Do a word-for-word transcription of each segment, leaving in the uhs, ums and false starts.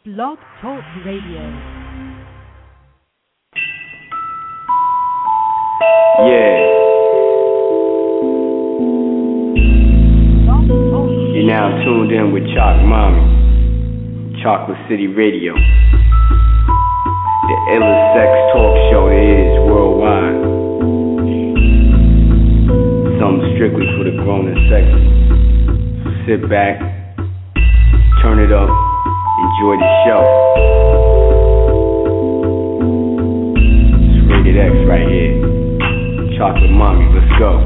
Blog Talk Radio. Yeah. You're now tuned in with Chalk Mommy, Chocolate City Radio, the illest sex talk show there is worldwide. Something strictly for the grown and sexy. Sit back, turn it up, enjoy the show. It's Rated X right here. Chocolate Mommy, let's go.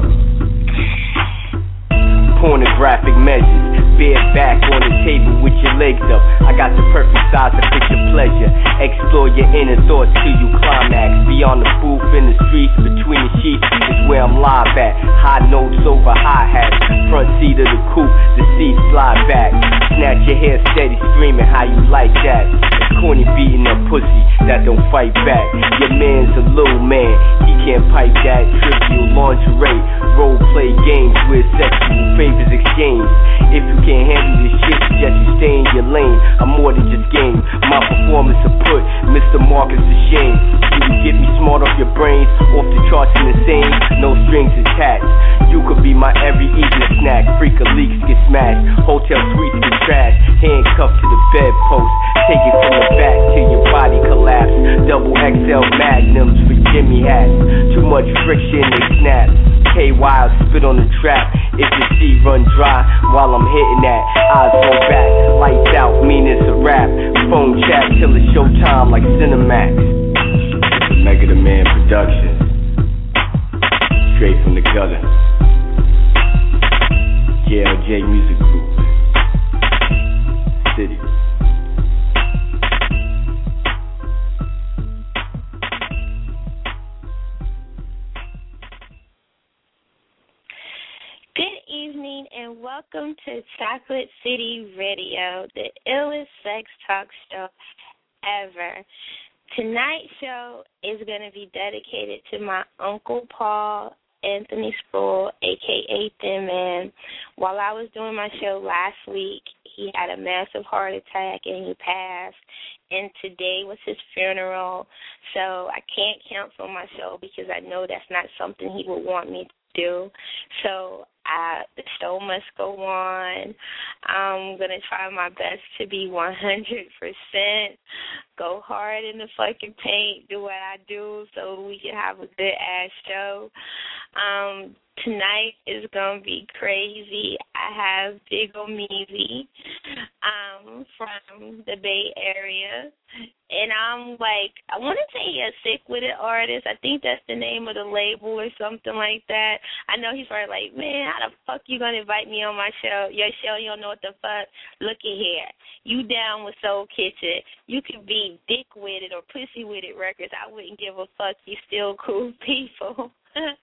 Pornographic measures, bare back on the table with your legs up. I got the perfect size to fit your pleasure. Explore your inner thoughts till you climax. Beyond the booth, in the streets, between the sheets is where I'm live at. High notes over high hats. Front seat of the coupe, the seat slide back. Snatch your hair steady, screaming how you like that. It's corny beating that pussy that don't fight back. Your man's a little man, he can't pipe that. Trivial lingerie, role play games with sexual favors exchanged. If you can't handle this shit, suggest you stay in your lane. I'm more than just game. My performance will put Mister Marcus to shame. You can get me smart off your brains, off the charts and the same. No strings attached. You could be my every evening snack. Freak of leaks get smashed. Hotel suites get trashed. Handcuffed to the bedpost. Take it from the back till your body collapse. Double X L magnums with Jimmy hats. Too much friction, they snap. K Wild spit on the trap. If the sea run dry while I'm hitting that, eyes roll back, lights out, mean it's a rap. Phone chat till it's showtime like Cinemax. Mega the Man Productions, straight from the gutter. J L J Music Group, City. Good evening and welcome to Chocolate City Radio, the illest sex talk show ever. Tonight's show is going to be dedicated to my Uncle Paul Anthony Sproul, a k a. Thin Man. While I was doing my show last week, he had a massive heart attack and he passed. And today was his funeral. So I can't cancel my show because I know that's not something he would want me to do. So I, the show must go on. I'm going to try my best to be one hundred percent. Go hard in the fucking paint, do what I do so we can have a good-ass show. Um, tonight is going to be crazy. I have Big Omeezy um, from the Bay Area. And I'm like, I want to say a Sick With It artist. I think that's the name of the label or something like that. I know he's probably like, man, how the fuck you going to invite me on my show? Your show, you don't know what the fuck? Look at here. You down with Soul Kitchen. You could be Dick With It or Pussy With It Records. I wouldn't give a fuck. You still cool people.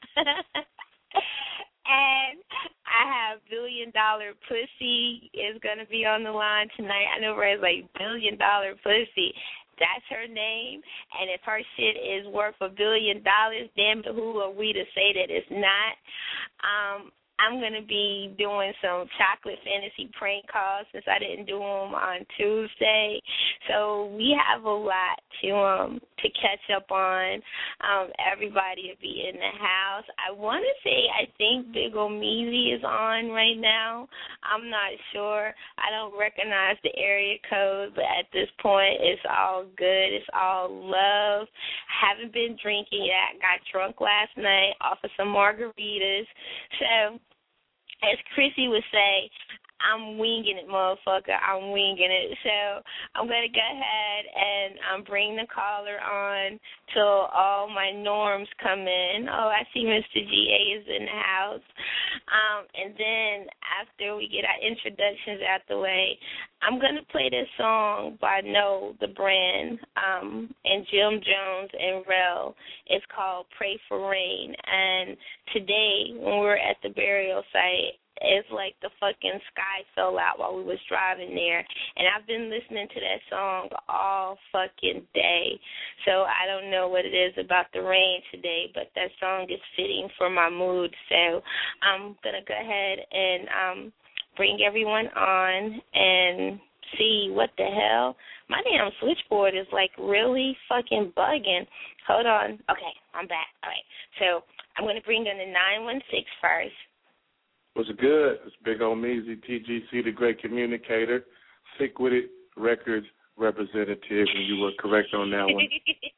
And I have Billion Dollar Pussy is going to be on the line tonight. I know everybody's like, Billion Dollar Pussy. That's her name. And if her shit is worth a billion dollars, damn it, who are we to say that it's not? Um, I'm going to be doing some chocolate fantasy prank calls since I didn't do them on Tuesday. So we have a lot to um to catch up on. Um, everybody will be in the house. I want to say I think Big Omeezy is on right now. I'm not sure. I don't recognize the area code, but at this point it's all good. It's all love. I haven't been drinking yet. Got drunk last night off of some margaritas. So as Chrissy would say, I'm winging it, motherfucker. I'm winging it. So I'm going to go ahead and um, bring the caller on till all my norms come in. Oh, I see Mister G A is in the house. Um, and then after we get our introductions out the way, I'm going to play this song by No, the Brand, um, and Jim Jones and Rel. It's called Pray for Rain. And today, when we were at the burial site, it's like the fucking sky fell out while we was driving there. And I've been listening to that song all fucking day. So I don't know what it is about the rain today, but that song is fitting for my mood. So I'm going to go ahead and um, bring everyone on and see. What the hell? My damn switchboard is, like, really fucking bugging. Hold on. Okay, I'm back. All right. So I'm going to bring in the nine one six first. What's good? It's Big O Measy, T G C, the great communicator, Thick With It Records representative, and you were correct on that one.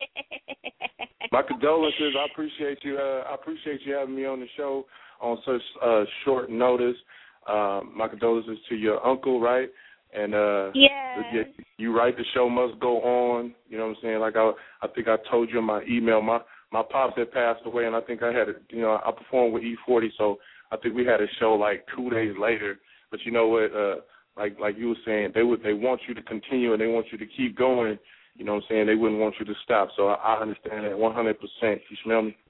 My condolences. I appreciate you. Uh, I appreciate you having me on the show on such uh, short notice. Um, my condolences to your uncle, right? And uh, yeah. you, you right. The show must go on. You know what I'm saying? Like I, I think I told you in my email. My my pops had passed away, and I think I had a, you know, I performed with E forty, so I think we had a show like two days later. But you know what? Uh, like like you were saying, they would they want you to continue and they want you to keep going. You know what I'm saying? They wouldn't want you to stop. So I, I understand that one hundred percent. You smell me?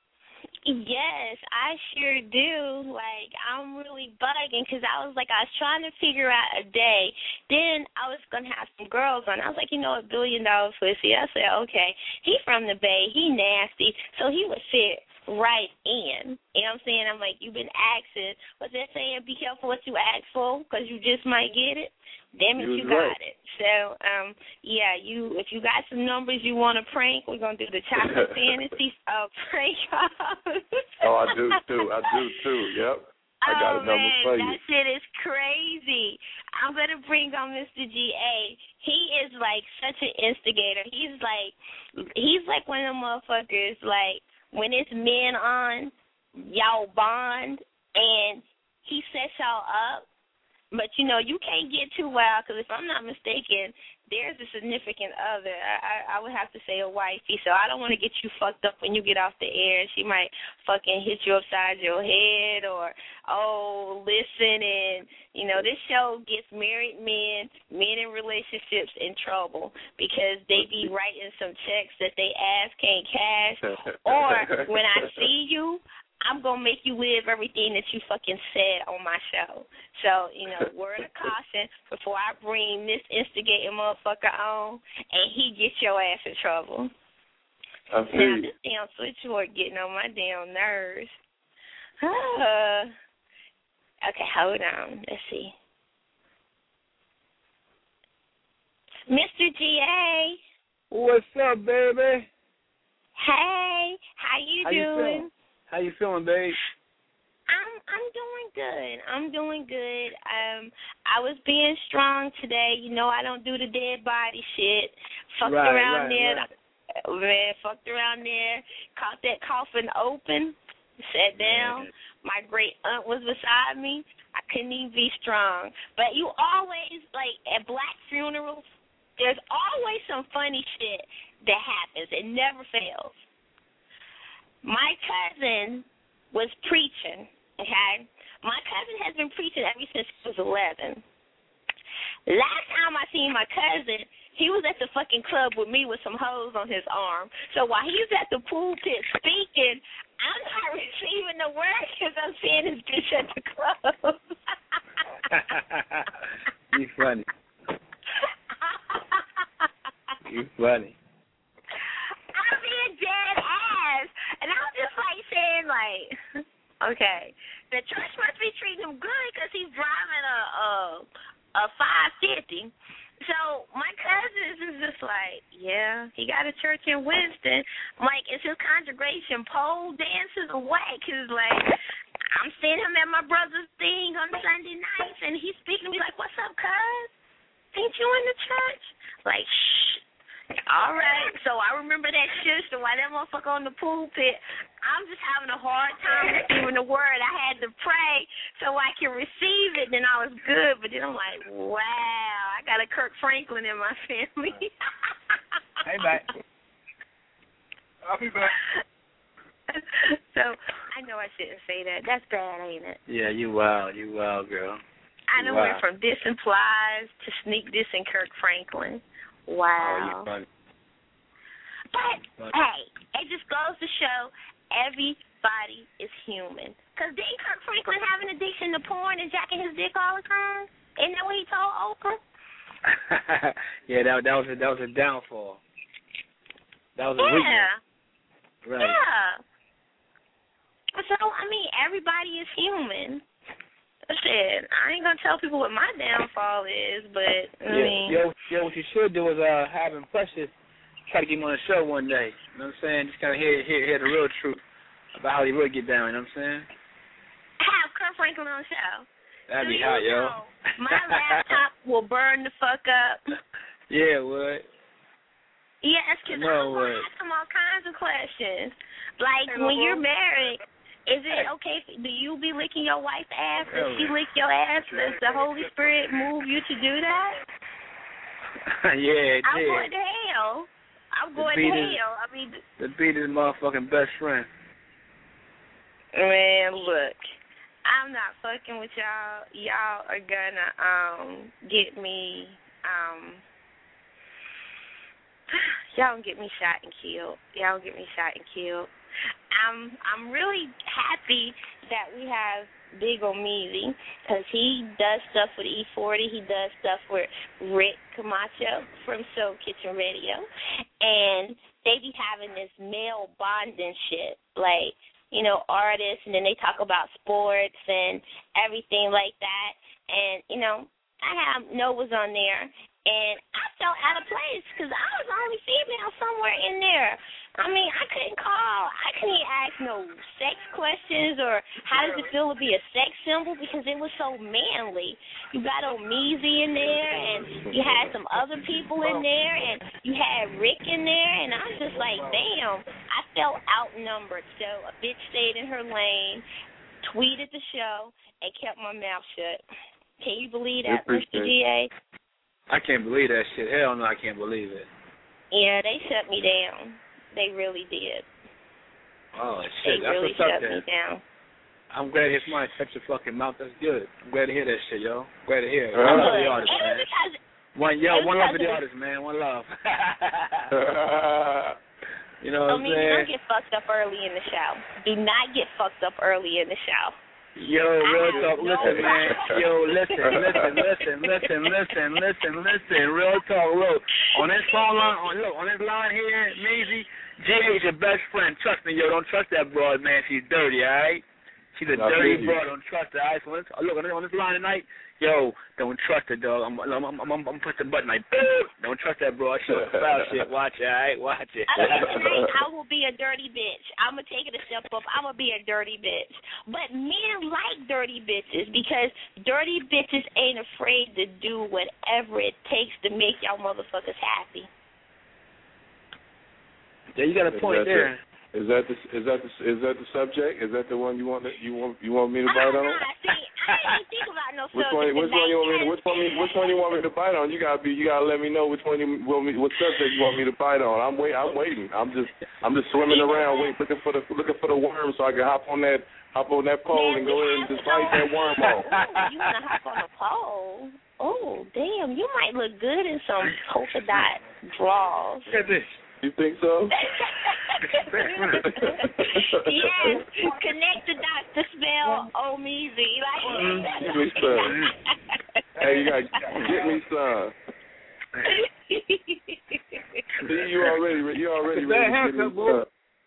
Yes, I sure do. Like, I'm really bugging because I was like, I was trying to figure out a day. Then I was going to have some girls on. I was like, you know, a billion dollar pussy. I said, okay, he from the Bay. He nasty. So he would fit right in. You know what I'm saying? I'm like, you've been asking. What's that saying? Be careful what you ask for because you just might get it. Damn it, you, you got right. it. So, um, yeah, you if you got some numbers you want to prank, we're going to do the chocolate fantasy uh, prank. Oh, I do, too. I do, too. Yep. I got oh, a number man, for you. That shit is crazy. I'm going to bring on Mister G A. He is, like, such an instigator. He's, like, he's like one of them motherfuckers, like, when it's men on, y'all bond, and he sets y'all up. But, you know, you can't get too wild because if I'm not mistaken, there's a significant other. I, I, I would have to say a wifey. So I don't want to get you fucked up when you get off the air. She might fucking hit you upside your head or, oh, listen. And, you know, this show gets married men, men in relationships in trouble because they be writing some checks that they ass can't cash. Or when I see you, I'm going to make you live everything that you fucking said on my show. So, you know, word of caution before I bring this instigating motherfucker on and he gets your ass in trouble. I see. Now, this damn switchboard getting on my damn nerves. Uh, okay, hold on. Let's see. Mister G A. What's up, baby? Hey, how you how doing? You feeling? How you feeling, babe? I'm I'm doing good. I'm doing good. Um, I was being strong today. You know, I don't do the dead body shit. Fucked right, around right, there. Right. Man, fucked around there. Caught that coffin open. Sat down. My great aunt was beside me. I couldn't even be strong. But you always, like, at black funerals, there's always some funny shit that happens. It never fails. My cousin was preaching, okay? My cousin has been preaching ever since he was eleven. Last time I seen my cousin, he was at the fucking club with me with some hoes on his arm. So while he's at the pulpit speaking, I'm not receiving the word because I'm seeing his bitch at the club. You funny. You funny. I'm being dead ass. And I was just like saying, like, okay, the church must be treating him good because he's driving a a, a five fifty. So my cousins is just like, yeah, he got a church in Winston. I'm like, is his congregation pole dances away? Because, like, I'm seeing him at my brother's thing on Sunday nights, and he's speaking to me like, what's up, cuz? Ain't you in the church? Like, shh. All right, so I remember that shit. So while that motherfucker on the pulpit, I'm just having a hard time receiving the word. I had to pray so I can receive it. Then I was good, but then I'm like, wow, I got a Kirk Franklin in my family. Hey, back. I'll be back. So I know I shouldn't say that. That's bad, ain't it? Yeah, you wild. You wild, girl. I know wow. went from dissing Plies to sneak dissing Kirk Franklin. Wow. Oh, you funny. But, funny. hey, it just goes to show everybody is human. Because didn't Kirk Franklin have an addiction to porn and jacking his dick all the time? Isn't that what he told Oprah? Yeah, that, that was a, that was a downfall. That was a yeah. weakness. Right. Yeah. So, I mean, everybody is human. Listen, I ain't gonna tell people what my downfall is, but I yeah, mean, yeah, yeah. What you should do is uh have him precious try to get him on the show one day. You know what I'm saying? Just kind of hear hear hear the real truth about how he really get down. You know what I'm saying? have Kurt Franklin on the show. That'd Do be you hot, yo. know my laptop will burn the fuck up. Yeah, it would. Yes, because No I'm gonna way. ask him all kinds of questions. Like, Hey, when Lobo. you're married, is it Hey. okay? If, do you be licking your wife's ass? Hell Does she yeah. lick your ass? Does the Holy Spirit move you to do that? Yeah, it I'm did. going to hell. I'm The going to beat is- hell. I mean, The beat is motherfucking best friend. man, look. I'm not fucking with y'all. Y'all are gonna um get me um y'all gonna get me shot and killed. Y'all gonna get me shot and killed. I'm I'm really happy that we have Big Omeezy because he does stuff with E forty. He does stuff with Rick Camacho from Soul Kitchen Radio, and they be having this male bonding shit, like, you know, artists, and then they talk about sports and everything like that. And, you know, I have Noah's on there, and I felt out of place because I was the only female somewhere in there. I mean, I couldn't call. I couldn't ask no sex questions or how does it feel to be a sex symbol because it was so manly. You got Omeezy in there, and you had some other people in there, and you had Rick in there, and I was just like, damn, I felt outnumbered. So a bitch stayed in her lane, tweeted the show, and kept my mouth shut. Can you believe that, Mister G A? I can't believe that shit. Hell no, I can't believe it. Yeah, they shut me down. They really did. Oh, They shit. That's really what's up shut there. me down. I'm glad to hear somebody touch your fucking mouth. That's good. I'm glad to hear that shit, yo. Glad to hear it. Uh, One love to the Look, artist, it was man. because One, yo, it was one love to because the of- artist, man. One love. Uh, You know what I I'm mean, saying? don't get fucked up early in the show. Do not get fucked up early in the show. Yo, real talk, no listen, man. Yo, listen, listen, listen, listen, listen, listen, listen. Real talk, look. On this phone line, on look, on this line here, Measy, G A is your best friend. Trust me, yo, don't trust that broad, man. She's dirty, all right? She's a I dirty feel you. broad. Don't trust her, all right? So on this, look, on this, on this line tonight, yo, don't trust her, dog. I'm, I'm, I'm, I'm, I'm push the button like, don't trust that broad. She was foul shit. Watch it, all right? Watch it. Okay, tonight I will be a dirty bitch. I'm going to take it a step up. I'm going to be a dirty bitch. But men like dirty bitches because dirty bitches ain't afraid to do whatever it takes to make y'all motherfuckers happy. Yeah, you got a point Is that there. the- Is that the is that the is that the subject? Is that the one you want you want you want me to bite on? Uh-uh, see, I didn't even think about no Which subject one? Which one you want me? To, tonight. which one? You, which one you want me to bite on? You gotta be. You gotta let me know which one you want me. What subject you want me to bite on? I'm wait. I'm waiting. I'm just. I'm just swimming around, wait, looking for the looking for the worm so I can hop on that hop on that pole Man, and go we in and have just to bite go- that worm off. Oh, you want to hop on a pole? Oh, damn, you might look good in some polka dot draws. Look at this. You think so? Yes, connect the dots to spell Omeezy. Like, Give me some. Hey, you gotta get me some. See, you already you already That ready to give me haircut, boy.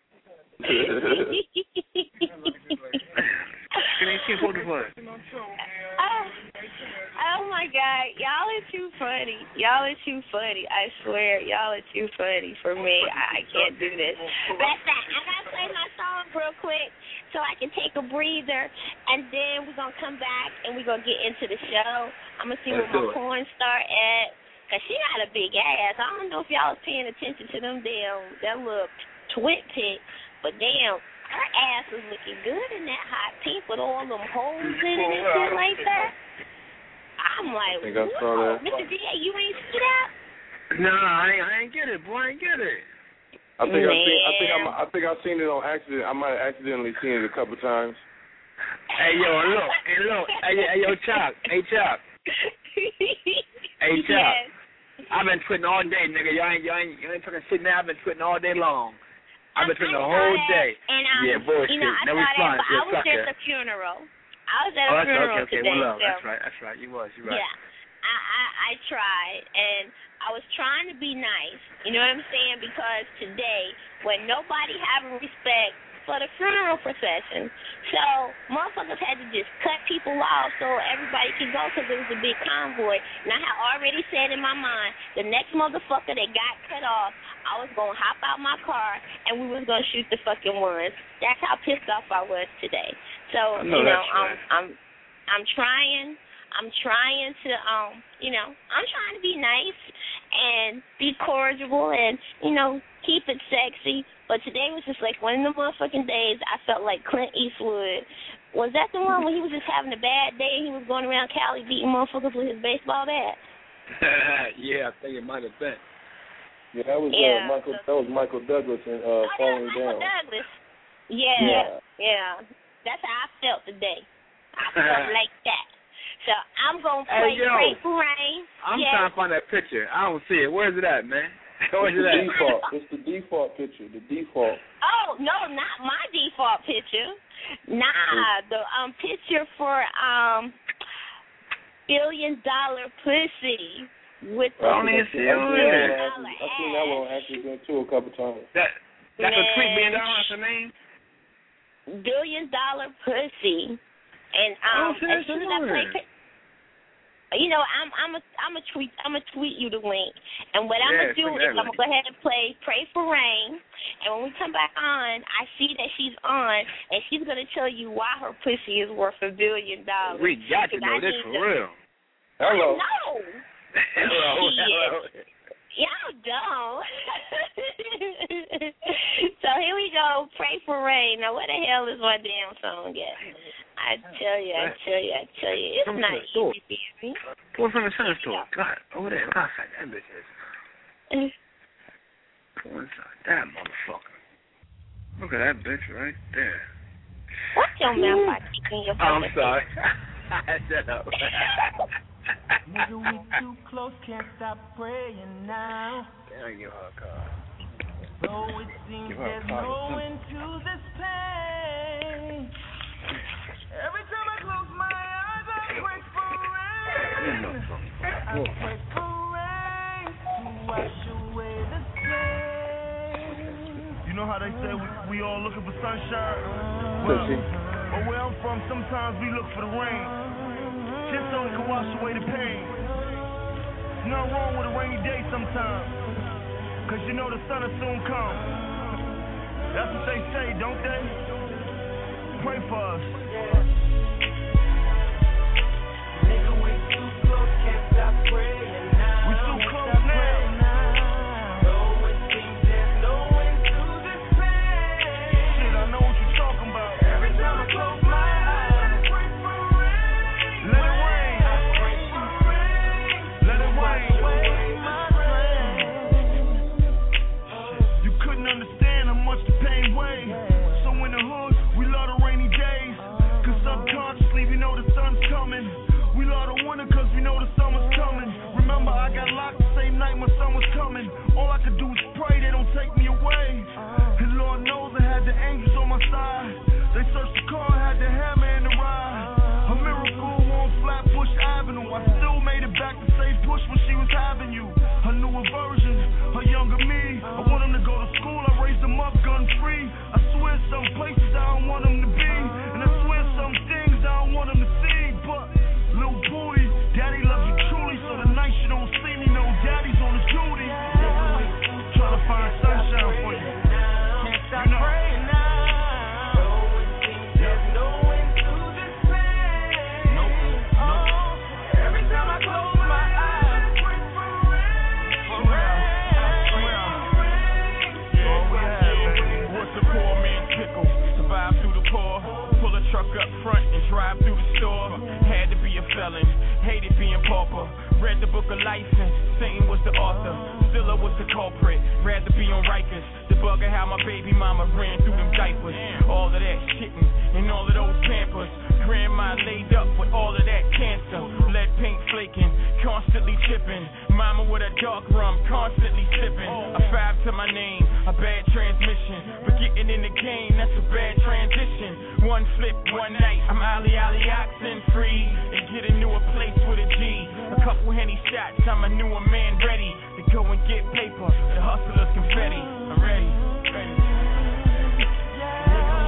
some. Can you keep holding for it? Oh, oh my God, y'all are too funny. Y'all are too funny. I swear, y'all are too funny for me. I, I can't do this. That's that. I gotta play my song real quick so I can take a breather, and then we're gonna come back and we're gonna get into the show. I'm gonna see Let's where do my it. porn star at, cause she got a big ass. I don't know if y'all was paying attention to them damn that little twit pic, but damn. Her ass was looking good in that hot pink with all them holes in it and shit like that. I'm like, I think I saw whoa, that. Mister G A, you ain't see that? No, I ain't, I ain't get it, boy. I ain't get it. I think I seen I think Man. I'm, I think I've seen it on accident. I might have accidentally seen it a couple times. Hey, yo, look. Hey, look. Hey, hey yo, Chuck. Hey, Chuck. Hey, Chuck. Yes. I've been twitting all day, nigga. Y'all ain't, y'all ain't, you ain't talking shit now. I've been twitting all day long. I've been twitting the I saw whole that, day. And, um, Yeah, bullshit. You know, I No saw response. that, but Yeah, I was sucker. at the funeral. I was at Oh, a that's funeral okay, okay. today. One love. So, That's right, that's right. You was, you right. yeah. I, I, I tried, and I was trying to be nice. You know what I'm saying? Because today, when nobody having respect for the funeral procession. So motherfuckers had to just cut people off so everybody could go because it was a big convoy. And I had already said in my mind, the next motherfucker that got cut off, I was going to hop out my car and we was going to shoot the fucking ones. That's how pissed off I was today. So, know you know, I'm, right. I'm, I'm trying, I'm trying to, um, you know, I'm trying to be nice and be cordial and, you know, keep it sexy. But today was just like one of the motherfucking days I felt like Clint Eastwood. Was that the one when he was just having a bad day and he was going around Cali beating motherfuckers with his baseball bat? Yeah, I think it might have been. Yeah, that was yeah, uh, Michael. so, that was Michael Douglas and uh, oh, Falling Michael Down. Douglas. Yeah, yeah, yeah. That's how I felt today. I felt like that. So I'm gonna play hey, yo, Pray for Rain. I'm yes. trying to find that picture. I don't see it. Where's it at, man? Where's it's it the at? default. It's the default picture. The default. Oh no, not my default picture. Nah, the um picture for um billion dollar pussy. With the I don't even see it on there. I've seen that one actually been too a couple times. That that's Man. a tweet being done. That's the name. Billion dollar pussy, and um, as soon as I play, you know, I'm I'm a I'm a tweet I'm a tweet you the link, and what I'm yeah, gonna do is I'm gonna go ahead and play Pray for Rain, and when we come back on, I see that she's on, and she's gonna tell you why her pussy is worth a billion dollars. We got to know this for real. Hello. No. Hello. Hello. Y'all don't. So here we go. Pray for Rain. Now, where the hell is my damn song at? I tell you, I tell you, I tell you, it's Come not easy, baby. Go from the center store. God, over there. God, that bitch is. Go inside that motherfucker. Look at that bitch right there. Watch your mouth by keeping your I'm sorry. Shut up. Nigga, we too close, can't stop praying now. Damn, give her a card. So it seems there's no end to this pain. Every time I close my eyes, I pray for rain. I pray for rain to wash away the pain. You know how they say we, we all looking for sunshine? Well, but where I'm from, sometimes we look for the rain. Just so it can wash away the pain. There's nothing wrong with a rainy day sometimes, cause you know the sun will soon come. That's what they say, don't they? Pray for us. Nigga, we too close, can't stop praying now. We too close now. So it seems there's no end to this pain. Shit, I know what you're talking about. Every time I close my eyes, let it rain. Let it rain. You couldn't understand how much the pain weighs. So in the hood, we love the rainy days. Cause subconsciously we know the sun's coming. We love the winter cause we know the summer's coming. Remember I got locked the same night my son was coming. All I could do was pray they don't take me away. And Lord knows I had the angels on my side. They searched the car, had the hammer in the ride. A miracle on Flatbush Avenue. I still made it back to Safe Bush when she was having you. A newer version, a younger me. I want him to go to school, I raised him up gun free. I swear some places I don't want him to be. And I swear some things I don't want him to see. But, little booty, daddy loves you truly. So the night you don't see me, know daddy's on his duty. Try to find sunshine for you. Can't stop you know. Praying now. Truck up front and drive through the store. Had to be a felon, hated being pauper. Read the book of license, Satan was the author. Zilla was the culprit, rather be on Rikers. The bugger how my baby mama ran through them diapers. All of that shitting and all of those pampers. Grandma laid up with all of that cancer. Lead paint flaking, constantly chipping. Mama with a dark rum, constantly sipping. A five to my name, a bad transmission. But getting in the game, that's a bad transition. One flip, one night, I'm Ali Ali oxen free. And get into a place with a G. A couple Henny shots, I'm a newer man ready to go and get paper. The hustler's confetti, I'm ready, ready.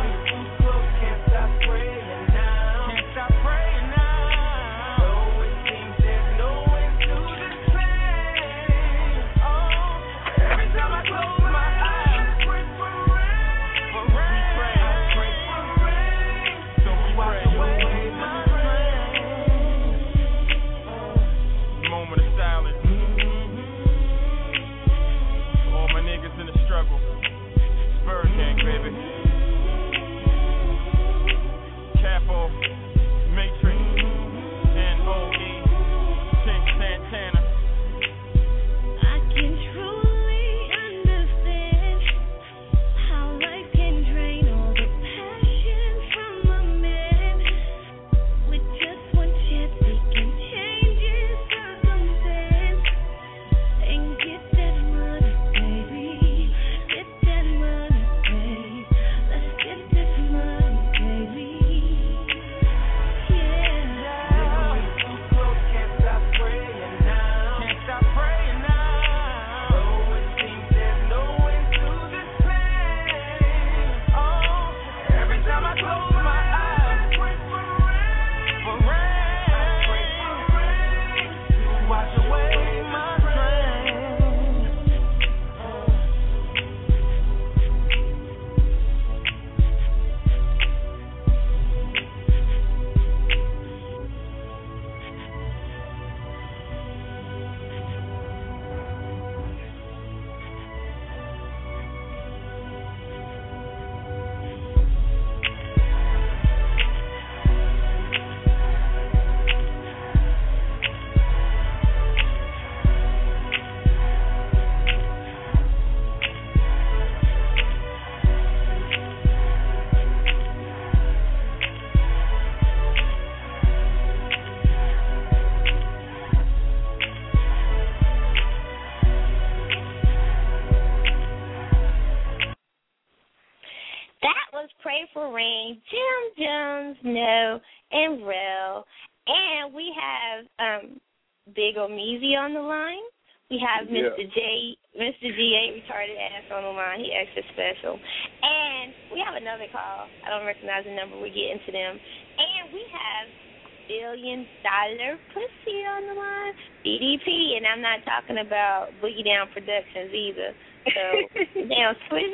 A for Rain, Jim Jones, No, and Rel. And we have um, Big Omeezy on the line. We have Yeah. Mister J, Mister G A, retarded ass on the line. He extra special. And we have another call. I don't recognize the number. We're getting to them. And we have Billion Dollar Pussy on the line, B D P. And I'm not talking about Boogie Down Productions either. So, damn, switch.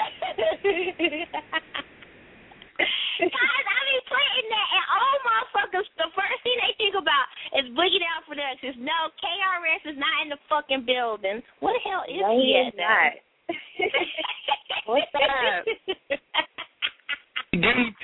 Guys, I be playing that, and all motherfuckers, the first thing they think about is Boogie Down Productions. No, K R S is not in the fucking building. What the hell is no, he at now? What's up? D P.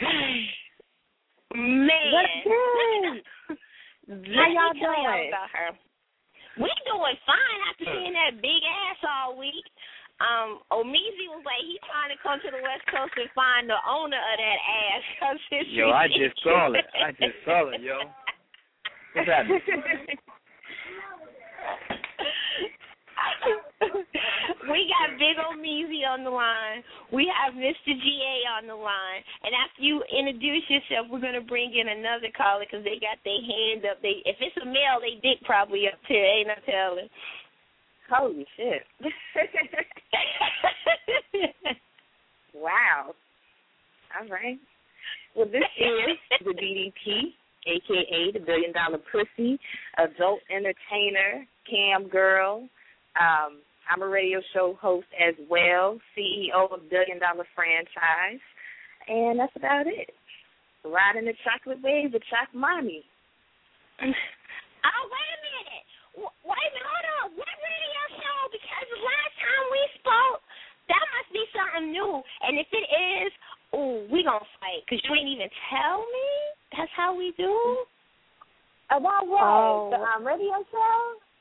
Man. What's good? How y'all doing? About her. We doing fine after seeing that big ass all week. Um, Omeezy was like, he trying to come to the West Coast and find the owner of that ass. Cause it's Yo, I just saw it. I just saw it, yo. What's happening? We got Big Omeezy on the line. We have Mister G A on the line. And after you introduce yourself, we're going to bring in another caller because they got their hand up. They, if it's a male, they dick probably up here. Ain't no telling. Holy shit. Wow. All right. Well, this is the B D P, a k a the Billion Dollar Pussy, adult entertainer, cam girl. Um, I'm a radio show host as well, C E O of Billion Dollar Franchise, and that's about it. Riding the chocolate wave with Choc Mommy. Oh, wait a minute. Wait a minute, hold on. What radio show? Because the last time we spoke, that must be something new. And if it is, ooh, we gonna fight. Because you ain't even tell me? That's how we do? About what? Oh. The um, radio show?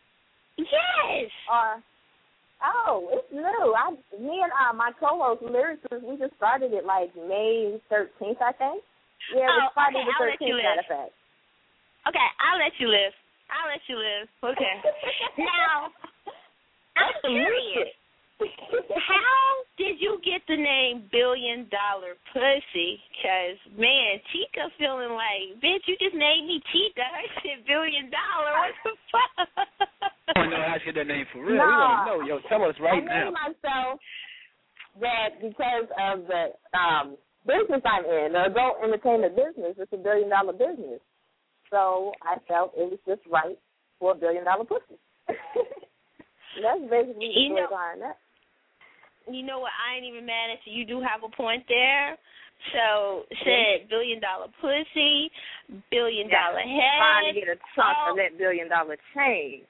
Yes. Or, oh, it's new. I, me and uh, my co-host, Lyricist, we just started it like May thirteenth, I think. Yeah, oh, we started okay, the thirteenth, matter of fact. Okay, I'll let you live. I'll let you live. Okay. Now, I'm curious. How did you get the name Billion Dollar Pussy? Because, man, Chica feeling like, bitch, you just named me Chica. I said Billion Dollar. What the fuck? I want to know how she get that name for real. No. We want to know. Yo, tell us right I now. named myself that because of the um, business I'm in, the adult entertainment business. It's a billion dollar business. So I felt it was just right for a billion dollar pussy. That's basically the story behind that. You know what? I ain't even mad at you. You do have a point there. So said billion dollar pussy, billion yeah. dollar head. Trying to get a chunk oh. of that billion dollar change.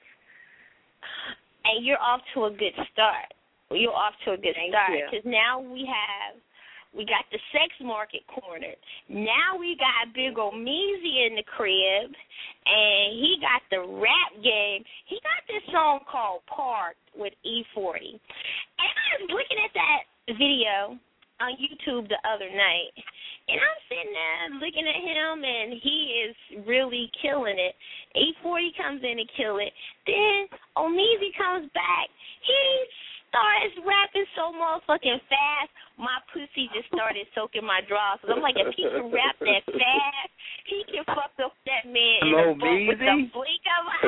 And you're off to a good start. You're off to a good Thank start because now we have. We got the sex market cornered. Now we got Big Omeezy in the crib, and he got the rap game. He got this song called Park with E forty. And I was looking at that video on YouTube the other night, and I'm sitting there looking at him, and he is really killing it. E forty comes in to kill it. Then Omeezy comes back. He starts rapping so motherfucking fast, my pussy just started soaking my drawers. I'm like, if he can rap that fast, he can fuck up that man Hello, in the boat with the blink of an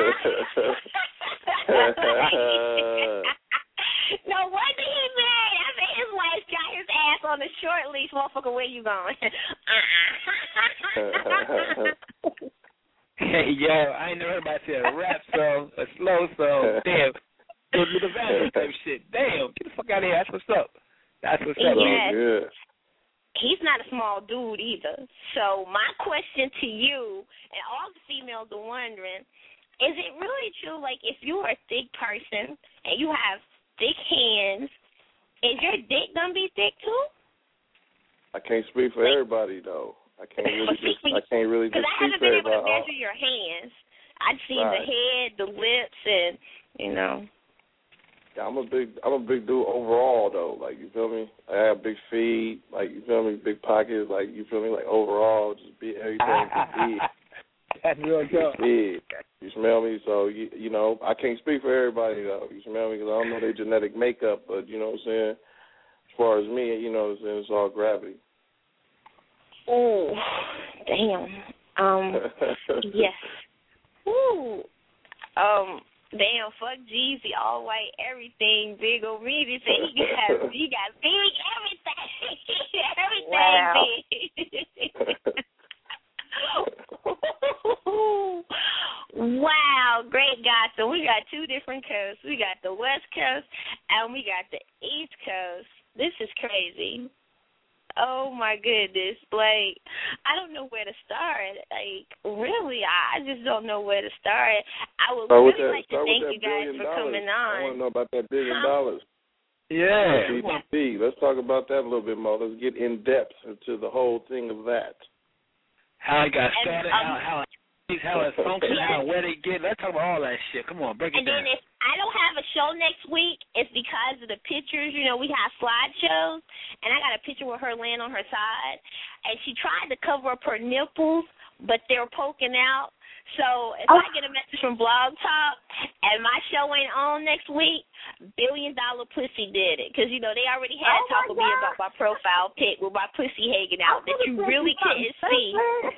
eye. No wonder he mad. I mean, his wife got his ass on the short leash. Motherfucker, where you going? Hey, yo, I ain't never heard about say a rap song, a slow song. Damn. Go to the value type shit. Damn, get the fuck out of here. That's what's up. That's what's up. Yes. Yeah. He's not a small dude either. So my question to you, and all the females are wondering, is it really true, like, if you're a thick person and you have thick hands, is your dick going to be thick too? I can't speak for like, everybody, though. I can't really just, I can't really just speak for everybody. Because I haven't been able to measure your hands. I've seen right. the head, the lips, and, you know. Yeah, I'm a big, I'm a big dude overall though. Like, you feel me? I have big feet. Like, you feel me? Big pockets. Like, you feel me? Like overall, just be everything big. That's real good. Big. You smell me? So you, you know, I can't speak for everybody though. You smell me? Because I don't know their genetic makeup, but you know what I'm saying. As far as me, you know what I'm saying, it's all gravity. Oh, damn. Um, yes. Ooh. Um, damn, fuck Jeezy, all white, everything, big old Reezy said he got, he got big everything. Everything big. Wow, great guys. So we got two different coasts. We got the West Coast and we got the East Coast. This is crazy. Oh, my goodness. Like, I don't know where to start. Like, really, I just don't know where to start. I would start really that, like to thank you guys for dollars. coming on. I want to know about that billion huh? dollars. Yeah. B D P. Let's talk about that a little bit more. Let's get in depth into the whole thing of that. How it got started, and, um, how, how how it functions, yes. how where they get. Let's talk about all that shit. Come on, break it and down. And then if I don't have a show next week, it's because of the pictures. You know, we have slideshows, and I got a picture with her laying on her side, and she tried to cover up her nipples, but they were poking out. So if oh. I get a message from Blog Talk and my show ain't on next week, Billion Dollar Pussy did it. Because, you know, they already had oh talk with me about my profile pic with my pussy hanging out that you really couldn't see.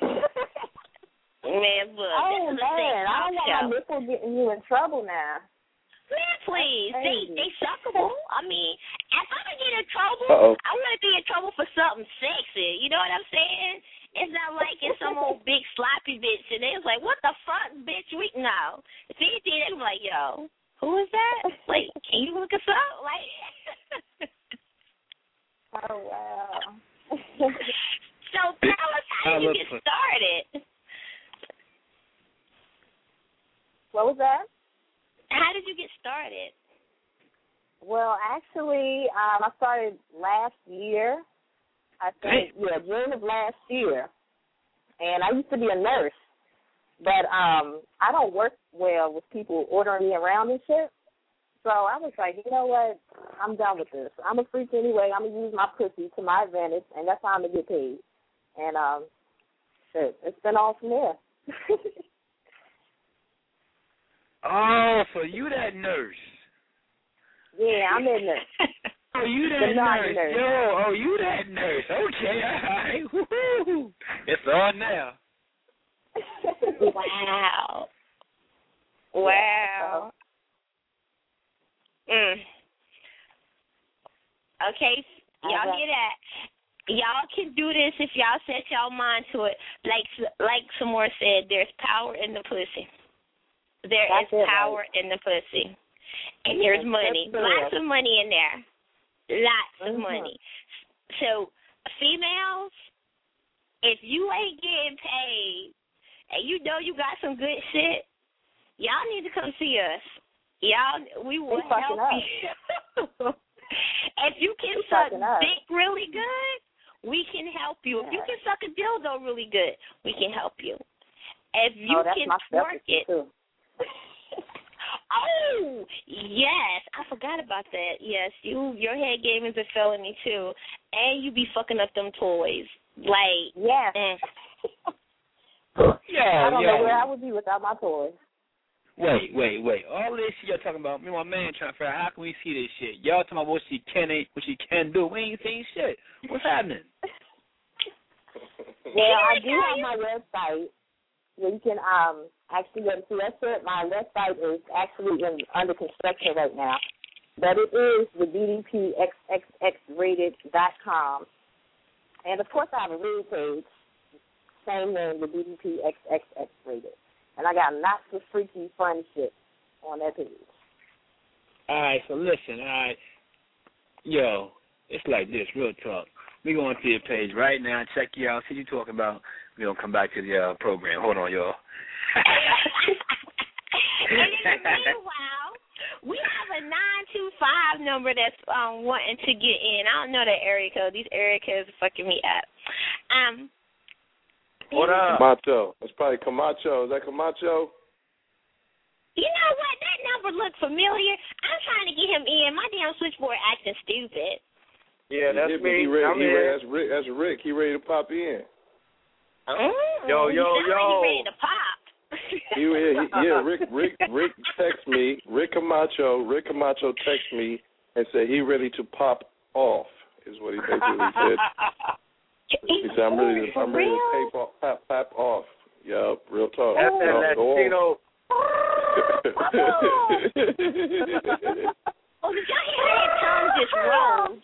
Man, look, oh, this is man, a I don't want my nipple getting you in trouble now. Man, please. They, they suckable. I mean, if I'm going to get in trouble, Uh-oh. I want to be in trouble for something sexy. You know what I'm saying? It's not like it's some old big sloppy bitch, and they was like, what the fuck, bitch? We know. If anything, they was like, yo, who is that? Like, can you look us up? Like, oh, wow. So tell us, how did you get started? What was that? How did you get started? Well, actually, um, I started last year. I think, yeah, June of last year. And I used to be a nurse. But um, I don't work well with people ordering me around and shit. So I was like, you know what? I'm done with this. I'm a freak anyway. I'm going to use my pussy to my advantage, and that's how I'm going to get paid. And um, shit, it's been all from there. Oh, so you that nurse? Yeah, I'm that nurse. Oh, you that nurse. nurse? Yo, oh, you that nurse? Okay, all right. Woo-hoo. It's on now. Wow. Wow. Mm. Okay, y'all hear that? Y'all can do this if y'all set y'all mind to it. Like like Samora said, there's power in the pussy. There That's is power it, right? in the pussy. And there's money. Lots of money in there. Lots mm-hmm. of money. So, females, if you ain't getting paid and you know you got some good shit, y'all need to come see us. Y'all, we will help you. If you can We're suck dick really good, we can help you. Yeah. If you can suck a dildo really good, we can help you. If you oh, that's can my twerk it. Too. Oh, yes. I forgot about that. Yes, you your head game is a felony, too. And you be fucking up them toys. Like, yeah. Mm. yeah, I don't yeah. know where I would be without my toys. Wait, wait, wait. All this shit y'all talking about, me and my man trying to figure out how can we see this shit. Y'all talking about what she can ain't, what she can do. We ain't seen shit. What's happening? Well, I do have my website where you can um actually go to see that shit. My website is actually in, under construction right now. But it is the B D P X X X rated dot com. And, of course, I have a real page, same name, the B D P X X X rated. And I got lots of freaky fun shit on that page. All right, so listen, all right. Yo, it's like this, real talk. We going to your page right now, check you out, see what you're talking about. We're going to come back to the uh, program. Hold on, y'all. And in the meanwhile, we have a nine two five number that's um, wanting to get in. I don't know that area code. These area codes are fucking me up. Um, What up? Camacho. It's probably Camacho. Is that Camacho? You know what? That number looked familiar. I'm trying to get him in. My damn switchboard acting stupid. Yeah, that's he, me. He ready, I'm he here. ready, that's Rick. That's Rick. He ready to pop in. Oh, yo, yo, he yo. Like he ready to pop. he, he, yeah, Rick. Rick. Rick text me. Rick Camacho. Rick Camacho text me and said he ready to pop off. Is what he basically said. He said, I'm ready to, For I'm ready to real? tape off, pop, pop off. Yup, real talk. That's that Yup, go on. Latino. Oh, did y'all hear that tongue just rolled?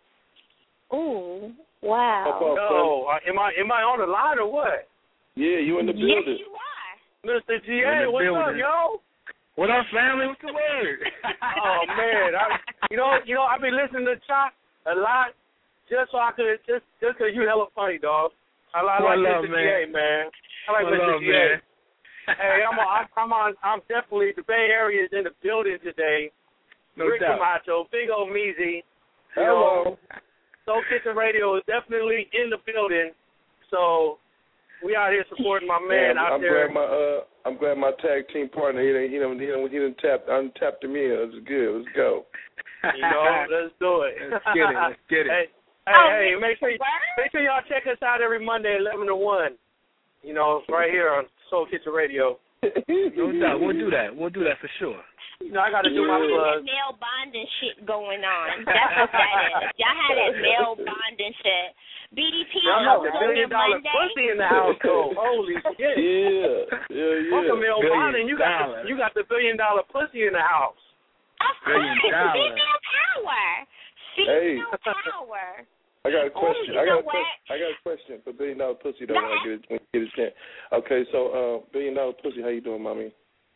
Ooh, wow. Pop off, No, uh, am I am I on the line or what? Yeah, you in the Yes, building. you are. Mister G In A, the what's up, building. yo? What up, family? What's the word? Oh man, I, you know, you know, I've been listening to Chop a lot, just so I could, just, just cause you hella funny, dog. I, I like Well, Mister man. G A, man. I like Well, Mister love, G A. man. Hey, I'm, on, I'm on, I'm definitely the Bay Area is in the building today. No Rick doubt. Camacho, Big O Meezy. You Hello. know, Soul Kitchen Radio is definitely in the building. So we out here supporting my man Yeah, out I'm there. glad my uh, I'm glad my tag team partner he didn't he didn't he didn't, he didn't tap untapped him in. It was good. Let's go. You know, let's do it. Let's get it. Let's get it. Hey, hey, Oh, hey, make sure make sure y'all check us out every Monday, eleven to one. You know, right here on Soul Kitchen Radio. No doubt. We'll do that. We'll do that for sure. You know, I got to do my Y'all plug. had that male bonding shit going on. That's what that is. Y'all had that male bonding shit. B D P Y'all got shows the up billion on dollar Monday. pussy in the household. Holy shit. Yeah, yeah, yeah. Welcome, Mel Billion Bonding. You got the, dollars. you got the billion dollar pussy in the house. Of Billion course, dollars. female power. Hey. Female power. I got a question. you I got know a question. what? I got a question for billion dollar pussy though. Go When I ahead. get it, when I get a chance. Okay, so uh, billion dollar pussy, how you doing, mommy?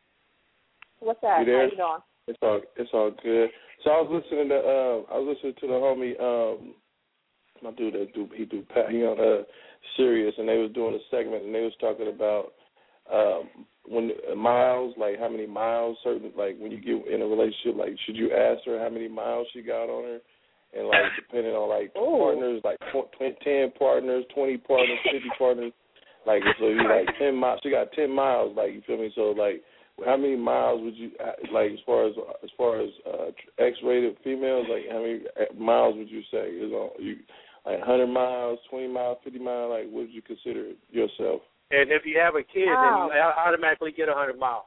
What's up? You there? How you doing? It's all it's all good. So I was listening to uh, I was listening to the homie um, my dude that do he do he on uh Sirius, and they was doing a segment and they was talking about um, when miles, like how many miles certain, like when you get in a relationship, like should you ask her how many miles she got on her, and like depending on like Ooh. partners, like tw- ten partners, twenty partners, fifty partners, like so you like ten miles, she got ten miles, like you feel me? So like how many miles would you like as far as as far as uh, X-rated females, like how many miles would you say is on you? Like one hundred miles, twenty miles, fifty miles, like what would you consider yourself? And if you have a kid, Oh. then you automatically get one hundred miles.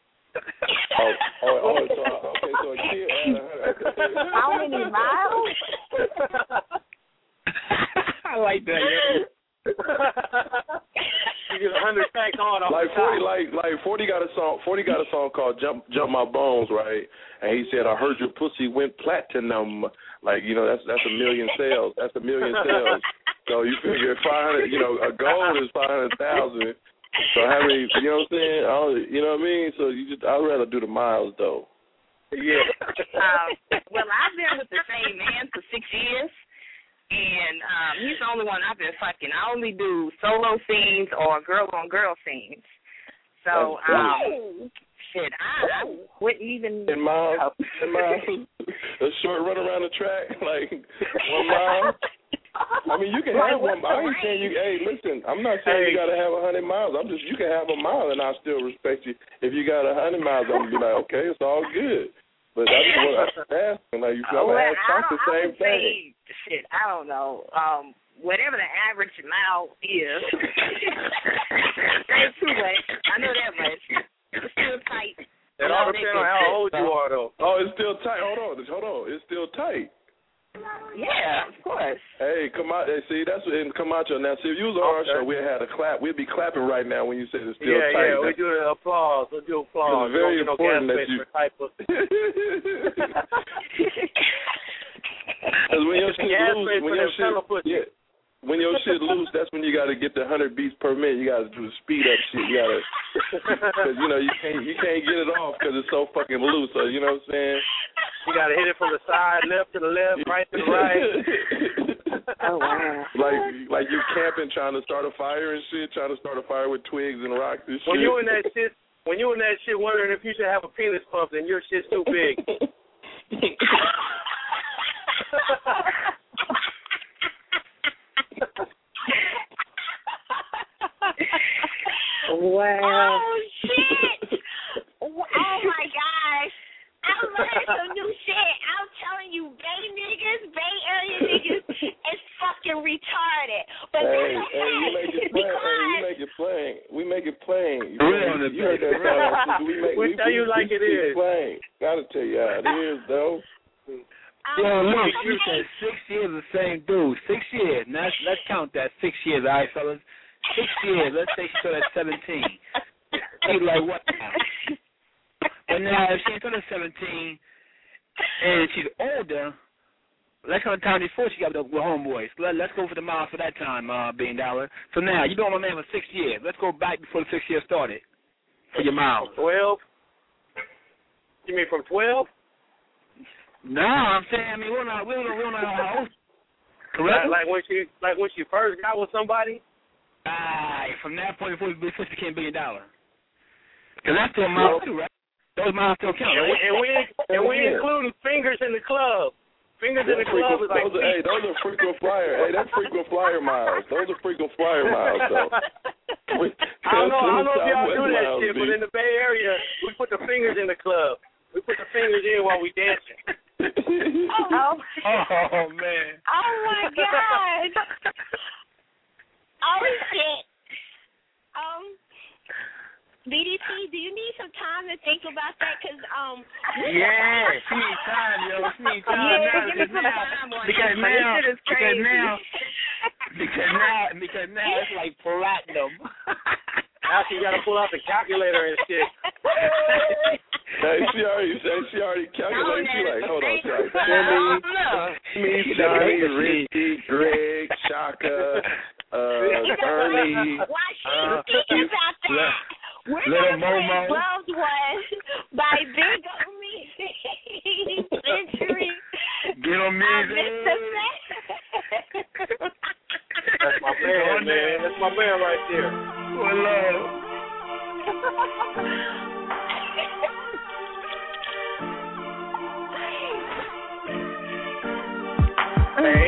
Oh, oh, oh so, okay, so a kid at one hundred. How many miles? I like that. Yeah. You get one hundred packs on off Like the forty, top. like like forty got a song. Forty got a song called "Jump Jump My Bones," right? And he said, "I heard your pussy went platinum." Like you know, that's that's a million sales. That's a million sales. So you figure five hundred. You know, a gold is five hundred thousand. So how many? You know what I'm saying? I don't, you know what I mean? So you just, I'd rather do the miles though. Yeah. um, well, I've been with the same man for six years, and um, he's the only one I've been fucking. I only do solo scenes or girl-on-girl scenes. So, um, shit, I, I wouldn't even... Ten miles, ten miles, a short run around the track, like one mile. I mean, you can have one. I ain't saying you. Hey, listen, I'm not saying you got to have a hundred miles. I'm just, you can have a mile, and I still respect you. If you got a hundred miles, I'm gonna be like, okay, it's all good. But that's what I'm asking. Like, you feel well, like I, ask the I same would thing. say, shit, I don't know. Um, whatever the average mile is. Ain't too much. I know that much. It's still tight. It all depends on how old you are, though. Oh, it's still tight. Hold on, hold on. It's still tight. Yeah, of course. Hey, come out. Hey, see, that's what in Camacho. Now, see, if you was on our Okay. show, we'd had a clap. We'd be clapping right now when you said it's still Yeah, tight. yeah, we do the applause. We do applause. It's very We don't get important no that gas you- for type of. Because when your shit Gas loose, rate when for your them shit, tunnel pussy. yeah, when your shit loose, that's when you got to get the hundred beats per minute. You got to do the speed up shit. You got to, because you know you can't you can't get it off because it's so fucking loose. So you know what I'm saying? You got to hit it from the side, left to the left, right to the right. Oh, wow. Like like you camping, trying to start a fire and shit, trying to start a fire with twigs and rocks and shit. When you in that shit, when you in that shit, wondering if you should have a penis pump, then your shit's too big. Wow. Oh, shit. Oh, my gosh. I learned some new shit. I'm telling you, Bay niggas, Bay Area niggas is fucking retarded. But Hey, that's hey, you make it plain. Hey, we because make it plain. We make it plain. You, Real on the you heard that real. song. We, make, We tell you like we it speak is. Plain. Gotta tell you how it is, though. Yo, look, she said six years the same dude. Six years. Now let's, let's count that. Six years, all right, fellas. Six years. Let's say she's still at seventeen. She's like, what now? But now, if she's still at seventeen and she's older, let's count the time before she got with homeboys. Let, let's go for the miles for that time, uh, Billion Dollar. So now, you've been on my man for six years. Let's go back before the six years started for your miles. twelve? You mean from twelve? No, I'm saying, I mean, we don't know, we don't know, we don't know how old. Correct? Like, like when she, like when she first got with somebody. Ah, from that point before before she became billion dollar. Because that's still miles too, right? Those miles still count, And right? we, and we, and we including fingers in the club. Fingers in the club is like. Those are, hey, those are frequent flyer. Hey, that's frequent flyer miles. Those are frequent flyer miles, though. We, I don't know, I don't know if y'all do that miles, shit, B. but in the Bay Area, we put the fingers in the club. We put the fingers in while we dancing. Oh. Oh, man. Oh, my God. Oh, shit. Um, B D P, do you need some time to think about that? Because, um... Yeah, she needs time, yo. She needs time yeah, now. give me Because some now, time on because that. now, This shit is because crazy. now, because now, because now it's like platinum. Now she got to pull out the calculator and shit. Hey, she already, she already calculated. She like, hold on, sorry. Timmy, me, Johnny, Johnny, Ricky, Greg, Shaka, uh, Ernie. Why she uh, thinking about that? We're Little going to play Momo. Loved One by Big Me Century. Get on music. That's my man, man. That's my man right there. Well, love. Hey.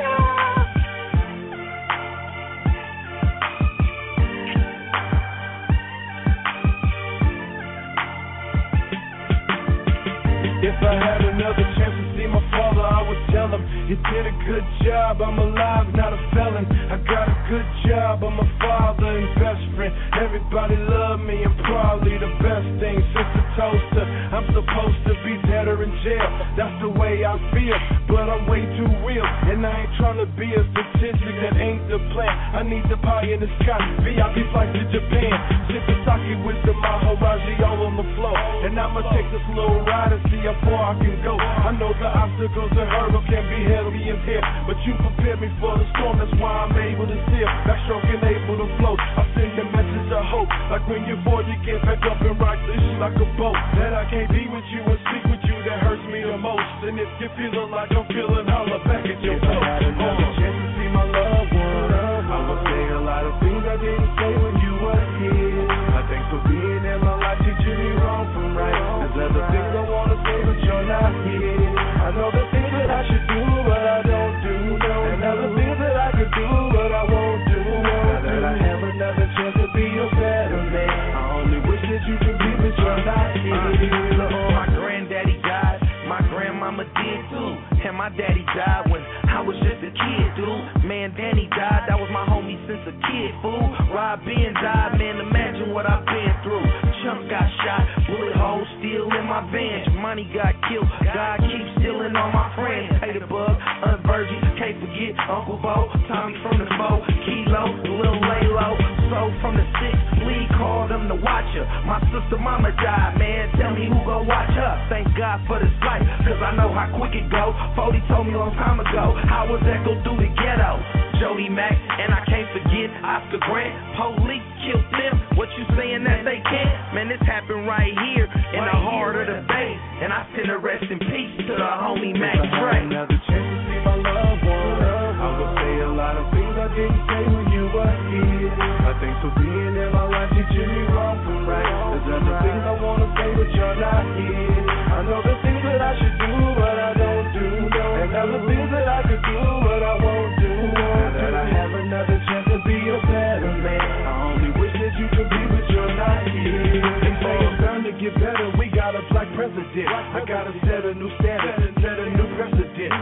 If I had another chance to see my father, I would tell him, you did a good job, I'm alive, not a felon. I got a good job, I'm a father and best friend. Everybody love me, and probably the best thing since the toaster. I'm supposed to be dead or in jail, that's the way I feel, but I'm way too real, and I ain't trying to be a statistic, that ain't the plan. I need the pie in the sky, V I P flight to Japan, sipping sake with the Maharaji all on the floor, and I'ma take this little ride and see how far I can go. I know the obstacles and hurdles can be heavy and here, but you prepared me for the storm, that's why I'm able to steer, backstroke and able to float. I send a message of hope, like when you're bored you get back up and rock this shit like a boat. That I can't be with you and speak with you, that hurts me the most. And if you're feeling like I'm feeling, holler back at your toe. If I had another chance to see my loved one, I would say a lot of things I didn't say when you were here. I thanks for being in my life, teaching me wrong from right. There's other things I wanna say, but you're not here. I know the things that I should do, but I don't do. And other things that I could do, but I won't do. Now that I have another chance to be your better man, I only wish that you could be, but you're not here. My granddaddy died, my grandmama did too, and my daddy died when I was just a kid, dude. Man, Danny died, that was my homie since a kid, fool. Rob Ben died, man, imagine what I've been through. Chunk got shot, bullet holes still in my van. Money got killed, God keeps stealing all my friends. Pay the bug, unvirgin, can't forget Uncle Bo, Tommy from the four, Kilo, Lil Laylo. So from the six, Lee called him the watcher. My sister mama died, man, tell me who gon' watch her. Thank God for this life, cause I know how quick it go. Forty told me a long time ago, how was that go through the ghetto? Jody Mack, and I can't forget Oscar Grant. Police killed them, what you saying that they can't? Man, this happened right here in the heart of the Bay. And I send a rest in peace to the homie Mac Dre. Another chance to see my loved one, I would say a lot of things I didn't say when you were here. I thanks for being in my life, teaching me wrong from right. There's other things I wanna say, but you're not here. I know the things that I should do, but I don't do. And other things that I could do, but I won't do. Now that I have another chance to be a better man, I only wish that you could be, but you're not here. They say it's bound to get better, we got a black president. I gotta set a new standard, set a new precedent. They all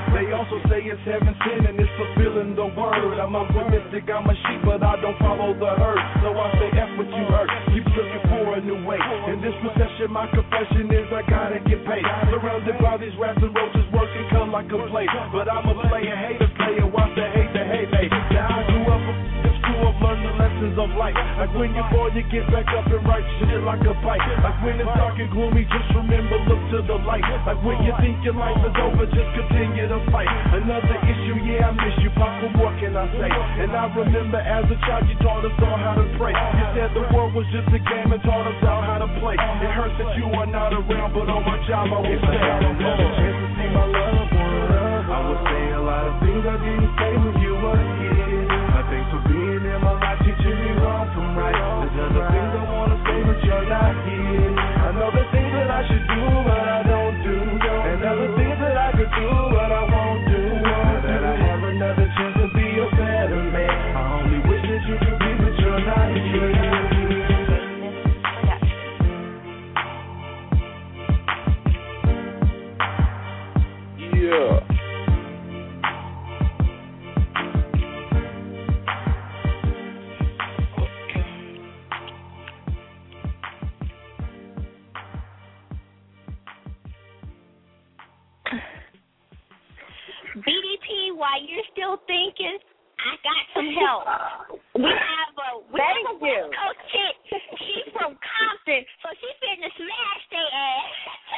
also say it's heaven sent and it's fulfilling the word. I'm optimistic, I'm a sheep, but I don't follow the herd. So I say F what you heard, keep looking for a new way. In this recession, my confession is I gotta get paid. Surrounded by these rats and roaches, working come like a play. But I'm a player, hate a player, watch the hate, the hate, hate. Now I grew up in school, I've learned the lessons of life. Like when you fall, you get back up and write shit like a bite. Like when it's dark and gloomy, just remember, look to the light. Like when you think your life is over, just continue to fight. Another issue, yeah, I miss you, Papa, what can I say? And I remember as a child, you taught us all how to pray. You said the world was just a game and taught us all how to play. It hurts that you are not around, but on my job, I will stay. I don't have a chance to see my loved one. I would say a lot of things I didn't say when you were here. I thanks for being in my life, teaching me wrong from right. There's other things I want to say, but you're not here. I know the things that I should do, but I don't do. And other things that I could do, but I won't do. Now that I have another chance to be a better man, I only wish that you could be, but you're not here. Yeah. B D P, while you're still thinking, I got some help. We have a we Thank have a you. West Coast chick. She's from Compton, so she finna smash their ass.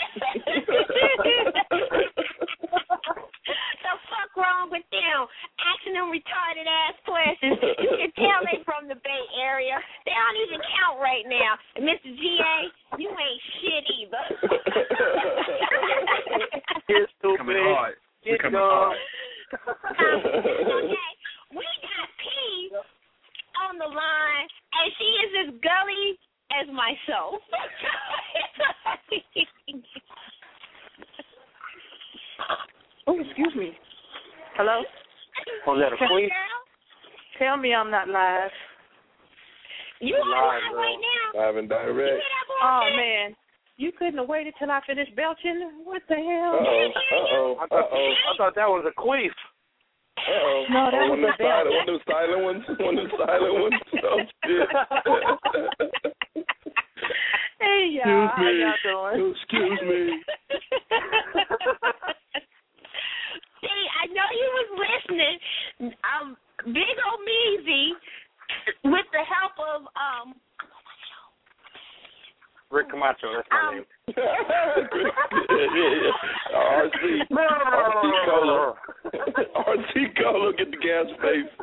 The fuck wrong with them? Asking them retarded ass questions. You can tell they from the Bay Area. They don't even count right now. And Mister G A, you ain't shit either. You're stupid. Coming hard. Get Coming done. hard. Okay, we got P on the line, and she is as gully as myself. Oh, excuse me. Hello? Was that a quiz? Tell me I'm not live. You are live, live girl. right now. Live and You direct. hear that Oh, bullshit? man. You couldn't have waited till I finished belching? What the hell? Uh-oh, uh-oh, I thought, uh-oh, I thought that was a quiz. uh-oh. No, that oh, was one of a them silent, bell. one of them silent ones, one of them silent ones. Oh, shit. Hey, y'all. How y'all doing? Excuse me. See, I know you was listening. Um, Big O Measy, with the help of um. Rick Camacho, that's my Um, name. yeah, yeah, yeah. R C. R C Cola. R C Cola, get the gas face.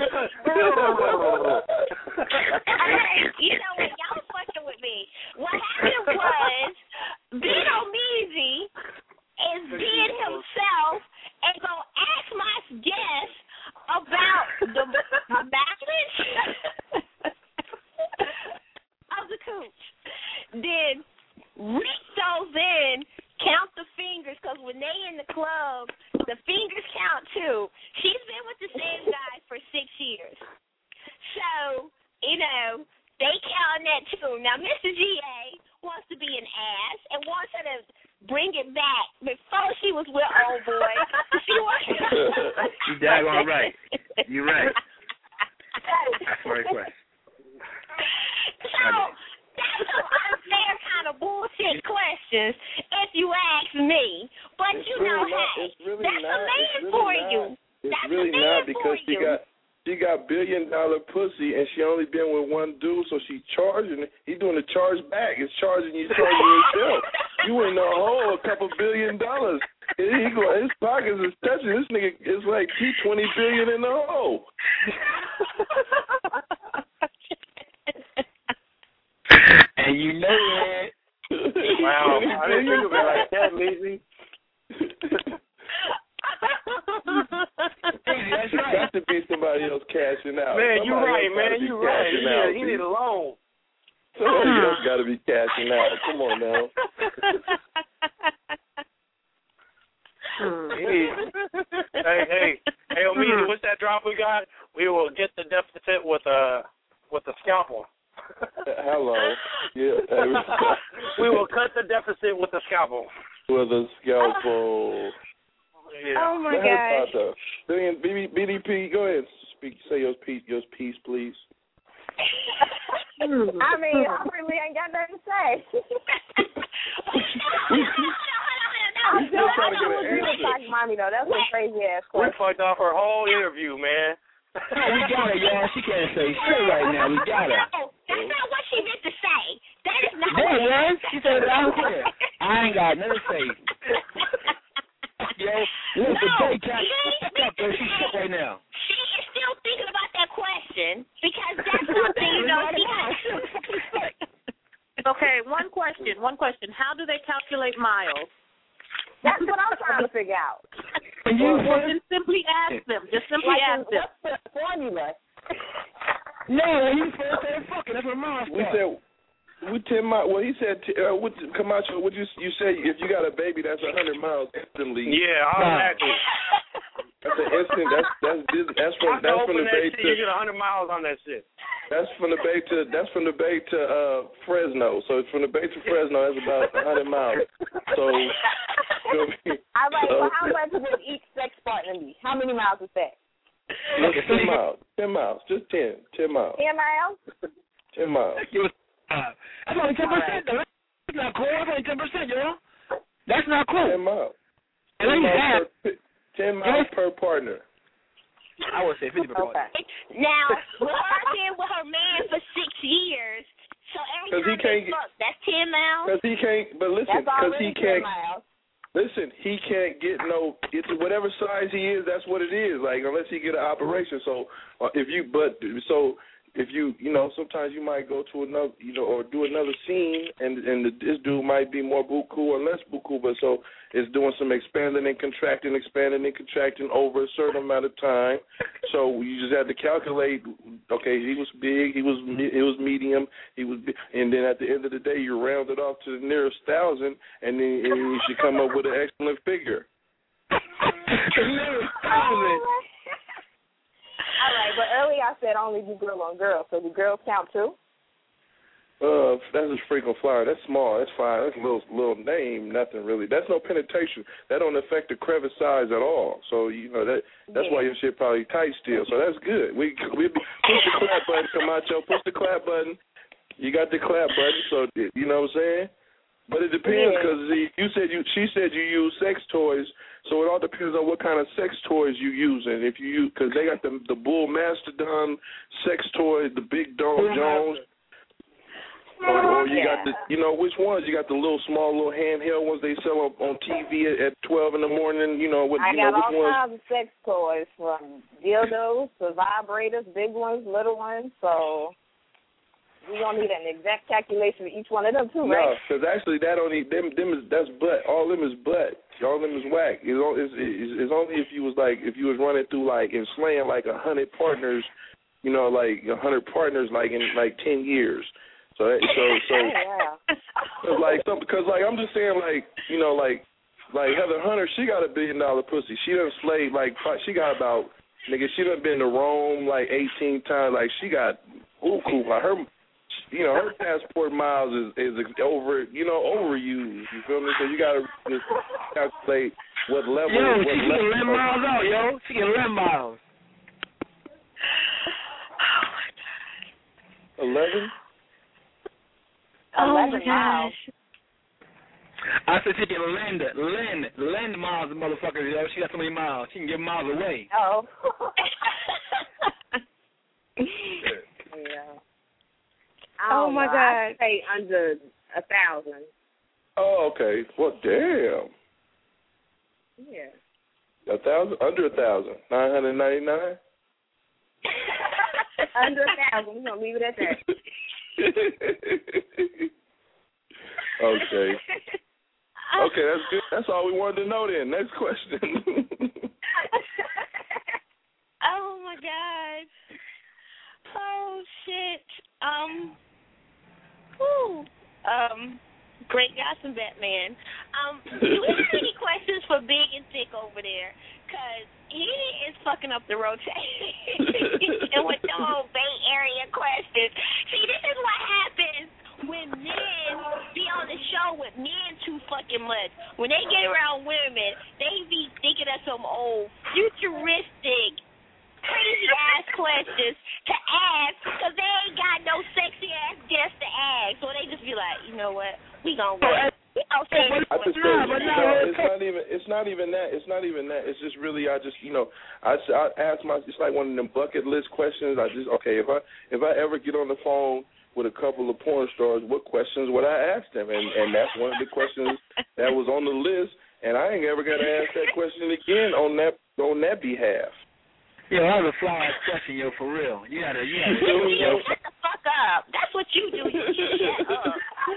You know what? Y'all fucking with me. What happened was, Big O Measy is being himself and gonna ask my guest about the mattress of the cooch. Then reach those in, count the fingers, because when they in the club, the fingers count too. She's been with the same guy for six years. So, you know, they count that too. Now, Mister G A wants to be an ass and wants her to bring it back before she was with old boy. She wants You daggone right. You're right. That's my request. So, that's some unfair kind of bullshit questions, if you ask me. But It's you really know, not, hey, it's really that's not, a man it's really for not. you. It's That's really a man not because for she you. got she got billion dollar pussy and she only been with one dude, so she charging. He doing the charge back. It's charging you, charging yourself. You in the hole a couple billion dollars. He go, his pockets is touching. This nigga is like he twenty billion in the hole. And you know that. Wow, I didn't think of it like that, Lizzie. That's There right. got to be somebody else cashing out. Man, you Somebody right, else gotta man, be you right. cashing He, out, he B. need a loan. Somebody else got to be cashing out. Come on now. He need, hey, hey, hey, Omidi, what's that drop we got? We will get the deficit with a with a scalpel. Hello. Yeah. We will cut the deficit with a scalpel. With a scalpel. Yeah. Oh my Let her gosh. talk, though. Billion, B D P, go ahead. Speak. Say your piece, your piece, please. I mean, I really ain't got nothing to say. I still still trying to I get know an you was answer. talking mommy though. That's a crazy ass We question. fucked off her whole interview, man. No, we got her, y'all. She can't say shit right now. We got her. No, that's not what she meant to say. That is not There what it was. She said, I don't care. I ain't got nothing to say. Yo, look, the No, day cat. see? Fuck up, girl. She's shit right now. She is still thinking about that question because that's something you know she has. Okay, one question. One question. How do they calculate miles? That's what I'm trying to figure out. Well, well, just simply ask them. Just simply Like, ask them. what's the formula? No, he first said fucking. That's what mom We said we ten miles. Well, he said t- uh, what, Camacho. What you you said if you got a baby, that's a hundred miles instantly. Yeah, automatically. That's an instant. That's that's that's from I that's from open the that Bay shit, to you get one hundred miles on that shit. that's from the Bay to that's from the Bay to uh, Fresno. So it's from the Bay to Fresno. That's about a hundred miles. So. All right, well, how much would each sex partner be? How many miles is that? Look, ten miles. Ten miles. Just ten. Ten miles. Ten miles? Ten miles. Uh, that's only ten percent, though. That's not cool. That's only ten percent, yo. That's not cool. Ten miles. At least half. Per, ten miles per partner. I would say fifty per partner. Now, with her being with her man for six years, so every Cause he time can't they fuck, that's ten miles. Because he can't. But listen, That's because he already can't. ten miles. Listen, he can't get no. It's whatever size he is. That's what it is. Like unless he get an operation. So uh, if you, but so if you, you know, sometimes you might go to another, you know, or do another scene, and and the, this dude might be more buku or less buku. But so it's doing some expanding and contracting, expanding and contracting over a certain amount of time. So you just have to calculate. Okay, he was big. He was he was medium. He was, big, and then at the end of the day, you round it off to the nearest thousand, and then and you should come up with an excellent figure. All right, but earlier I said only do girl on girl, so do girls count too? Uh, that's a frequent flyer. That's small. That's fine. That's a little little name. Nothing really. That's no penetration. That don't affect the crevice size at all. So you know that that's yeah. why your shit probably tight still. So that's good. We we push the clap button, Camacho. Push the clap button. You got the clap button. So you know what I'm saying. But it depends because yeah. you said you she said you use sex toys. So it all depends on what kind of sex toys you using. If you use, because they got the the Bull Mastodon sex toys, the Big Dome Jones, or, or you yeah. got the, you know, which ones? You got the little small little handheld ones they sell on, on T V at, at twelve in the morning. You know what? I you got know, all which ones? kinds of sex toys, from dildos to vibrators, big ones, little ones. So we gonna need an exact calculation for each one of them too, right? No, because actually that only them them is that's butt. All them is butt. All them is whack. It's, it's, it's, it's only if you was like if you was running through like and slaying like a hundred partners, you know, like a hundred partners like in like ten years. So that, so so yeah. cause like so, because like I'm just saying like you know like like Heather Hunter, she got a billion dollar pussy. She done slayed like she got about nigga. She done been to Rome like eighteen times. Like she got ooh cool. Like her. You know, her passport miles is, is over, you know, overused. You feel me? So you got to just calculate what level. Yo, what she can level eleven miles out, yo. She can eleven miles. Eleven? Oh eleven miles. I said she can lend, lend, lend miles to motherfuckers, yo. She got so many miles. She can give miles away. Oh. yeah. Oh my know. God! I'd say under a thousand. Oh, okay. Well, damn. Yeah. A thousand, under a thousand, nine hundred ninety nine. Under a thousand. We're gonna leave it at that. Okay. Okay, that's good. That's all we wanted to know. Then next question. Oh my God! Oh shit! Um. Whew. Um, great Gossip Batman. Um, do we have any questions for Big and Thick over there? Because he is fucking up the rotation and with the whole Bay Area questions. See, this is what happens when men be on the show with men too fucking much. When they get around women, they be thinking of some old futuristic, crazy ass questions to ask because they ain't got no sexy ass guests to ask. So they just be like, you know what? We gonna go. We gonna say this I just one. think, you know, it's not even it's not even that. It's not even that. It's just really I just you know I, I ask my it's like one of them bucket list questions. I just okay if I if I ever get on the phone with a couple of porn stars, what questions would I ask them? And and that's one of the questions that was on the list. And I ain't ever got to ask that question again on that on that behalf. Yo, that was a fly ass question, yo, for real. You gotta, you gotta do it, yo. Shut the fuck up. That's what you do. You shut up.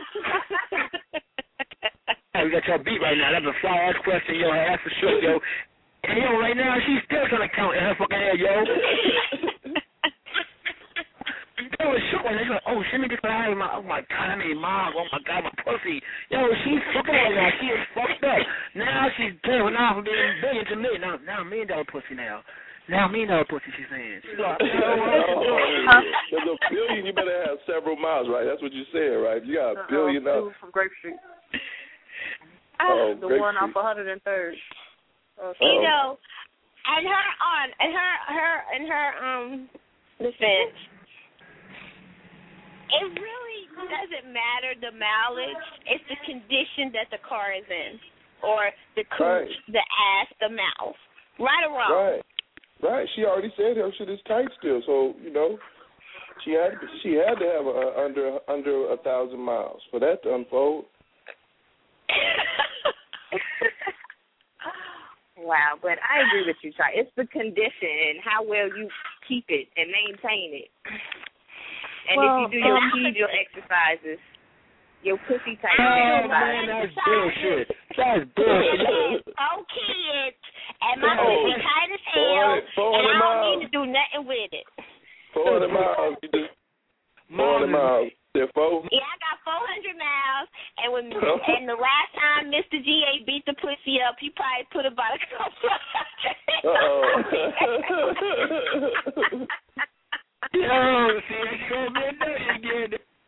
Hey, we got your beat right now. That's a fly ass question, yo. That's for sure, yo. And yo, right now she's still trying to count in her fucking head, yo. Yo, it's short one. She's like, oh, shit, me get out of my, oh my god, I mean, mom, oh my god, my pussy. Yo, she's fucking right now. She is fucked up. Now she's turning off from being billion to million. Now, now, million dollar pussy now. Now, me know pussy, she's saying. She's like, there's a billion, you better have several miles, right? That's what you said, right? You got a billion uh, dollars. from Grape Street. Oh, the Grape one Street. off one hundred third. Uh, you know, and her on, and her, her, and her um defense, it really doesn't matter the mileage. It's the condition that the car is in, or the cooch, Right. the ass, the mouth. Right or wrong? Right. Right, she already said her shit is tight still, so you know, she had she had to have a, under under a thousand miles for that to unfold. Wow, but I agree with you, Ty. It's the condition and how well you keep it and maintain it. And well, if you do your um, Kegel exercises, your pussy tight oh, exercise. man, that's bullshit. That's bullshit. Oh, kids. And my Oh, pussy tight as hell, four and I hundred don't miles. need to do nothing with it. Four hundred miles, you just four hundred miles. There, four. Yeah, I got four hundred miles, and when and the last time Mister G A beat the pussy up, he probably put about a couple of Uh-oh. Yo, see, it's going to be a dirty again.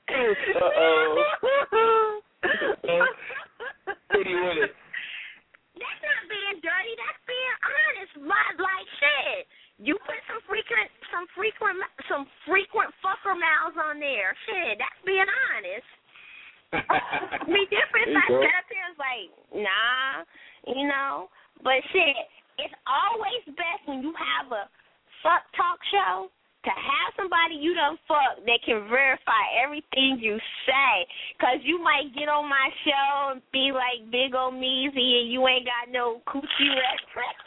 Uh-oh. Pretty with it. That's not being dirty. That's being honest. Like, like shit. You put some frequent, some frequent, some frequent fucker mouths on there. Shit, that's being honest. Be different if I sat up here and was like, nah, you know. But shit, it's always best when you have a fuck talk show to have somebody you done fuck that can verify everything you say. Because you might get on my show and be like Big Ol' Measy and you ain't got no coochie reference.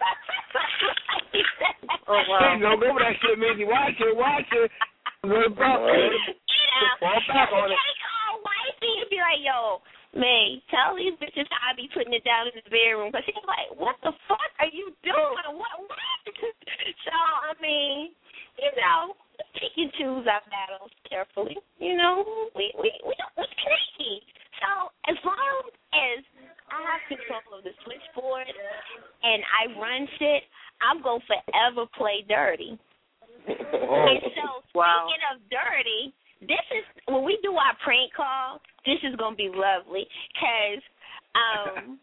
Oh, wow. Hey, don't go over that shit, Measy. Watch it, watch it. What about it? You know, fall back on it. Take call wifey and be like, yo, May, tell these bitches how I be putting it down in the bedroom. Because she's like, what the fuck are you doing? What, what? So, I mean... You know, pick and choose our battles carefully. You know, we we we don't we crazy. So as long as I have control of the switchboard and I run shit, I'm gonna forever play dirty. Oh. And so Wow. speaking of dirty, this is when we do our prank call. This is gonna be lovely because um.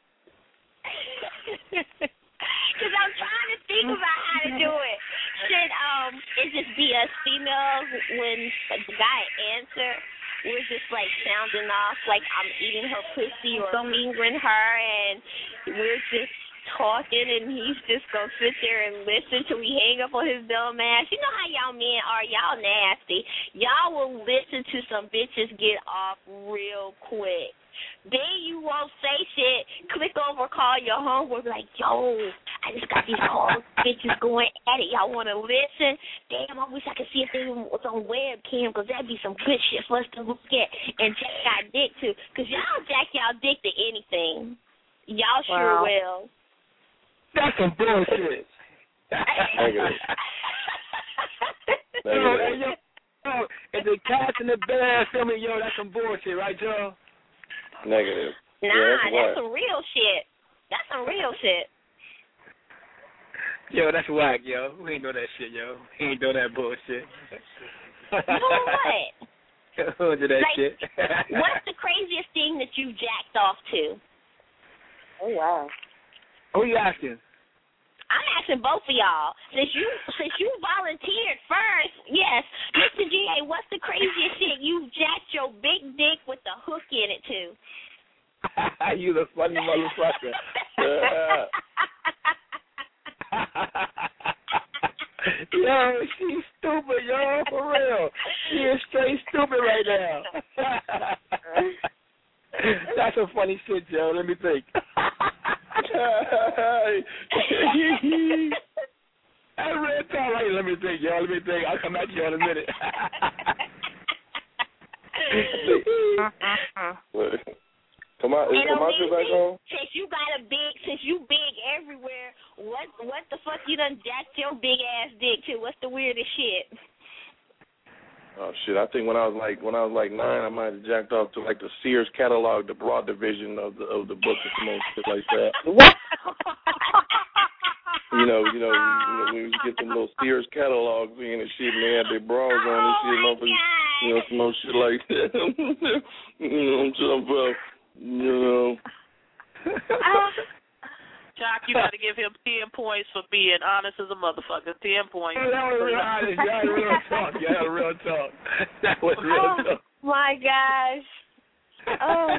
Because I'm trying to think about how to do it. Should um, it just be us females when the guy answer? We're just like sounding off like I'm eating her pussy or fingering her, and we're just talking, and he's just gonna sit there and listen till we hang up on his dumb ass. You know how y'all men are? Y'all nasty. Y'all will listen to some bitches get off real quick. Then you won't say shit. Click over, call your homeboy, be like, yo, I just got these calls, bitches going at it. Y'all want to listen? Damn, I wish I could see if they was on webcam, because that'd be some good shit for us to look at and jack our dick to. Because y'all jack y'all dick to anything. Y'all sure Wow. will. That's some bullshit. Negative. Yo, hey, yo, yo, if the cats in the bed feel me, yo, that's some bullshit, right, Joe? Negative. Nah, yeah, that's, that's some real shit. That's some real shit. Yo, that's whack, yo. We ain't know that shit, yo. We ain't know that bullshit. You know what? Who do that Like, shit? What's the craziest thing that you jacked off to? Oh wow. Who you asking? I'm asking both of y'all. Since you since you volunteered first, yes, Mister G A, what's the craziest shit you jacked your big dick with the hook in it to? You the funny motherfucker. Yo, she's stupid, yo, for real. She is straight stupid right now. That's some funny shit, Joe. Let me think. Hey, real talk. Hey, let me think, yo. Let me think. I'll come back to you in a minute. Come on, is Camacho back on? Since you got a big, since you big everywhere, what what the fuck you done jacked your big ass dick to? What's the weirdest shit? Oh shit! I think when I was like when I was like nine, I might have jacked off to like the Sears catalog, the broad division of the of the book or some old shit like that. What? You know, you know, you know, when you get them little Sears catalogs in and shit, and they had their bras on and shit, oh and you know, some old shit like that. You know what I'm talking about? You know. Jock, you got to give him ten points for being honest as a motherfucker. Ten points. Oh, that was real honest. That was real talk. Yeah, that was real talk. That was real oh, talk. My gosh. Oh.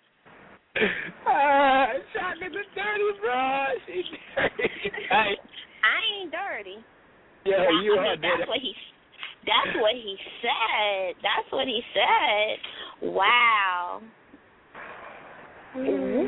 Ah, Jock is a dirty bro. She's dirty. I ain't dirty. Yeah, that's you what are he, dirty. That's what he. That's what he said. That's what he said. Wow. Ooh.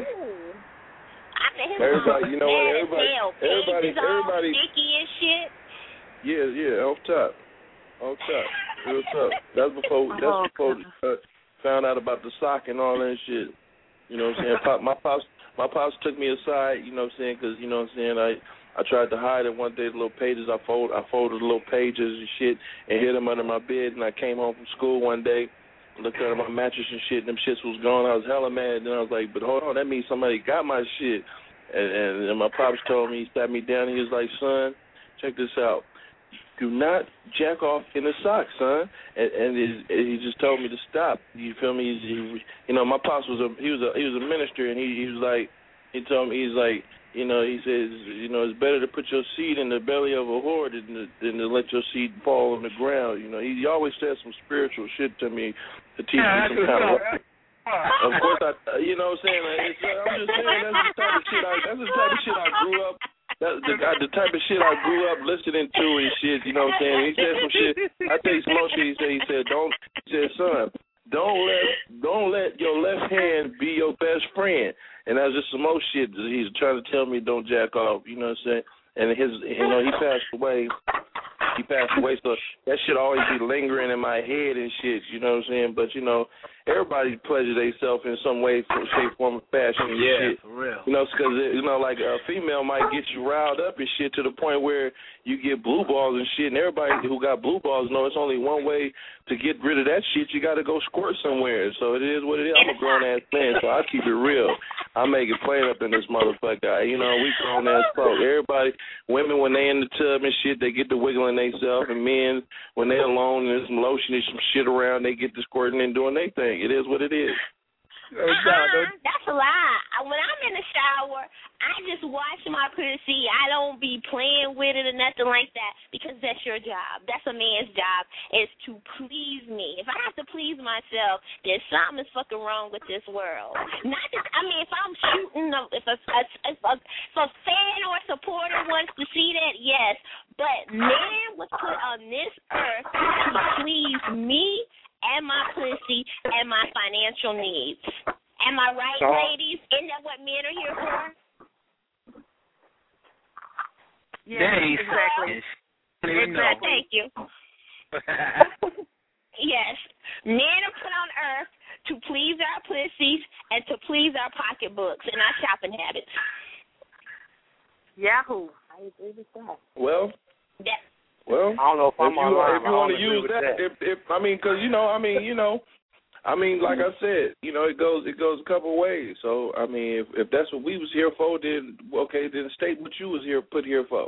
I bet his Everybody, you know what? mad Everybody, as hell. everybody, Pages all everybody. sticky and shit. Yeah, yeah, off top, off top, real tough. That's before. That's Oh, before uh, found out about the sock and all that shit. You know what I'm saying? Pop, my pops, my pops took me aside. You know what I'm saying? Because you know what I'm saying. I I tried to hide it one day. The little pages I fold, I folded the little pages and shit and hid them under my bed. And I came home from school one day. Looked under my mattress and shit, and them shits was gone. I was hella mad. And then I was like, but hold on, that means somebody got my shit. And, and, and my pops told me, he sat me down, and he was like, son, check this out. Do not jack off in the sock, son. And, and he, he just told me to stop. You feel me? He's, he, you know, my pops was a he was a he was a minister, and he, he was like, he told me, he's like, you know, he says, you know, it's better to put your seed in the belly of a whore than to, than to let your seed fall on the ground. You know, he, he always said some spiritual shit to me to teach Yeah, me some kind of. Of course, I, you know what I'm saying? Like, it's, I'm just saying that's the type of shit I, that's the type of shit I grew up. That's the, the type of shit I grew up listening to and shit. You know what I'm saying? He said some shit. I tell you some more shit. He said, he said, don't. He said, son, don't let, don't let your left hand be your best friend. And that was just some more shit. He's trying to tell me don't jack off. You know what I'm saying? And his, you know, he passed away. He passed away, so that shit always be lingering in my head and shit, you know what I'm saying? But, you know, everybody pleasure themselves in some way, shape, form, or fashion and yeah, shit. for real. You know, because, you know, like a female might get you riled up and shit to the point where you get blue balls and shit, and everybody who got blue balls know it's only one way to get rid of that shit. You got to go squirt somewhere. So it is what it is. I'm a grown-ass man, so I keep it real. I make it plain up in this motherfucker. You know, we grown-ass folk. Everybody, women, when they in the tub and shit, they get to wiggling themselves, and men, when they alone and there's some lotion and some shit around, they get to squirting and doing their thing. It is what it is. Uh-uh, that's a lie. When I'm in the shower, I just wash my pussy. I don't be playing with it or nothing like that because that's your job. That's a man's job, is to please me. If I have to please myself, then something is fucking wrong with this world. Not just, I mean, if I'm shooting, if a, a, if a, if a fan or supporter wants to see that, yes. But man was put on this earth to please me and my pussy and my financial needs. Am I right, so, ladies? Isn't that what men are here for? Yeah, exactly. Exactly. Thank you. Yes. Men are put on earth to please our pussies and to please our pocketbooks and our shopping habits. Yahoo. I agree with that. Well, that, well, I don't know if I'm if you, online. if you want to use that, that, if if I mean, because you know, I mean, you know, I mean, like I said, you know, it goes it goes a couple of ways. So I mean, if if that's what we was here for, then okay, then state what you was here put here for.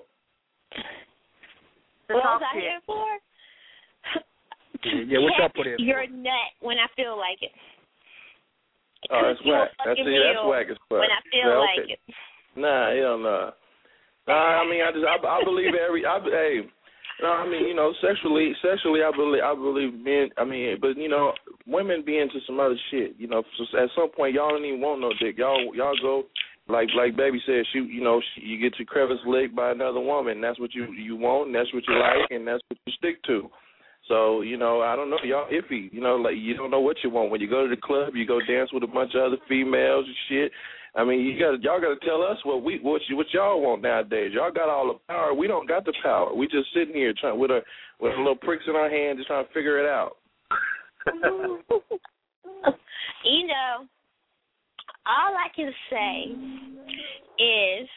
What was I here for? Yeah, yeah, what y'all put in your nut when I feel like it. Oh, that's whack. That's it. That's whack as fuck. When I feel well, like okay. it. Nah, hell no. Nah, I mean, I just, I, I believe every, I, hey, no, I mean, you know, sexually, sexually, I believe, I believe men. I mean, but you know, women be into some other shit. You know, so at some point, y'all don't even want no dick. Y'all, y'all go, like, like Baby said, shoot. You know, you get your crevice licked by another woman. That's what you, you want, and that's what you like, and that's what you stick to. So, you know, I don't know, y'all iffy. You know, like, you don't know what you want. When you go to the club, you go dance with a bunch of other females and shit. I mean, you got y'all got to tell us what we what, you, what y'all want nowadays. Y'all got all the power. We don't got the power. We just sitting here trying with a with a little pricks in our hand, just trying to figure it out. You know, all I can say is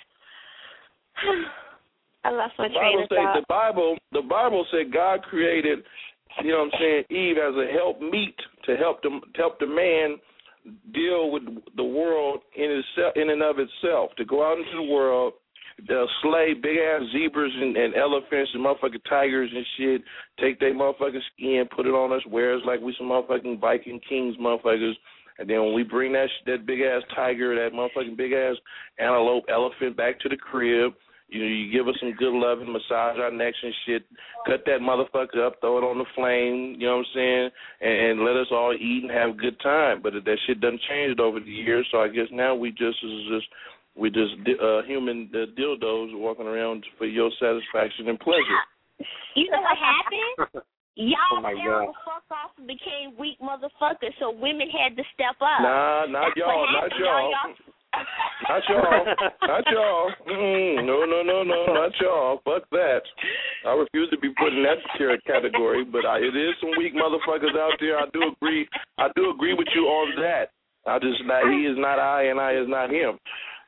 I lost my train of thought. The Bible, the Bible said God created, you know what I'm saying, Eve as a help meet to help the to help the man deal with the world in itself, in and of itself, to go out into the world, they'll slay big ass zebras and, and elephants and motherfucking tigers and shit, take their motherfucking skin, put it on us, wear us like we some motherfucking Viking kings motherfuckers, and then when we bring that that big ass tiger, that motherfucking big ass antelope, elephant back to the crib, you know, you give us some good loving, massage our necks and shit, cut that motherfucker up, throw it on the flame, you know what I'm saying, and, and let us all eat and have a good time. But that shit doesn't change over the years, so I guess now we just is just we just uh, human uh, dildos walking around for your satisfaction and pleasure. You know what happened? Y'all Oh my terrible God. fuck off and became weak motherfuckers, so women had to step up. Nah, not That's y'all, what not happened, y'all. y'all. Not y'all. Not y'all. Mm-mm. No, no, no, no, not y'all. Fuck that. I refuse to be put in that category, but I, it is some weak motherfuckers out there. I do agree. I do agree with you on that. I just not. He is not I, and I is not him.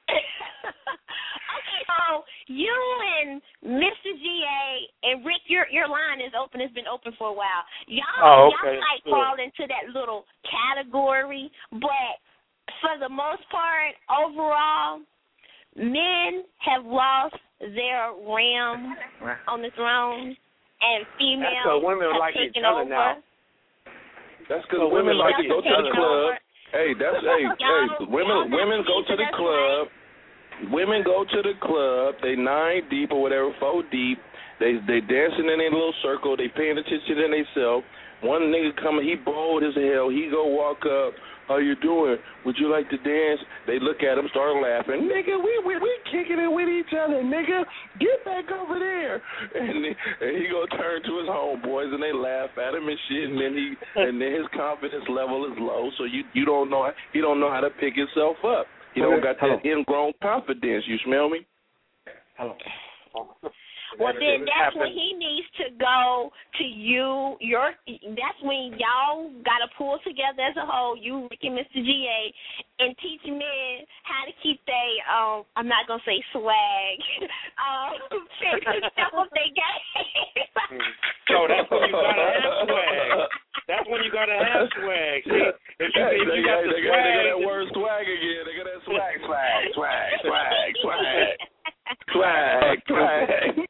Okay, so you and Mister G A and Rick, your your line is open. It's been open for a while. Y'all, Oh, okay. y'all like Good. fall into that little category, but for the most part, overall, men have lost their realm on the throne, and females That's 'cause women have like taken each other over. now. That's because So women women like like to go each to the other. club. Hey, that's hey, hey. Women, women go to the club. Women go to the club. They nine deep or whatever, four deep. They they dancing in a little circle. They paying attention to themselves. One nigga coming, he bold as hell. He go walk up. How you doing? Would you like to dance? They look at him, start laughing. Nigga, we we we kicking it with each other. Nigga, get back over there. And, and he go turn to his homeboys, and they laugh at him and shit. And then he and then his confidence level is low. So you you don't know he don't know how to pick himself up. He don't got that ingrown confidence. You smell me? Hello. Well, then that's when he needs to go to you. Your that's when y'all got to pull together as a whole, you, Rick and Mister G A, and teach men how to keep they, um, I'm not going to say swag, um, step up their game. So that's when you got to have swag. That's when you got to have swag. See, if you, if you got the they, swag. they got that word swag again. They got that swag, swag, swag, swag, swag. Swag, swag.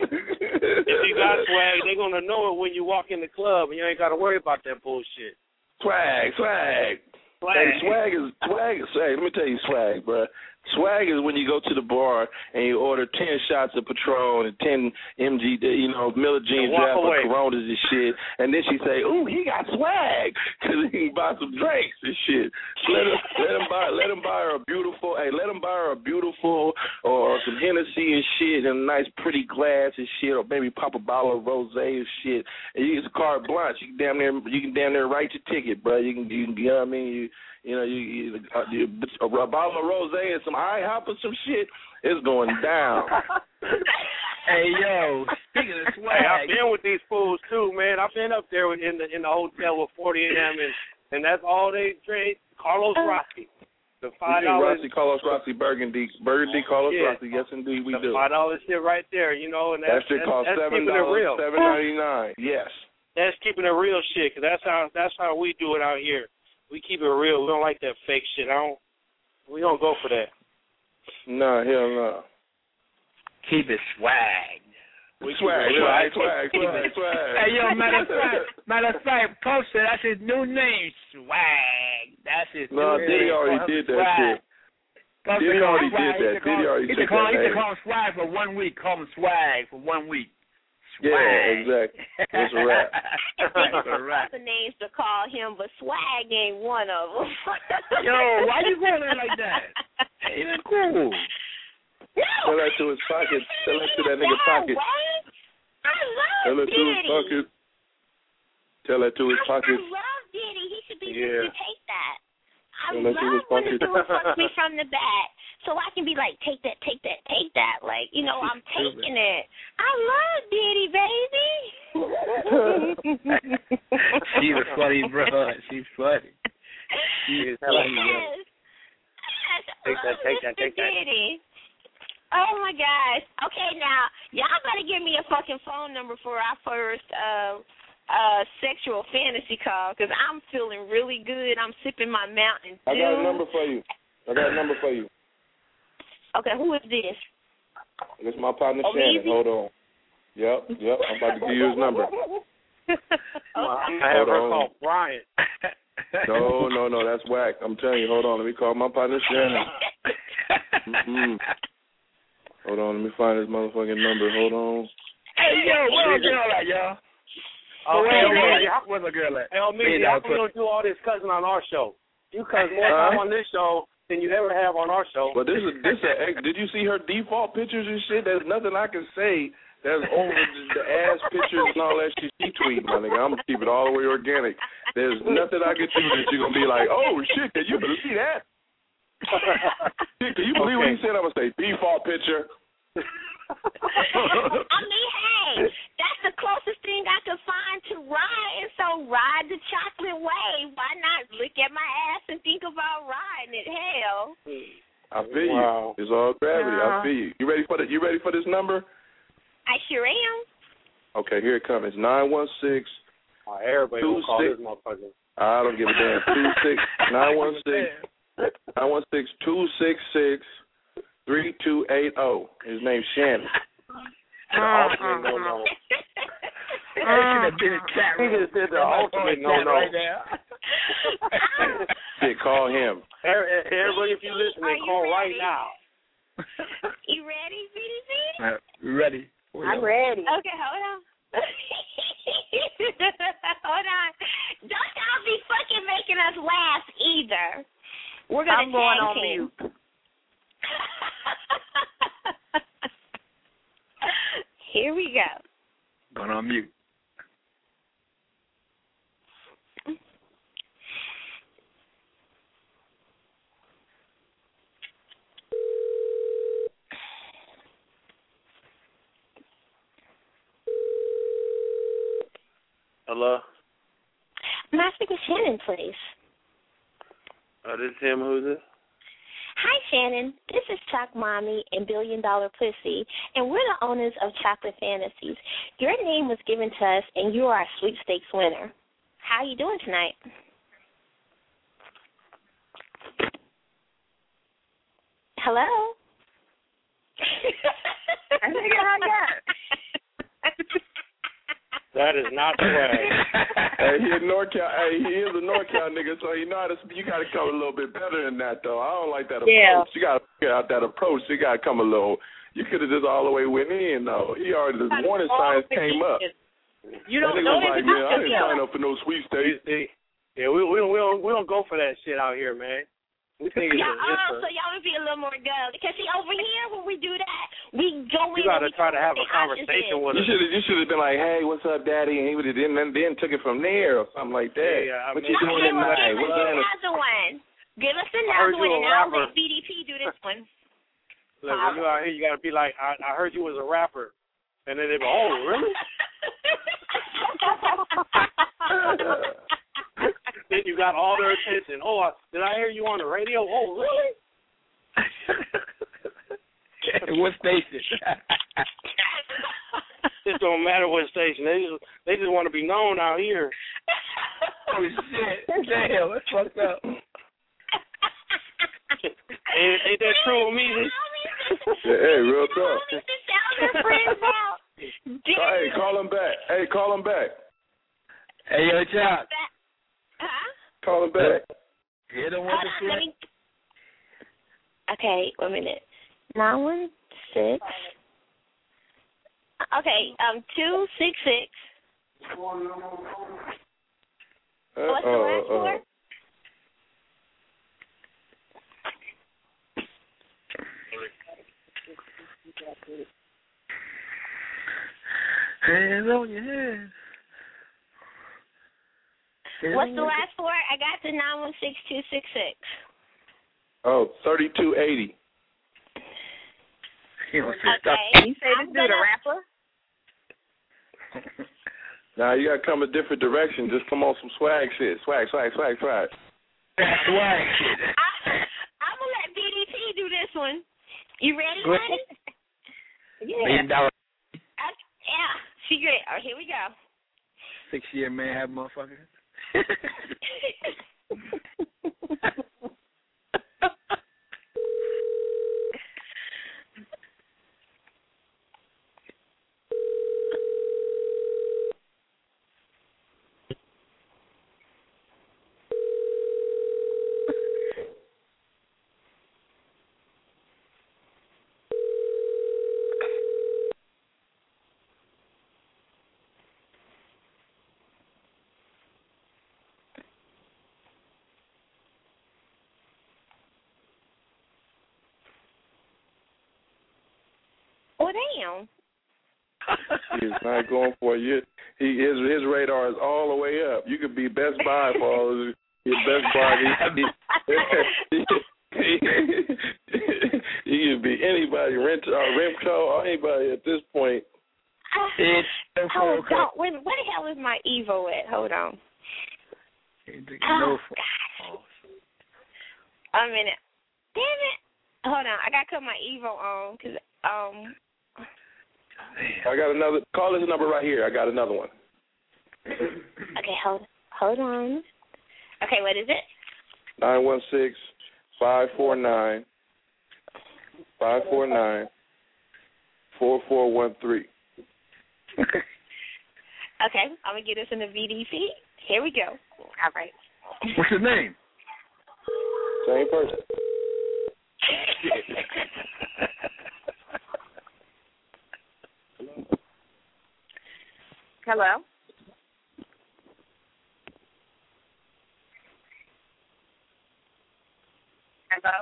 If you got swag, they're going to know it when you walk in the club, and you ain't got to worry about that bullshit. Swag, swag. Swag. Hey, swag is swag. Is, hey, let me tell you, swag, bro. Swag is when you go to the bar and you order ten shots of Patron and ten M G, you know, Miller Jean draft of Coronas and shit, and then she say, "Ooh, he got swag," because he can buy some drinks and shit. Let him, let him buy, let him buy her a beautiful, hey, let him buy her a beautiful or some Hennessy and shit, and a nice pretty glass and shit, or maybe pop a bottle of rosé and shit. And you get carte blanche. You can damn near, you can damn near write your ticket, bro. You can, you can, you know what I mean? You, You know, you, you, uh, you, a bottle of rosé and some IHOP or some shit is going down. Hey yo, speaking of swag, hey, I've been with these fools too, man. I've been up there in the in the hotel with forty of them, and, and that's all they drink. Carlos Rossi, the five dollars. Rossi, Carlos Rossi, Burgundy, Burgundy, Carlos yeah. Rossi. Yes, indeed, we the do. Five dollars shit right there, you know, and that's, that shit that's, costs that's seven keeping it real. dollars, seven ninety nine. Yes, that's keeping it real shit. Cause that's how that's how we do it out here. We keep it real. We don't like that fake shit. I don't. We don't go for that. No, hell no. Keep it swag. We swag, swag, swag, swag, swag. Hey, yo, matter of fact, matter of fact, Puff said that's his new name, Swag. That's his no, new Diddy name. already did that swag. shit. Puff Diddy already swag. did that. Diddy already he took call, that. He Hey. call him Swag for one week. Call him Swag for one week. Swag. Yeah, exactly. That's a rap. That's a rap. Other names to call him, but Swag ain't one of them. Yo, why you going there like that? Ain't that cool? No. Tell that to his pocket. Tell that to that nigga pocket. I love Tell that Diddy. to his pocket. Tell that to his I, pocket. I love Diddy. He should be Yeah. to take that. I Tell that to his love when the pocket. dude fucks me from the back, so I can be like, take that, take that, take that. Like, you know, I'm taking it. I love Diddy, baby. She's a funny bro. She's funny. She's funny. Yes. Yes. Take that, take that, take that. Diddy. Oh my gosh. Okay, now y'all better give me a fucking phone number for our first uh uh sexual fantasy call, because I'm feeling really good. I'm sipping my Mountain Dew. I got a number for you. I got a number for you. Okay, who is this? It's my partner Oh, Shannon. easy? Hold on. Yep, yep. I'm about to give you his number. I'm gonna have her call Brian. No, no, no. That's whack. I'm telling you. Hold on. Let me call my partner Shannon. Mm-hmm. Hold on. Let me find his motherfucking number. Hold on. Hey, yo, where the girl at, y'all? Oh, where, hey, where, hey, where's the girl at? Hey, oh, Meezy, how come you don't do all this cussing on our show? You cuss more time on this show than you ever have on our show. But this is this a, did you see her default pictures and shit? There's nothing I can say that's over the, the ass pictures and all that shit she tweet, my nigga. I'm gonna keep it all the way organic. There's nothing I can do that you're gonna be like, oh shit, can you believe that? Shit, can you believe Okay. what he said? I'm gonna say default picture. I mean, hey, that's the closest thing I could find to riding. So ride the chocolate wave. Why not look at my ass and think about riding it? Hell. I feel Wow. you. It's all gravity. Uh, I feel you. You ready for the? You ready for this number? I sure am. Okay, here it comes. It's nine one six. Oh, everybody Two will call six- this motherfucker. I don't give a damn. Two six nine one six nine one six two six six three two eight zero. His name's Shannon. The ultimate no-no. Hey, she been in chat He room. just did the I'm not ultimate going chat no-no. right now. Shit, call him. Every- Everybody, if you listen, Are you call right ready? now. You ready, B D C? Uh, you ready? I'm ready. Okay, hold on. Hold on. Don't y'all be fucking making us laugh either. We're gonna I'm going tag on team. mute. Here we go. Going on mute. Hello? May I speak with Shannon, please? Uh, this is him. Who's this? Hi, Shannon. This is Chalk Mommy and Billion Dollar Pussy, and we're the owners of Chocolate Fantasies. Your name was given to us, and you are a sweepstakes winner. How you doing tonight? Hello? I think I got That is not the way. Hey, he a NorCal. Hey, he is a NorCal nigga, so you know how to. You got to come a little bit better than that, though. I don't like that approach. Yeah. You got to figure out that approach. You got to come a little. You could have just all the way went in, though. He already the warning signs came up. You That don't nigga know was like, man, I didn't sign up for no sweepstakes. Yeah, we we don't we don't we don't go for that shit out here, man. We think it's, Yeah, a, it's uh, a, so y'all would be a little more gullible. Because, see, over here, when we do that, we go in you got to and we try to have a say conversation opposites. with You us. should have. You should have been like, hey, what's up, daddy? And he would have then then took it from there or something like that. Yeah, I what mean- you doing Okay, well, tonight? give What's us that? another one. Give us heard another you one, a and I'll rapper. let B D P do this one. Look, when you out here, you got to be like, I, I heard you was a rapper. And then they go, oh, really? Then you got all their attention. Oh, I, did I hear you on the radio? Oh, really? What station? It don't matter what station. They just they just want to be known out here. Oh, shit. Damn, that's fucked up. Ain't, ain't that true with me? Yeah, hey, real talk. Hey, call him back. Hey, call him back. Hey, yo, Chop. Huh? Call him back. Hit him with Hold the on, let me... Okay, one minute. nine one six. Okay, um, two six six. Uh, What's the last uh, four? uh, Hands on your head. What's the last four? I got the nine one six two six six. Oh, thirty-two eighty. Okay. You say this dude a rapper? Now you gotta come a different direction. Just come on some swag shit. Swag, swag, swag, swag. Swag shit. I'm gonna let B D P do this one. You ready, honey? Yeah. Million dollar. Uh, yeah. Secret. Oh, here we go. Six year man have motherfucker. Oh, damn. He's not going for you. He his his radar is all the way up. You could be Best Buy for all of his Best Buy. He, he, he, he could be anybody, rent uh, Remco, or anybody at this point. It's Hold on. Wait, where the hell is my Evo at? Hold on. No. Oh, a minute. Damn it. Hold on. I got to cut my Evo on because, um... I got another. Call this number right here. I got another one. Okay, hold hold on. Okay, what is it? Nine one six five four nine five four nine four four one three. Okay, I'm gonna get us in the V D C. Here we go. All right. What's his name? Same person. Hello? Hello?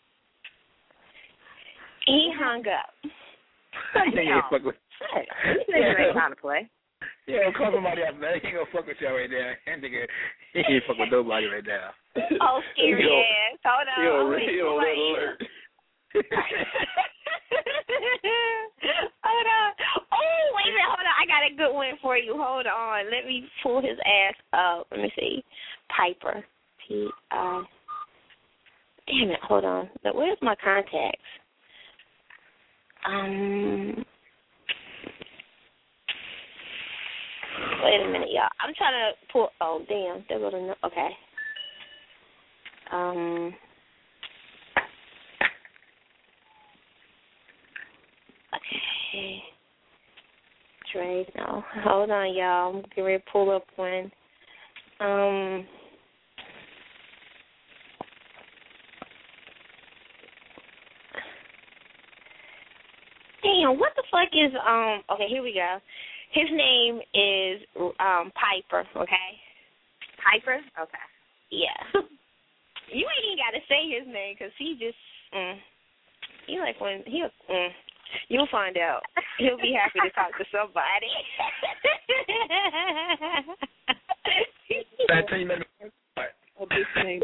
He hung up. He ain't fuck with. This nigga ain't trying to play. Yeah, call somebody up, man. He ain't gonna fuck with y'all right there. That nigga, he ain't fuck with nobody right now. Oh, scary ass. Hold on. He on, Wait, he on red alert. Hold on. Oh, wait a minute. Hold on. I got a good one for you. Hold on. Let me pull his ass up. Let me see. Piper. P I. Damn it. Hold on. Now, where's my contacts? Um. Wait a minute, y'all. I'm trying to pull. Oh, damn. There go the. Okay. Um. Okay. Trade. No. Hold on, y'all. I'm getting ready to pull up one. Um. Damn, what the fuck is, um, okay, here we go. His name is um Piper, okay? Piper? Okay. Yeah. You ain't even got to say his name because he just, mm, he like when, he'll, mm, you'll find out. He'll be happy to talk to somebody. I tell you, man. Oh, this name.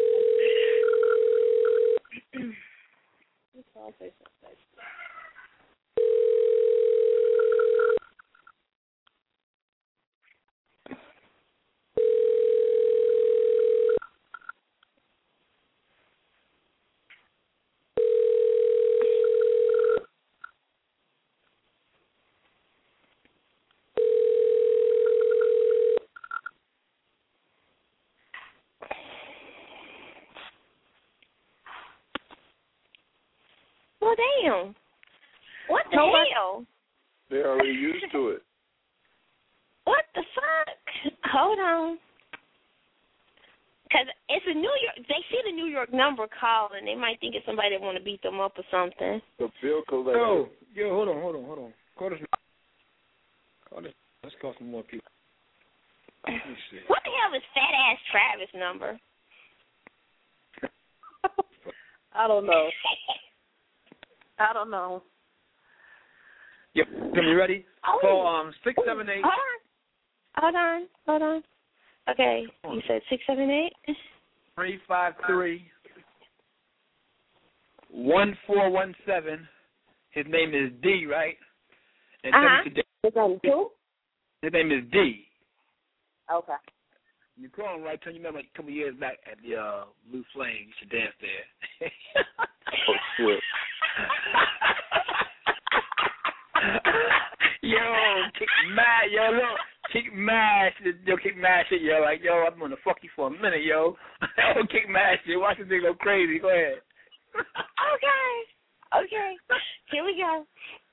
Well, damn. What the No, hell? They're already used to it. Hold on. Because it's a New York, they see the New York number calling. They might think it's somebody that want to beat them up or something. The bill collector. Yo, yo, hold on, hold on, hold on. Call this. Call this. Let's call some more people. Let me see. What the hell is fat ass Travis number? I don't know. I don't know. Yep. Can you ready? Oh. Call um six seven eight. Hold on. Hold on. Hold on. Okay. You said six seven eight. Three five three. One four one seven. His name is D, right? And Uh-huh. today, His name is who? his name is D. Okay. You call him right till you remember a couple years back at the uh, Blue Flame. You should dance there. Oh, shit. Yo, kick mad, yo, look, kick mad shit, yo, kick mad shit, yo, like, yo, I'm gonna fuck you for a minute, yo. Yo, kick mad shit, watch this thing go crazy, go ahead. Okay. Okay. Here we go.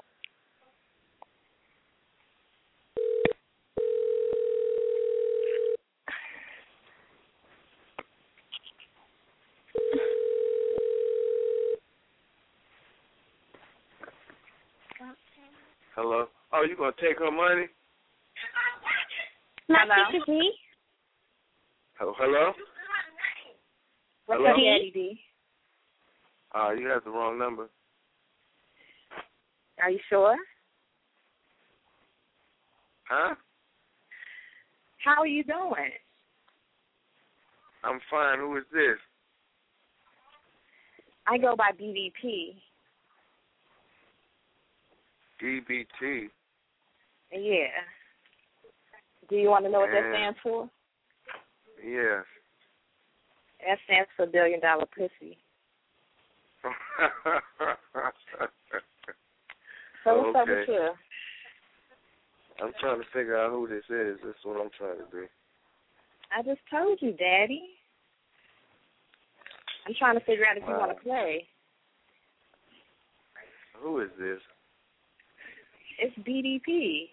Hello? Oh, you gonna take her money? My Hello? sister D. Oh, hello? What's Hello? up, Daddy D? Uh, you have the wrong number. Are you sure? Huh? How are you doing? I'm fine. Who is this? I go by B D P. D B T. Yeah. Do you want to know what that Yeah. stands for? Yes. That stands for billion dollar pussy. So what's up with Okay. you? I'm trying to figure out who this is. That's what I'm trying to do. I just told you, Daddy. I'm trying to figure out if you Wow. want to play. Who is this? It's B D P.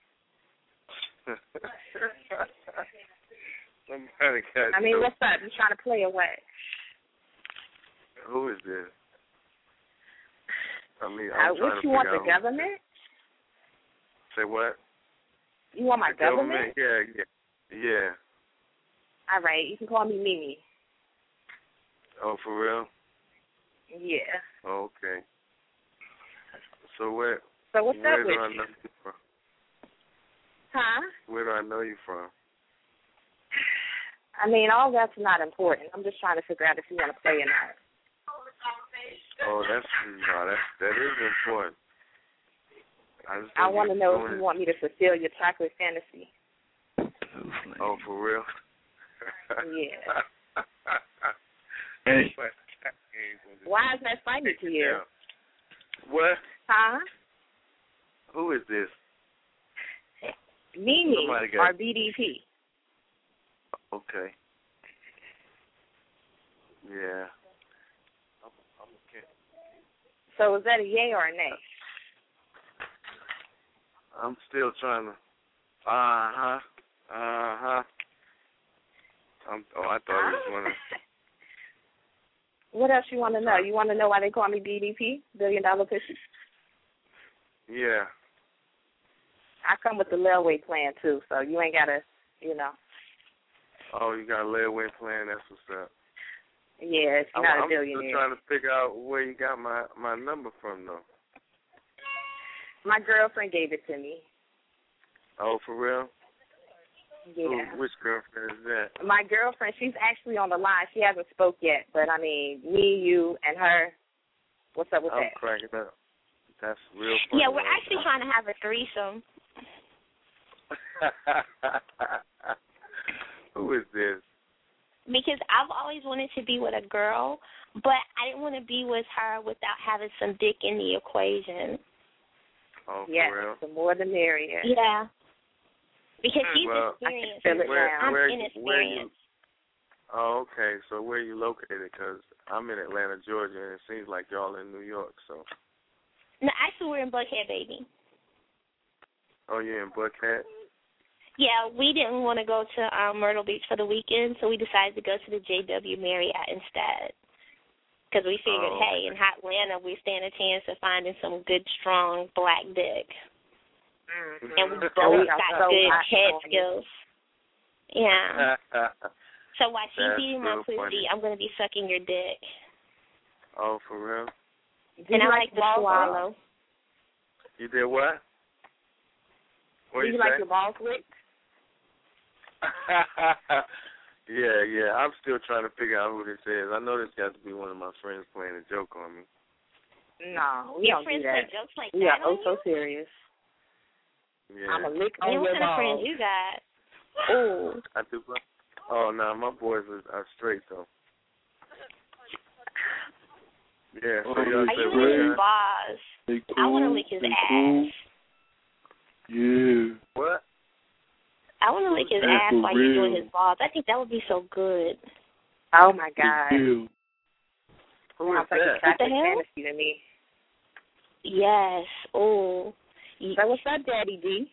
Somebody got I mean, no- what's up? You trying to play or what? Who is this? I mean, Uh, I'm trying what to you want, figure the out- government? Say what? You want my The government? Yeah, yeah, yeah. All right, you can call me Mimi. Oh, for real? Yeah. Oh, okay. So where? So what's where up do with I you? know you from? Huh? Where do I know you from? I mean, all that's not important. I'm just trying to figure out if you want to play or not. Oh, that's no, that's that is important. I just I think want to you're know if doing you it- want me to fulfill your chocolate fantasy. Oh, for real? Yeah. Hey. Why is that funny to you? What? Huh? Who is this? Mimi Somebody got- or B D P? Okay. Yeah. I'm, I'm okay. So is that a yay or a nay? I'm still trying to. Uh huh. Uh huh. I'm. Oh, I thought it was one of. What else you want to know? You want to know why they call me B D P, billion dollar pussy? Yeah. I come with the layaway plan too, so you ain't gotta, you know. Oh, you got a layaway plan. That's what's up. Yeah, it's I'm, not I'm a billionaire. still trying to figure out where you got my my number from, though. My girlfriend gave it to me. Oh, for real? Yeah. Who, which girlfriend is that? My girlfriend, she's actually on the line. She hasn't spoke yet, but I mean, me, you, and her. What's up with I'm that? cracking up. That's real funny. Yeah, we're right actually trying to have a threesome. Who is this? Because I've always wanted to be with a girl, but I didn't want to be with her without having some dick in the equation. Oh, for Yes, real? the more the merrier. Yeah. Because she's Well, experienced. I can feel it where, now. I'm where, you- inexperienced. where you? Oh, okay. So where you located? Because I'm in Atlanta, Georgia, and it seems like y'all in New York. So. No, actually, we're in Buckhead, baby. Oh, you're in Buckhead? Yeah, we didn't want to go to um, Myrtle Beach for the weekend, so we decided to go to the J W Marriott instead. Because we figured, Oh. hey, in Hot Atlanta, we stand a chance of finding some good, strong black dick. Mm-hmm. And we both got so good hot head on you. skills. Yeah. So while she's That's eating my so pussy, funny. I'm going to be sucking your dick. Oh, for real? And I you like like to balls swallow. You did what? What Do you you say? like your balls licked? yeah, yeah. I'm still trying to figure out who this is. I know this got to be one of my friends playing a joke on me. No, we Your don't friends do that. play jokes like We are that on oh so you? serious. Yeah. I'm a lick And on what your kind of friends balls. you got? Ooh. I do. Oh no, my boys are, are straight though. Yeah. So Oh, y'all Are said you what licking his kind? balls? They cool. I want to lick his they ass. cool. Yeah. What? I want to lick his Yeah, ass for while you're doing real. his balls. I think that would be so good. Oh my They God. feel. Who is Sounds like a that? classic What the hell? fantasy to me. Yes. Ooh. So what's up, Daddy D?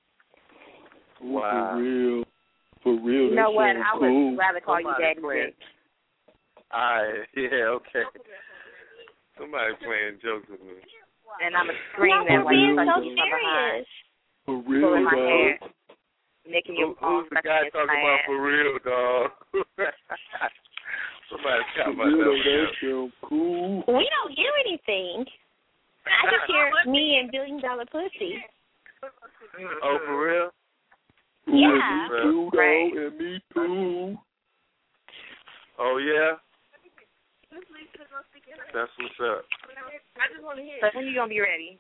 Wow. For real. For real. You know that what? sound I would cool. rather call you Somebody Daddy playing. D. Alright. Yeah. Okay. Somebody playing jokes with me. And I'm going to scream No, that we're while you being touch so me from behind. serious. For Pulling real, my hair. dog. Making Who, your balls who's the suck guy against talking my about ass. for real, dog? Somebody For got my real, number. that sound cool. We don't hear anything. I just hear me and Billion Dollar Pussy. Oh, for real? Yeah. Me too, dog, Right. and me too. Oh, yeah? That's what's up. So when you going to be ready?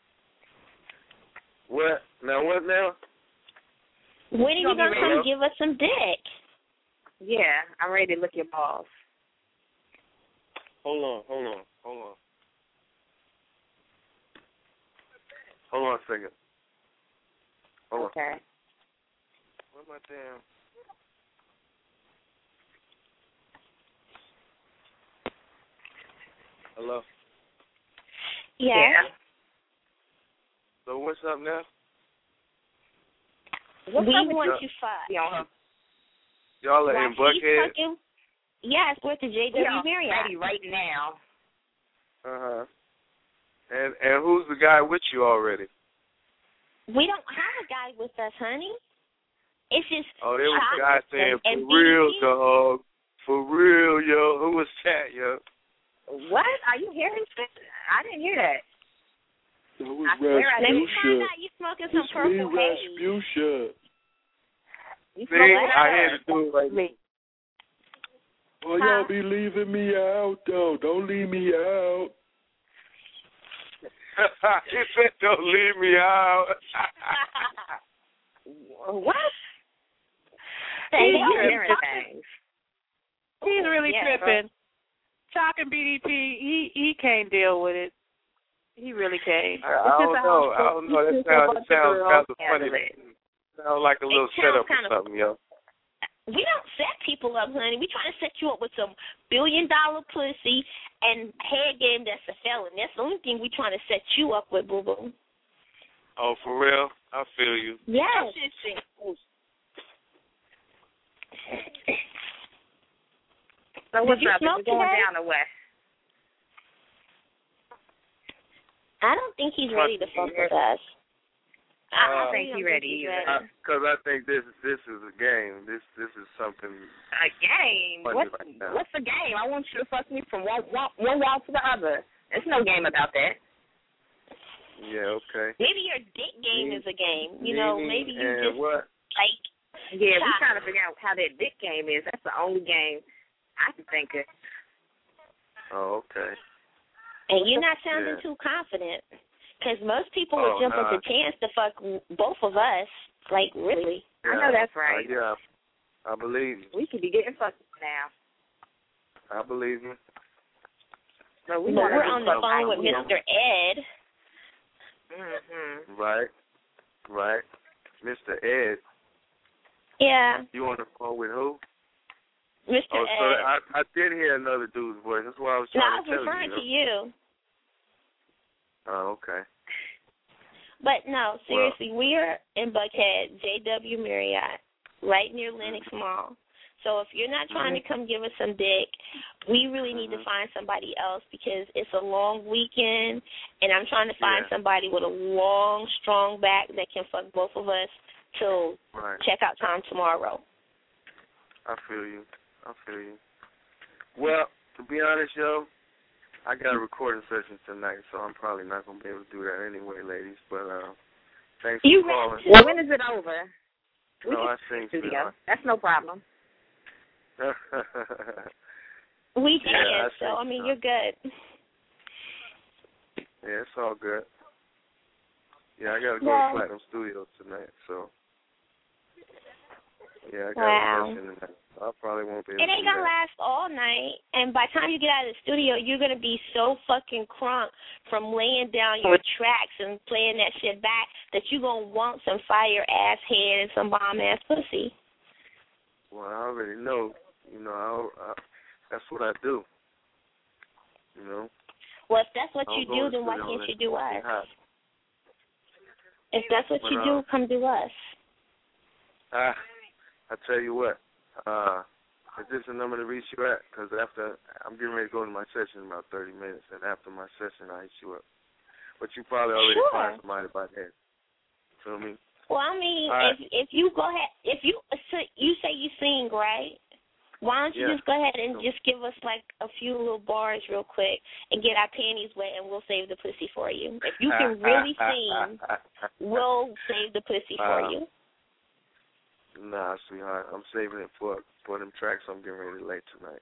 What? Now, what now? When are you gonna going be to come ready? give us some dick? Yeah, I'm ready to lick your balls. Hold on, hold on, hold on. Hold on a second. Hold Okay. on. Where's my damn... Hello? Yeah. Yeah. So what's up now? What's We up with want you? to fuck. Yeah. Y'all are While in she's Buckhead? fucking, yes, we're at the J W We are Marriott. ready right now. Uh-huh. And and who's the guy with you already? We don't have a guy with us, honey. It's just Oh, there was a guy Chocolate saying, and, and for real, B D P. dog. For real, yo. Who was that, yo? What? Are you hearing shit? I didn't hear that. That was I swear I Let me Rasputia. find out you smoking some It's me, purple haze. Rasputia. You See, smoking I that? had to do it like me. Well, y'all be leaving me out, though. Don't leave me out. He said, don't leave me out. What? Say He's that. hearing things. He's really Yeah. tripping. Chalk and B D P, he he can't deal with it. He really can't. I, I don't know. I don't know. That sounds, that sounds kind of funny. Sounds like a little It sounds setup or kind of- something, yo. We don't set people up, honey. We trying to set you up with some billion dollar pussy and head game that's a felon. That's the only thing we trying to set you up with, boo boo. Oh, for real? I feel you. Yes. So what's Did you up? Is smoke it going today? down or what? I don't think he's ready to fuck with us. I don't Uh, think he's ready either. Because I think this this is a game. This this is something. A game? Funny What's, right now. what's the game? I want you to fuck me from one, one, one wall to the other. There's no game about that. Yeah. Okay. Maybe your dick game Me- is a game. You know, Meaning maybe you and just what? like. Yeah, we're Shot. trying to figure out how that dick game is. That's the only game I can think of. Oh, okay. And you're not sounding Yeah. too confident. Because most people Oh, would jump nah. at the chance to fuck both of us. Like, really. I know that's Uh, right. yeah. I believe you. We could be getting fucked now. I believe you. So we But wanna we're do on the something phone with like, you know. Mister Ed. Mhm. Right. Right. Mister Ed. Yeah, You on the phone with who? Mister Oh, Ed. so I I did hear another dude's voice. That's why I was no, trying I was to tell referring you. to you. Oh, okay. But no, seriously, well, we are in Buckhead, J W Marriott, right near Lenox Mall. So if you're not trying to come give us some dick, we really need to find somebody else because it's a long weekend, and I'm trying to find yeah. somebody with a long, strong back that can fuck both of us till right. checkout time tomorrow. I feel you. I feel you. Well, to be honest, yo, I got a recording session tonight, so I'm probably not going to be able to do that anyway, ladies. But uh, thanks you for calling. Well, when is it over? No, I think studio. That's no problem. we can, yeah, so, I mean, so. You're good. Yeah, it's all good. Yeah, I got to go well, to Platinum Studios tonight, so. Yeah, I got wow. a session tonight. I probably won't be able It ain't to do gonna that. last all night, and by the time you get out of the studio, you're gonna be so fucking crunk from laying down your tracks and playing that shit back that you're gonna want some fire ass head and some bomb ass pussy. Well, I already know. You know, I, I, that's what I do. You know. Well, if that's what you do, then why can't you do us? Hot. If that's what but, you uh, do, come do us. Ah, I tell you what. Uh, is this the number to reach you at? Because after, I'm getting ready to go to my session in about thirty minutes, and after my session, I'll hit you up. But you probably already sure. find somebody by then. Feel me? Well, I mean, right. if if you go ahead, if you you say you sing, right? Why don't you yeah. just go ahead and just give us like a few little bars real quick and get our panties wet, and we'll save the pussy for you. If you can really sing, we'll save the pussy for uh, you. Nah, sweetheart, I'm saving it for for them tracks I'm getting ready to lay tonight.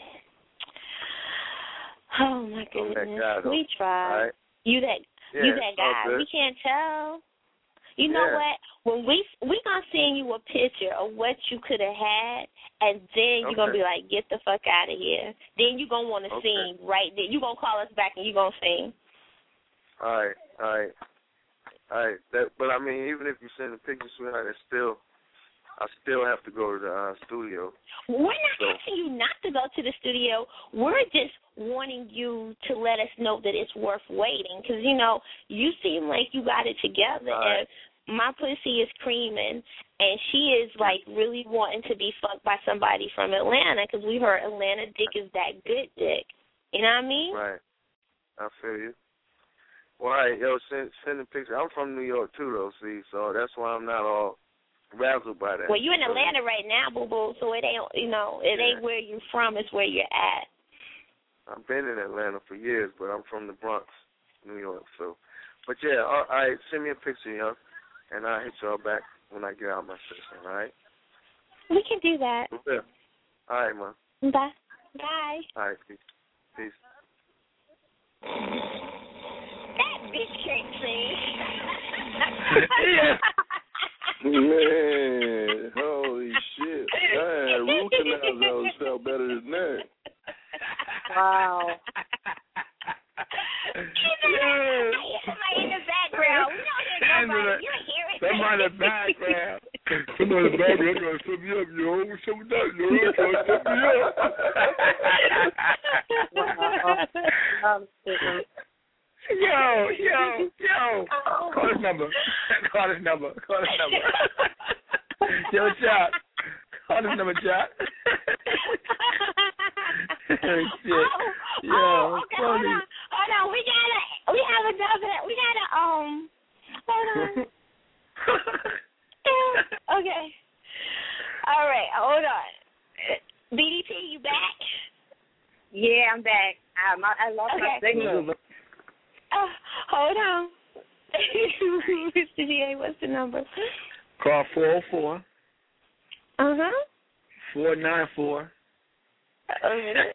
Oh my goodness, guy, we tried. right? You that yeah, you that guy? We can't tell. You know yeah. what? When we we gonna send you a picture of what you could have had, and then you're okay. gonna be like, get the fuck out of here. Then you're gonna want to okay. sing right then. You gonna call us back and you gonna sing. All right, all right, all right. That, but I mean, even if you send a picture, sweetheart, it's still. I still have to go to the uh, studio. We're not so. asking you not to go to the studio. We're just wanting you to let us know that it's worth waiting. Because, you know, you seem like you got it together. Right. And my pussy is creaming. And she is, like, really wanting to be fucked by somebody from Atlanta. Because we heard Atlanta dick is that good dick. You know what I mean? Right. I feel you. Well, all right, yo, send, send a picture. I'm from New York, too, though, see. So that's why I'm not all... razzled by that. Well, you in Atlanta right now, boo boo. So it ain't, you know, it yeah. ain't where you're from. It's where you're at. I've been in Atlanta for years, but I'm from the Bronx, New York. So, but yeah, all right. Send me a picture, yo, and I'll hit y'all back when I get out of my session. All right. We can do that. Yeah. All right, man. Bye. Bye. All right. Peace. Peace. That bitch can't sing. yeah. Man, holy shit. Man, root canals always felt better than that. Wow. Yeah. Somebody in the background. We don't hear nobody. You hear it. Somebody in the background. Somebody in the background going to set me up, yo. Some of that, yo. Going to set me up. Wow. Yo, yo, yo. Call this number. Call this number. Call this number. Yo, Chuck. Call this number, Chuck. Oh, shit. Oh, yo, oh, okay, hold funny. on. Hold on. We gotta, we have another, we gotta, um, hold on. Okay. All right, hold on. B D P, you back? Yeah, I'm back. Um, I, I lost okay. my signal. Oh, hold on. Mister D A, what's the number? Call four oh four. Uh-huh. four nine four. A minute.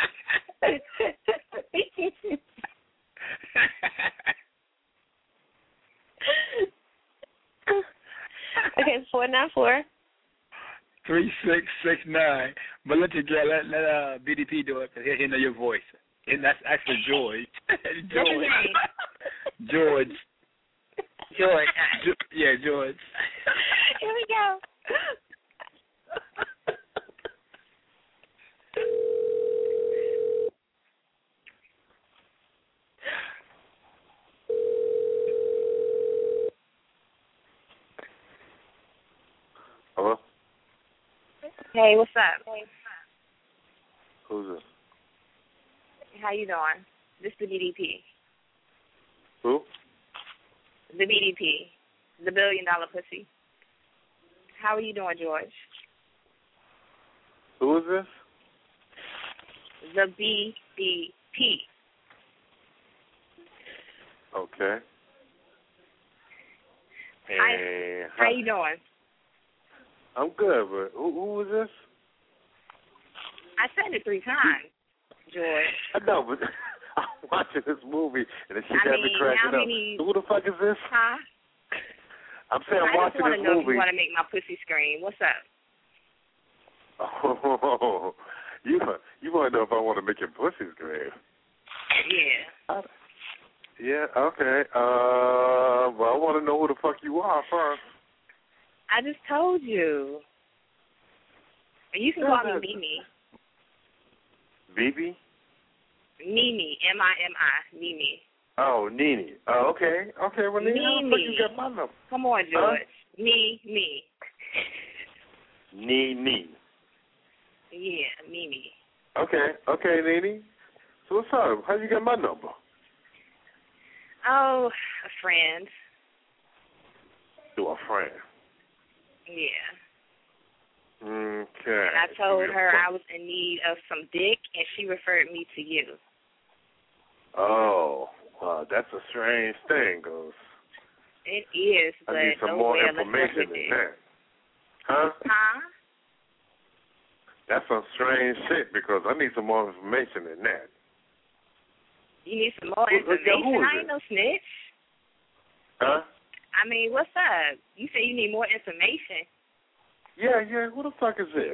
Okay, four nine four. Three six six nine. But let you get let let uh B D P do it because he'll know your voice. And that's actually George. George. George. George. Jo- yeah, George. Here we go. Hey, what's up? Who's this? How you doing? This the B D P. Who? The B D P. The billion dollar pussy. How are you doing, George? Who is this? The B D P. Okay. Hi. And How you doing? I'm good, but who, who is this? I said it three times, George. I know, but I'm watching this movie and the shit I got mean, me cracking how up. many... Who the fuck is this? Huh? I'm saying I'm I watching just want this to know movie. if you want to make my pussy scream. What's up? Oh, you you want to know if I want to make your pussy scream? Yeah. Yeah. Okay. Uh, well, I want to know who the fuck you are first. I just told you. You can call me Mimi. Bibi? Mimi, M I M I, Mimi. Oh, Nene. Oh, okay. Okay, well, Nene, how the fuck you got my number? Come on, George. Huh? Me, me. Nene. Yeah, Mimi. Okay. Okay, Nene. So what's up? How you get my number? Oh, a friend. To a friend. Yeah. Okay. And I told her I was in need of some dick, and she referred me to you. Oh, well, that's a strange thing, cause it is, but I need some no more way information than that. Huh? Huh? That's some strange shit, because I need some more information than that. You need some more Who, information? who is I ain't it? no snitch. Huh? I mean, what's up? You say you need more information. Yeah, yeah. Who the fuck is this?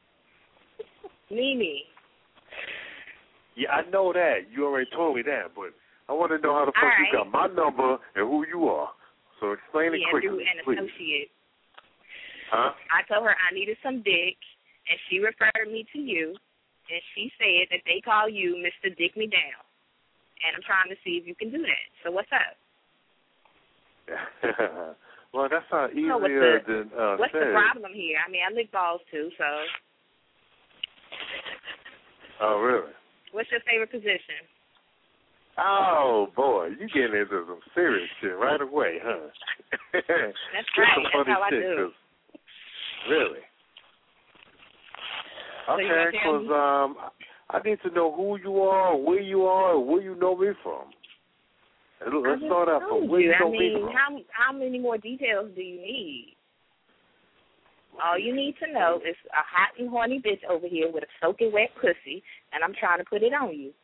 Mimi. Yeah, I know that. You already told me that, but I want to know how the fuck right. you got my number and who you are. So explain it yeah, quickly, through an please. associate. Huh? I told her I needed some dick, and she referred me to you, and she said that they call you Mister Dick Me Down. And I'm trying to see if you can do that. So what's up? Well, that's not easier so what's the, than uh, What's said. the problem here? I mean, I lick balls too, so. Oh, really? What's your favorite position? Oh, boy, you getting into some serious shit right away, huh? That's Get right. some That's funny how I shit, do. 'cause, really? So you Okay, wanna tell because me? um, I need to know who you are, where you are, and where you know me from. Let's start out from where you, you know I me mean, from. how how many more details do you need? All you need to know is a hot and horny bitch over here with a soaking wet pussy, and I'm trying to put it on you.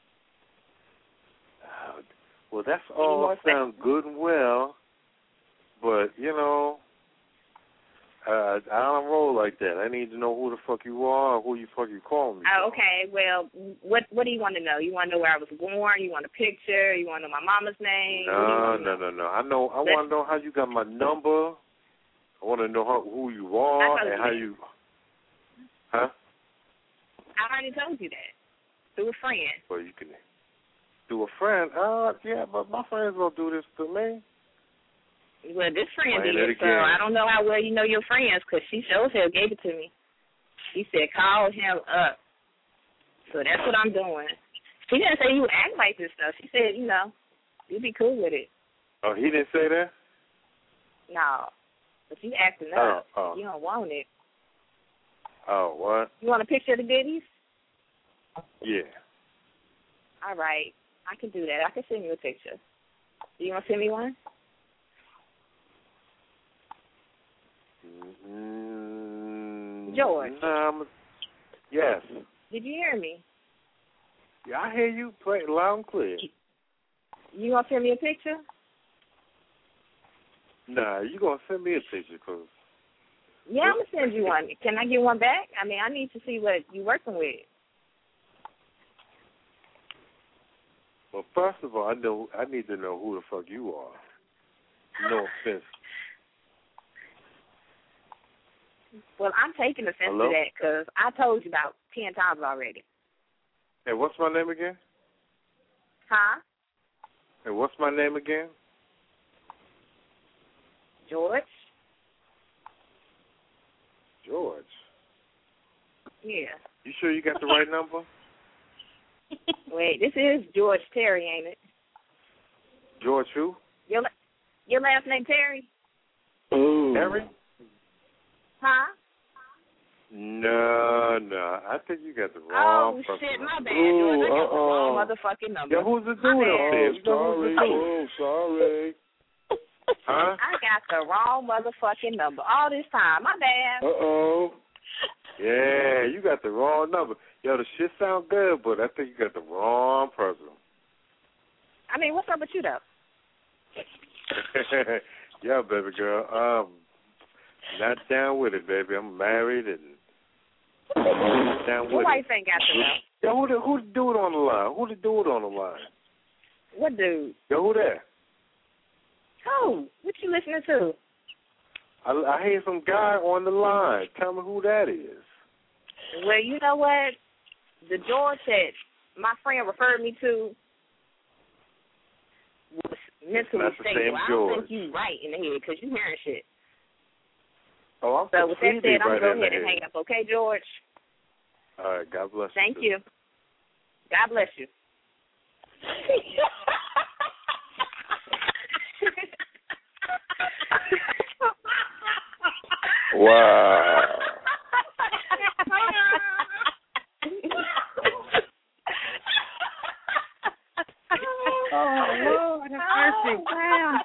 Uh, well, that's Any all more sounds good and well, but, you know, uh, I don't roll like that. I need to know who the fuck you are or who you fuck you call me. Oh, okay. Well, what what do you want to know? You want to know where I was born? You want a picture? You want to know my mama's name? No, no, no, no. I know. I want to know how you got my number. I want to know how, who you are and how you. Huh? I already told you that through a friend. Well, you can do a friend. Uh, yeah, but my friends don't do this to me. Well, this friend Explain did, it so again. I don't know how well you know your friends, because she sure as hell gave it to me. She said, call him up. So that's what I'm doing. She didn't say you act like this stuff. She said, you know, you'd be cool with it. Oh, he didn't say that? No. But you acting Oh, up. oh. You don't want it. Oh, what? You want a picture of the goodies? Yeah. All right. I can do that. I can send you a picture. Do you want to send me one? Mm, George. Um, yes. Did you hear me? Yeah, I hear you. Play it loud and clear. You want to send me a picture? Nah, you gonna send me a picture, cause. Yeah, I'm going to send you one. Can I get one back? I mean, I need to see what you're working with. Well, first of all, I know I need to know who the fuck you are. No offense. Well, I'm taking offense Hello? to that because I told you about ten times already. Hey, what's my name again? Huh? Hey, what's my name again? George? George. Yeah. You sure you got the right number? Wait, this is George Terry, ain't it? George who? Your your last name Terry? Ooh. Terry? Huh? No, no. I think you got the wrong. Oh shit, my bad, Ooh, George. I got uh-uh. the wrong motherfucking number. Yeah, who's the dude up there? Oh, sorry. Oh, sorry. Huh? I got the wrong motherfucking number all this time. My bad. Uh-oh. Yeah, you got the wrong number. Yo, the shit sound good, but I think you got the wrong person. I mean, what's up with you, though? Yeah, baby girl. Um, not down with it, baby. I'm married and down with What it. wife ain't got to know? Yo, who the, who the dude on the line? Who the dude on the line? What dude? Yo, who that? Who? What you listening to? I, I hear some guy on the line. Tell me who that is. Well, you know what? The George that my friend referred me to was mentally That's the stable. same I don't George. think you right in the head because you hearing shit. Oh, I'm So with that completely said, I'm right going to in go ahead the and head. hang up, okay, George? All right, God bless you. Thank too. you. God bless you. Wow. Oh, Lord have mercy. Wow.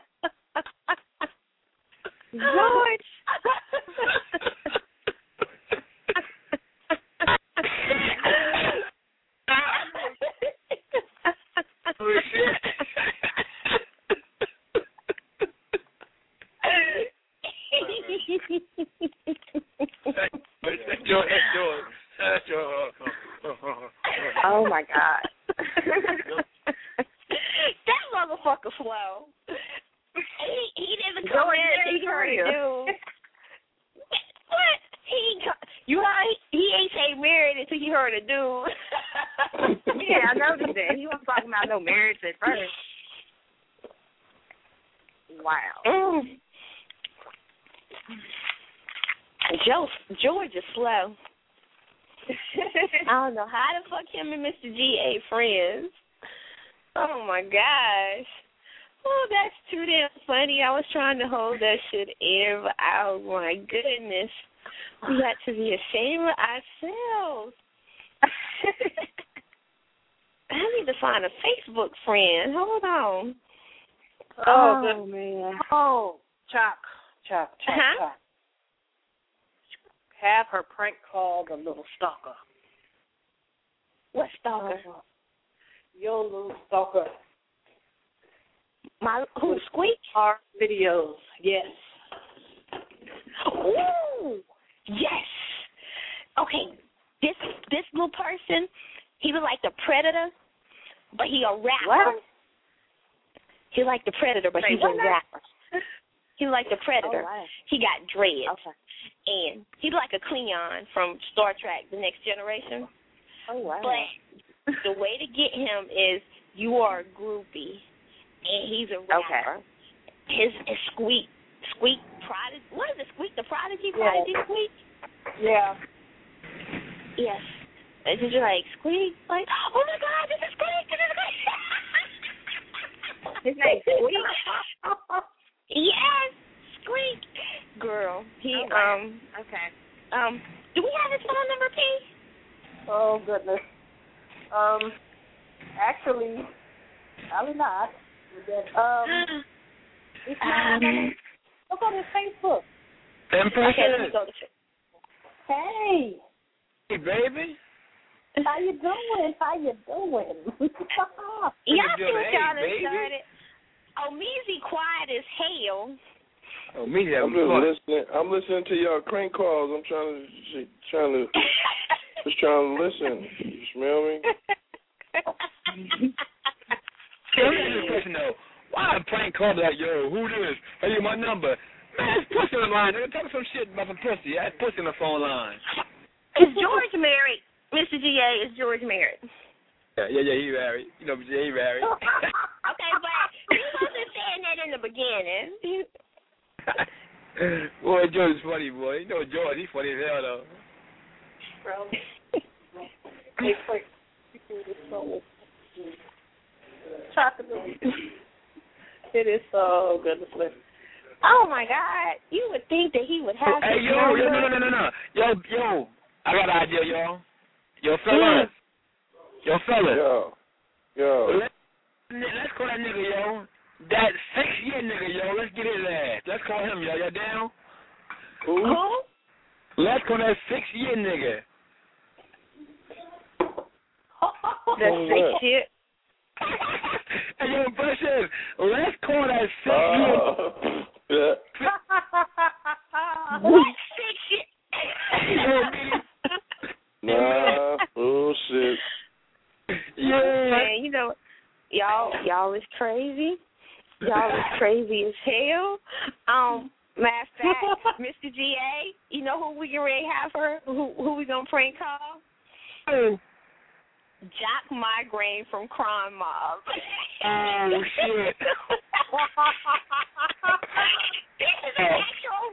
George. Oh, my God. That motherfucker slow. He, he didn't George, come in yeah, until he heard you. a dude. What? He co- you know he, he ain't say married until he heard a dude. Yeah, I noticed that. He wasn't talking about no marriage at first. Wow. Mm. Joe, George is slow. I don't know how the fuck him and Mister G A friends. Oh my gosh. Oh, that's too damn funny. I was trying to hold that shit in, but oh my goodness. We got to be ashamed of ourselves. I need to find a Facebook friend. Hold on. Oh, Oh, good. man. Oh, Chuck, Chuck, Chuck, Uh-huh. Chuck. Have her prank call the little stalker. What stalker? Uh, your little stalker. My who? Squeak? Our videos, yes. Ooh, yes. Okay, this this little person, he was like the Predator, but he a rapper. What? He like the Predator, but Wait, he's what a now? rapper. He like the Predator. Oh, wow. He got dreads. Okay. And he's like a Klingon from Star Trek, The Next Generation. Oh, wow. But the way to get him is you are a groupie, and he's a rapper. Okay. His, his Squeak, Squeak Prodigy. What is it? Squeak the Prodigy? Yeah. Prodigy Squeak? Yeah. Yes. It's just like, Squeak, like, oh my God, this is Squeak, this is Squeak. His name's Squeak? Yes, Squeak. Girl, he, Oh, wow. um, Okay. um, do we have his phone number, P? Oh, goodness. Um, actually, probably not. Um, it's not. Um, Look on his Facebook. okay, let me go to Hey, Hey, baby. how you doing? How you doing? Y'all see doing? what Hey, y'all done baby. started. Oh, Measy quiet as hell. Oh, me I'm having just fun. listening. I'm listening to y'all crank calls. I'm trying to trying to just trying to listen. You smell me? Hey, let me ask you a question though. Why a prank call like, yo, who this? Hey, you my number. Man, it's pussy on the line. Nigga, tell me some shit about some pussy. I had pussy on the phone line. Is George married? Mister G A, is George married? Yeah, yeah, yeah, he married. You know, yeah, he married. Okay, but he wasn't saying that in the beginning. Boy, George is funny, boy. You know George, he's funny as hell, though. Hey, quick. Chocolate. It is so good to slip. Oh my God! You would think that he would have. Hey, yo, yo, no, no, no, no, no, yo, yo, I got an idea, yo, yo, fellas, mm. yo, fellas, yo, yo. Let, let's call that nigga, yo, that six year nigga, yo. Let's get his ass. Let's call him, yo. You down? Who? Who? Let's call that six year nigga. The six year. Hey, yo, Bushes, let's call that six uh, year. What six year? Nah, bullshit. Yeah, man, you know, y'all, y'all is crazy. Y'all is crazy as hell. Um, matter of fact, Mister G A, you know who we can ready have her? Who who we gonna prank call? Who? Jock Migraine from Crime Mob. Oh, shit. This is an actual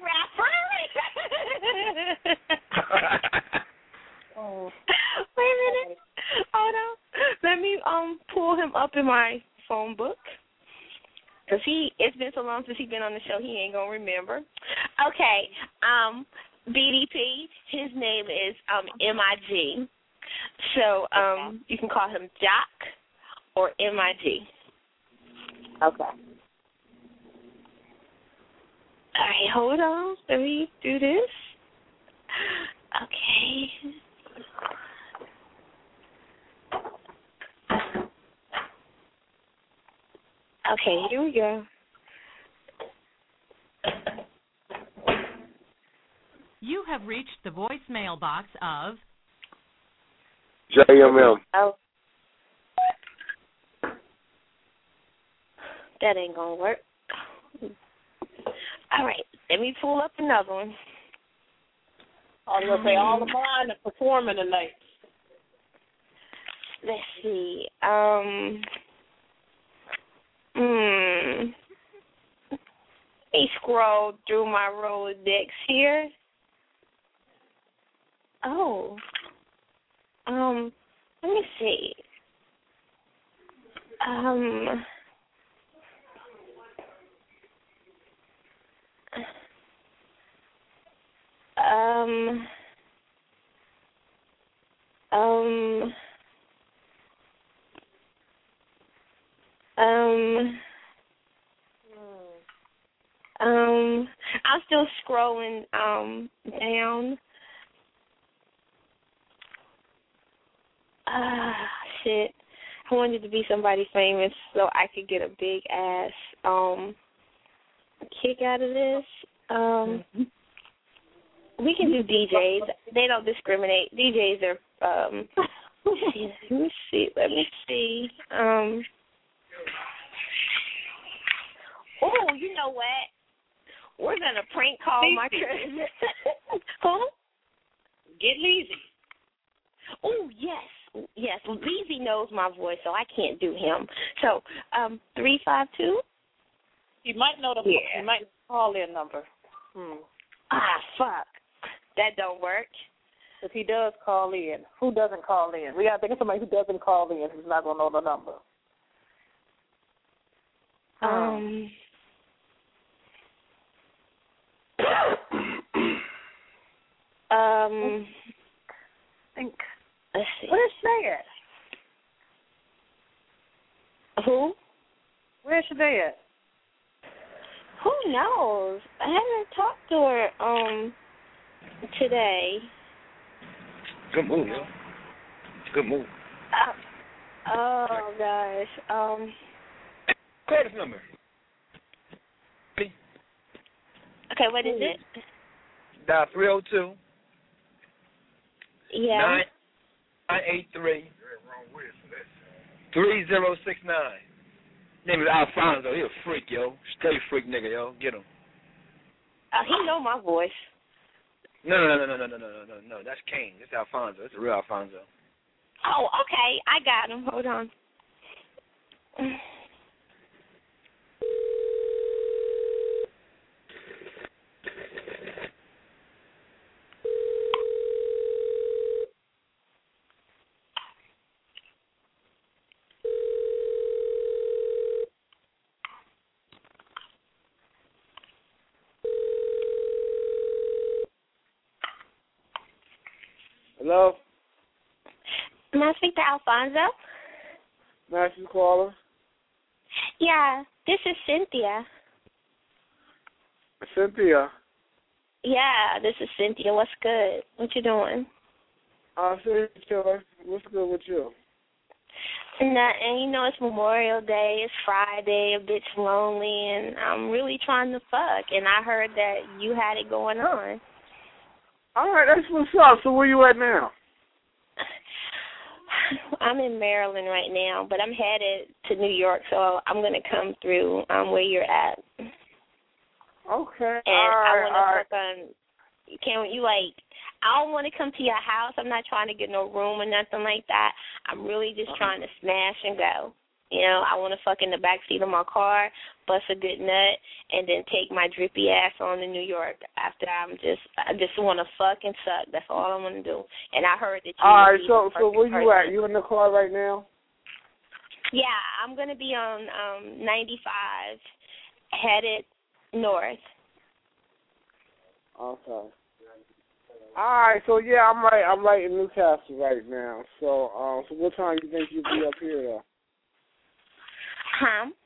rapper. Oh. Wait a minute. Hold on. Let me um pull him up in my phone book. Cause he, it's been so long since he's been on the show, he ain't gonna remember. Okay, um, B D P. His name is um M I G. So um, you can call him Jock or M I G. Okay. All right, hold on. Let me do this. Okay. Okay, here we go. You have reached the voicemail box of J M M. Oh. That ain't gonna work. All right, let me pull up another one. I was gonna say all the mine are performing tonight. Let's see. Um. Hmm. Let me scroll through my Rolodex here. Oh. Um. Let me see. Um. Um. Um. Um. Um. I'm still scrolling um down. Ah, shit. I wanted to be somebody famous so I could get a big ass um kick out of this. Um. Mm-hmm. We can do D Js. They don't discriminate. D Js are, um, let me see, let me see. Um, oh, you know what? We're going to prank call Leezy. My cousin. Who? Get Leezy. Oh, yes. Yes, Leezy knows my voice, so I can't do him. So, um, three five two? He might know the, yeah. He might call their number. Hmm. Ah, fuck. That don't work. If he does call in, who doesn't call in? We got to think of somebody who doesn't call in who's not going to know the number. Um. um. Think. Let's see. Where's Shay at? Who? Where's Shay at? Who knows? I haven't talked to her um today. Good move, yo. Good move. Uh, oh gosh. Um. Call this number. Okay, what is it? Dial three oh two. Yeah. Nine nine eight three. Three zero six nine. Name is Alfonso. He a freak, yo. Straight freak nigga, yo. Get him. Uh, he know my voice. No, no, no, no, no, no, no, no, no, no. That's Kane. It's Alfonso. It's a real Alfonso. Oh, okay. I got him. Hold on. Hello? May I speak to Alfonso? Master caller? Yeah, this is Cynthia. Cynthia? Yeah, this is Cynthia. What's good? What you doing? Uh, Cynthia, what's good with you? Nothing. You know, it's Memorial Day. It's Friday. A bit lonely, and I'm really trying to fuck. And I heard that you had it going on. All right, that's what's up. So where you at now? I'm in Maryland right now, but I'm headed to New York, so I'm going to come through um, where you're at. Okay. And all right, I want to all fuck on, can you, like, I don't want to come to your house. I'm not trying to get no room or nothing like that. I'm really just uh-huh. trying to smash and go. You know, I want to fuck in the backseat of my car, bust a good nut, and then take my drippy ass on to New York. After I'm just, I just want to fuck and suck. That's all I want to do. And I heard that you. All right, so so where you person. at? You in the car right now? Yeah, I'm gonna be on um ninety-five, headed north. Okay. All right, so yeah, I'm right. I'm right in Newcastle right now. So, um, so what time do you think you'll be up here though? Huh?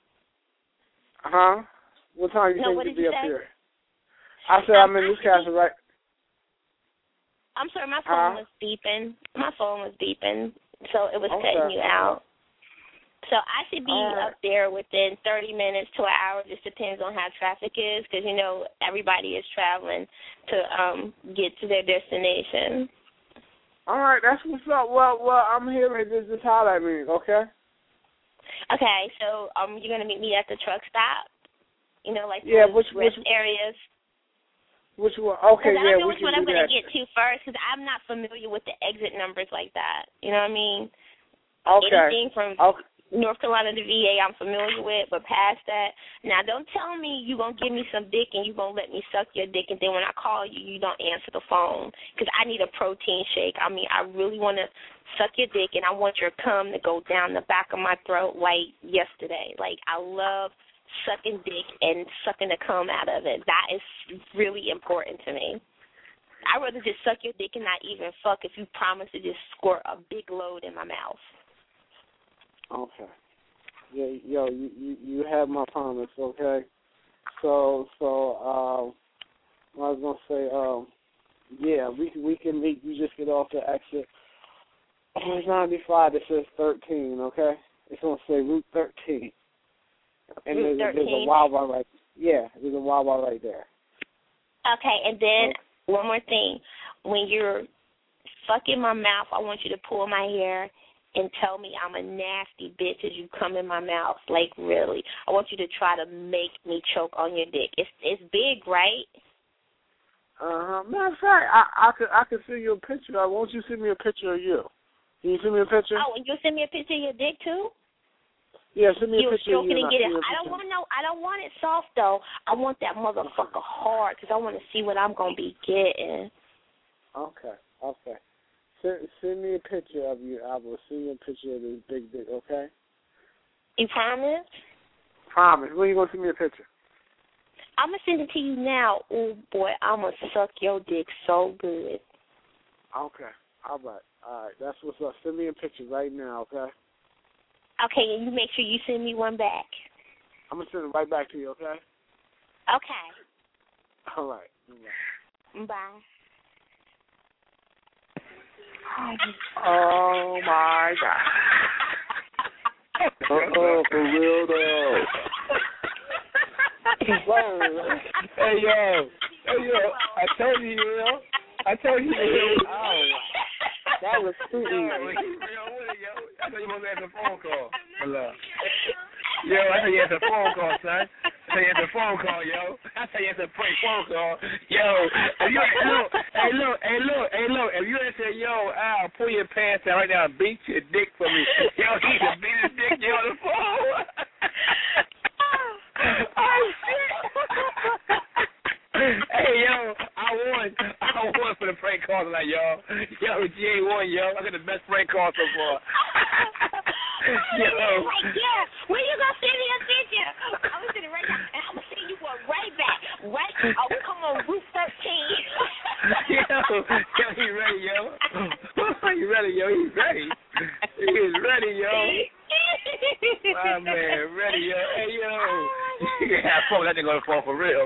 Huh? What time do you no, think you'll be you up say? here? I said um, I'm in Newcastle right. I'm sorry, my phone uh, was beeping. My phone was beeping, so it was okay. cutting you out. So I should be right. up there within thirty minutes to an hour. Just depends on how traffic is, because you know everybody is traveling to um get to their destination. All right, that's what's up. Well, well, I'm here. This is how that means, okay? Okay, so um, you're gonna meet me at the truck stop. You know, like yeah, those which rest which areas. Which one? Okay, yeah, we I don't know which can one I'm do gonna that. get to first, because I'm not familiar with the exit numbers like that. You know what I mean? Okay. Anything from okay. North Carolina to V A I'm familiar with, but past that, now don't tell me you're going to give me some dick and you're going to let me suck your dick, and then when I call you, you don't answer the phone, because I need a protein shake. I mean, I really want to suck your dick, and I want your cum to go down the back of my throat like yesterday. Like, I love sucking dick and sucking the cum out of it. That is really important to me. I'd rather just suck your dick and not even fuck if you promise to just squirt a big load in my mouth. Okay. Yeah, yo, you, you you have my promise, okay? So so um I was gonna say, um yeah, we can we can meet, you just get off the exit. Oh, it's ninety-five, it says thirteen, okay? It's gonna say Route thirteen. And Route there's, a, there's a Wawa right yeah, there's a Wawa right there. Okay, and then okay. one more thing. When you're fucking my mouth, I want you to pull my hair and tell me I'm a nasty bitch as you come in my mouth. Like, really. I want you to try to make me choke on your dick. It's it's big, right? Uh-huh. Matter of fact, I, I could I could send you a picture. Won't you send me a picture of you? Can you send me a picture? Oh, and you'll send me a picture of your dick, too? Yeah, send me you a picture of you. And get it. I don't want no. I don't want it soft, though. I want that motherfucker hard, because I want to see what I'm going to be getting. Okay, okay. Send, send me a picture of you. I will send you a picture of this big dick, okay? You promise? Promise. When are you going to send me a picture? I'm going to send it to you now. Oh, boy, I'm going to suck your dick so good. Okay. All right. All right. That's what's up. Send me a picture right now, okay? Okay, and you make sure you send me one back. I'm going to send it right back to you, okay? Okay. All right. Bye. Bye. Oh my God! Oh, for real though. Hey yo, hey yo! I told you, yo. I told you, yo. Oh, that was too easy. I thought you must have a phone call. Hello. Yo, I thought you had a phone call, son. I thought you had a phone call, yo. I thought you had a prank phone call. Yo, if you look, hey look, hey look, hey look, if you had said, yo, Al, pull your pants down right now and beat your dick for me. Yo, he just beat his dick, yo, on the phone. Oh shit. Hey yo, I won. I won for the prank call tonight, y'all. Yo, G A won, yo. I got the best prank call so far. Yo. Like, yeah, when you gonna send me a picture? I'm gonna send it right now, and I'm gonna send you one right back. Right? Oh, come on, Route thirteen. Yo, yo, you ready, yo? He's ready, yo. He's ready. He is ready, yo. My man, ready, yo. Hey, yo. Yeah, I that nigga gonna fall for real.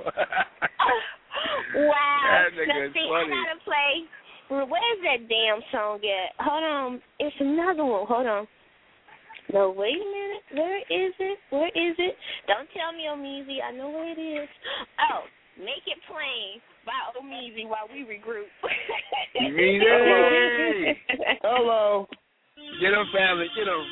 Wow. That nigga Let's is see, funny. I gotta play. Where's that damn song at? Hold on. It's another one. Hold on. No, wait a minute. Where is it? Where is it? Don't tell me, Omeezy. I know where it is. Oh, Make It Plain by Omeezy while we regroup. Omeezy. Hello. Get him, family. Get him.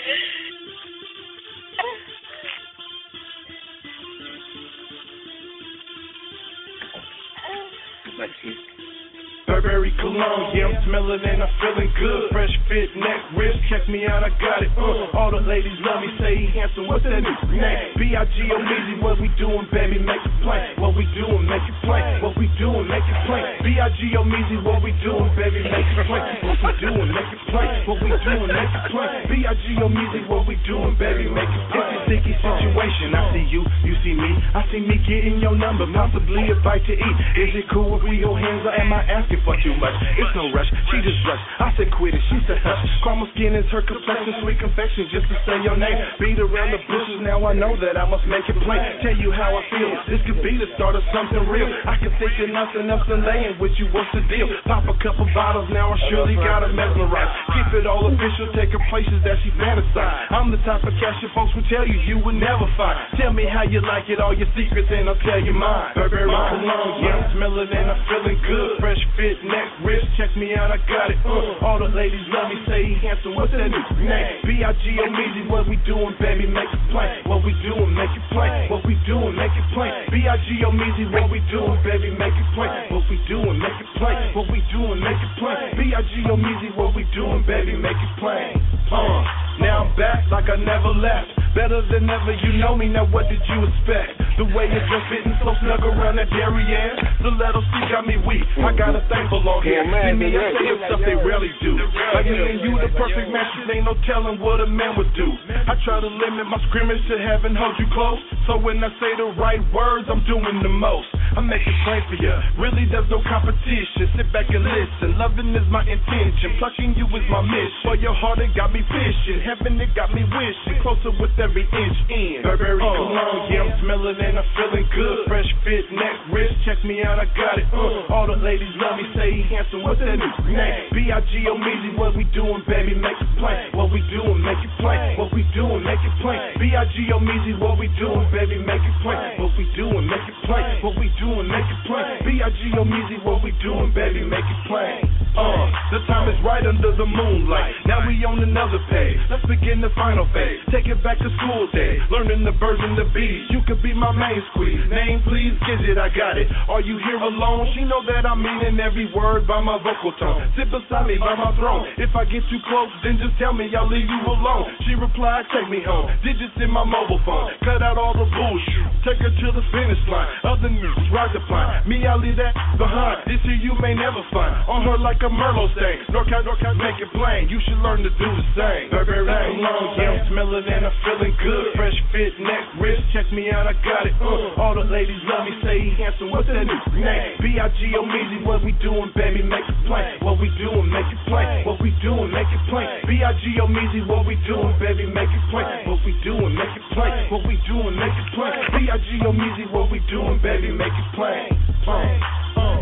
Let's see. Burberry cologne, yeah, I'm smelling and I'm feeling good. Fresh fit, neck, wrist, check me out, I got it. Uh, all the ladies love me, say he handsome. What's that new name? B I G O Meezy, what we doing, baby? Make it plain. What we doing, make it plain. What we doing, make it plain. B I G O Meezy, what we doing, baby? Make it plain. What we doing, make it plain. What we doing, make it plain. B I G O Meezy, what we doing, baby? Make it plain. It's a sticky situation. I see you, you see me. I see me getting your number, possibly a bite to eat. Is it cool if we hold hands, or am I asking for too much? It's no rush, she just rushed. I said quit it, she said hush. Caramel skin is her complexion, sweet confection, just to say your name. Beat around the bushes, now I know that I must make it plain. Tell you how I feel, this could be the start of something real. I can think of nothing else than laying with you, what's the deal? Pop a couple bottles, now I surely gotta mesmerize. Keep it all official, take her places that she fantasize. I'm the type of cash your folks would tell you you would never find. Tell me how you like it, all your secrets, and I'll tell you mine. Burberry cologne, yeah, I'm smelling and I'm feeling good. Fresh fit, neck, wrist, check me out, I got it. Uh, all the ladies love me, say he handsome. What's that new name? B I G O Meezy, what we doing, baby? Make it plain. What we doing, make it plain. What we doing, make it plain. B I G O Meezy, what we doing, baby? Make it plain. What we doing, make it plain. What we doing, make it plain. B I G O Meezy, what we doing, baby? Make it plain. Uh, now I'm back like I never left. Better than ever, you know me, now what did you expect? The way you're just fitting so snug around that derriere. The little C got me weak, I got a thankful on here. See me, I say stuff they rarely do. Like me and you, the perfect match, ain't no telling what a man would do. I try to limit my scrimmage to having hold you close. So when I say the right words, I'm doing the most. I make it plain for you, really there's no competition. Sit back and listen, loving is my intention. Plucking you is my mission. For your heart it got me fishing, heaven it got me wishing. Closer with every inch in. Burberry cologne, yeah, I'm smelling and I'm feeling good. Fresh fit, neck, wrist, check me out, I got it. Uh, all the ladies love me, say he handsome. What's that new name? B I G O Meezy, what we doing, baby? Make it plain. What we doing, make it plain. What we doing, make it plain. B I G O Meezy, what we doing, baby? Make it plain. What we doing, make it plain. What we doing, make it plain. B I G O Meezy, what we doing, baby? Make it plain. Uh, the time is right under the moonlight. Now we on another page. Let's begin the final phase. Take it back to school day, learning the birds and the bees. You could be my main squeeze. Name please, Gidget, I got it. Are you here alone? She know that I'm meaning every word by my vocal tone. Sit beside me by my throne. If I get too close, then just tell me I'll leave you alone. She replied, take me home. Digits in my mobile phone. Cut out all the bullshit. Take her to the finish line. Other news, ride the pine. Me, I leave that behind. This here you may never find. On her like a Merlot stain. Norcat, Norcat, make it plain. You should learn to do the same. Burberry cologne, yeah, I'm smelling and I'm feeling good. Fresh fit, neck, wrist, check me out, I got it. Uh, all the ladies love me, say he handsome. What's that new name? B I G O Meezy, what we doing, baby? Make it plain. What we doing, make it plain. What we doing, make it plain. B I G O Meezy, what we doing, baby? Make it plain. What we doing, make it plain. What we doing, make it plain. B I G O Meezy, what we doing, baby? Make it plain. Plain. Uh.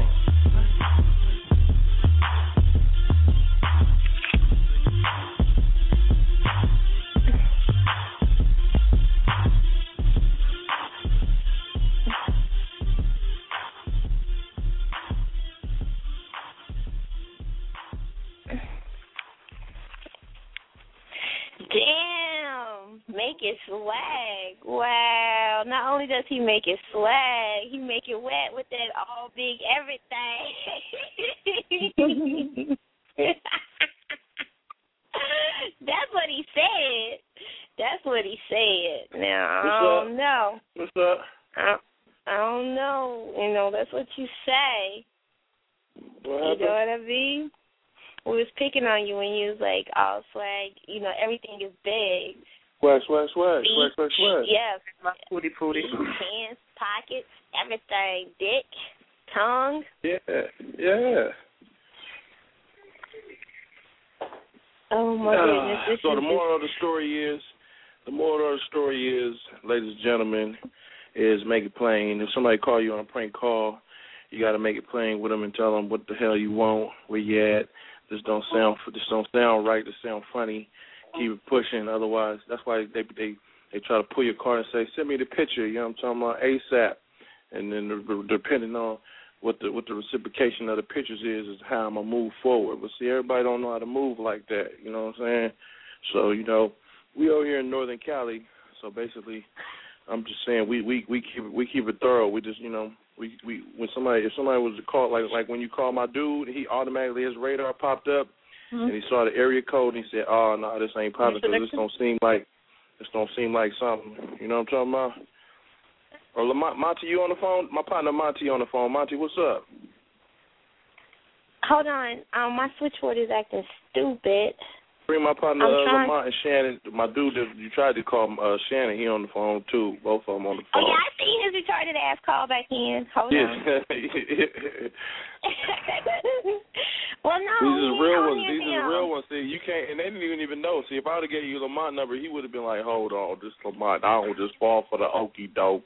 Damn, make it swag. Wow. Not only does he make it swag, he make it wet with that all big everything. That's what he said. That's what he said. Now, I don't know. What's up? I, I don't know. You know, that's what you say. What you know what I mean? We was picking on you when you was like, all swag, you know, everything is big. Swag, swag, swag, swag, swag, swag. Yes. My pooty pooty. Hands, pockets, everything. Dick, tongue. Yeah, yeah. my goodness. This so is the moral of the story is, the moral of the story is, ladies and gentlemen, is make it plain. If somebody call you on a prank call, you got to make it plain with them and tell them what the hell you want, where you at. This don't sound, this don't sound right. This sound funny. Keep it pushing. Otherwise, that's why they they they try to pull your card and say, send me the picture. You know what I'm talking about? ASAP. And then depending on what the what the reciprocation of the pictures is, is how I'm gonna move forward. But see, everybody don't know how to move like that. You know what I'm saying? So you know, we over here in Northern Cali. So basically, I'm just saying we we we keep we keep it thorough. We just you know. We we when somebody if somebody was to call like like when you call my dude, he automatically his radar popped up mm-hmm. and he saw the area code and he said, "Oh no, this ain't popping because this don't seem like this don't seem like something." You know what I'm talking about? Or Lamont, Monty, you on the phone? My partner Monty on the phone. Monty, what's up? Hold on, um, my switchboard is acting stupid. Bring my partner uh, Lamont and Shannon. My dude that you tried to call uh, Shannon, he on the phone too. Both of them on the phone. Oh yeah, I seen his retarded ass call back in. Hold yes. on. Well, no, these are real ones. These him. are the real ones. See, you can't, and they didn't even even know. See, if I would have gave you Lamont number, he would have been like, "Hold on, this Lamont, I don't just fall for the okey doke."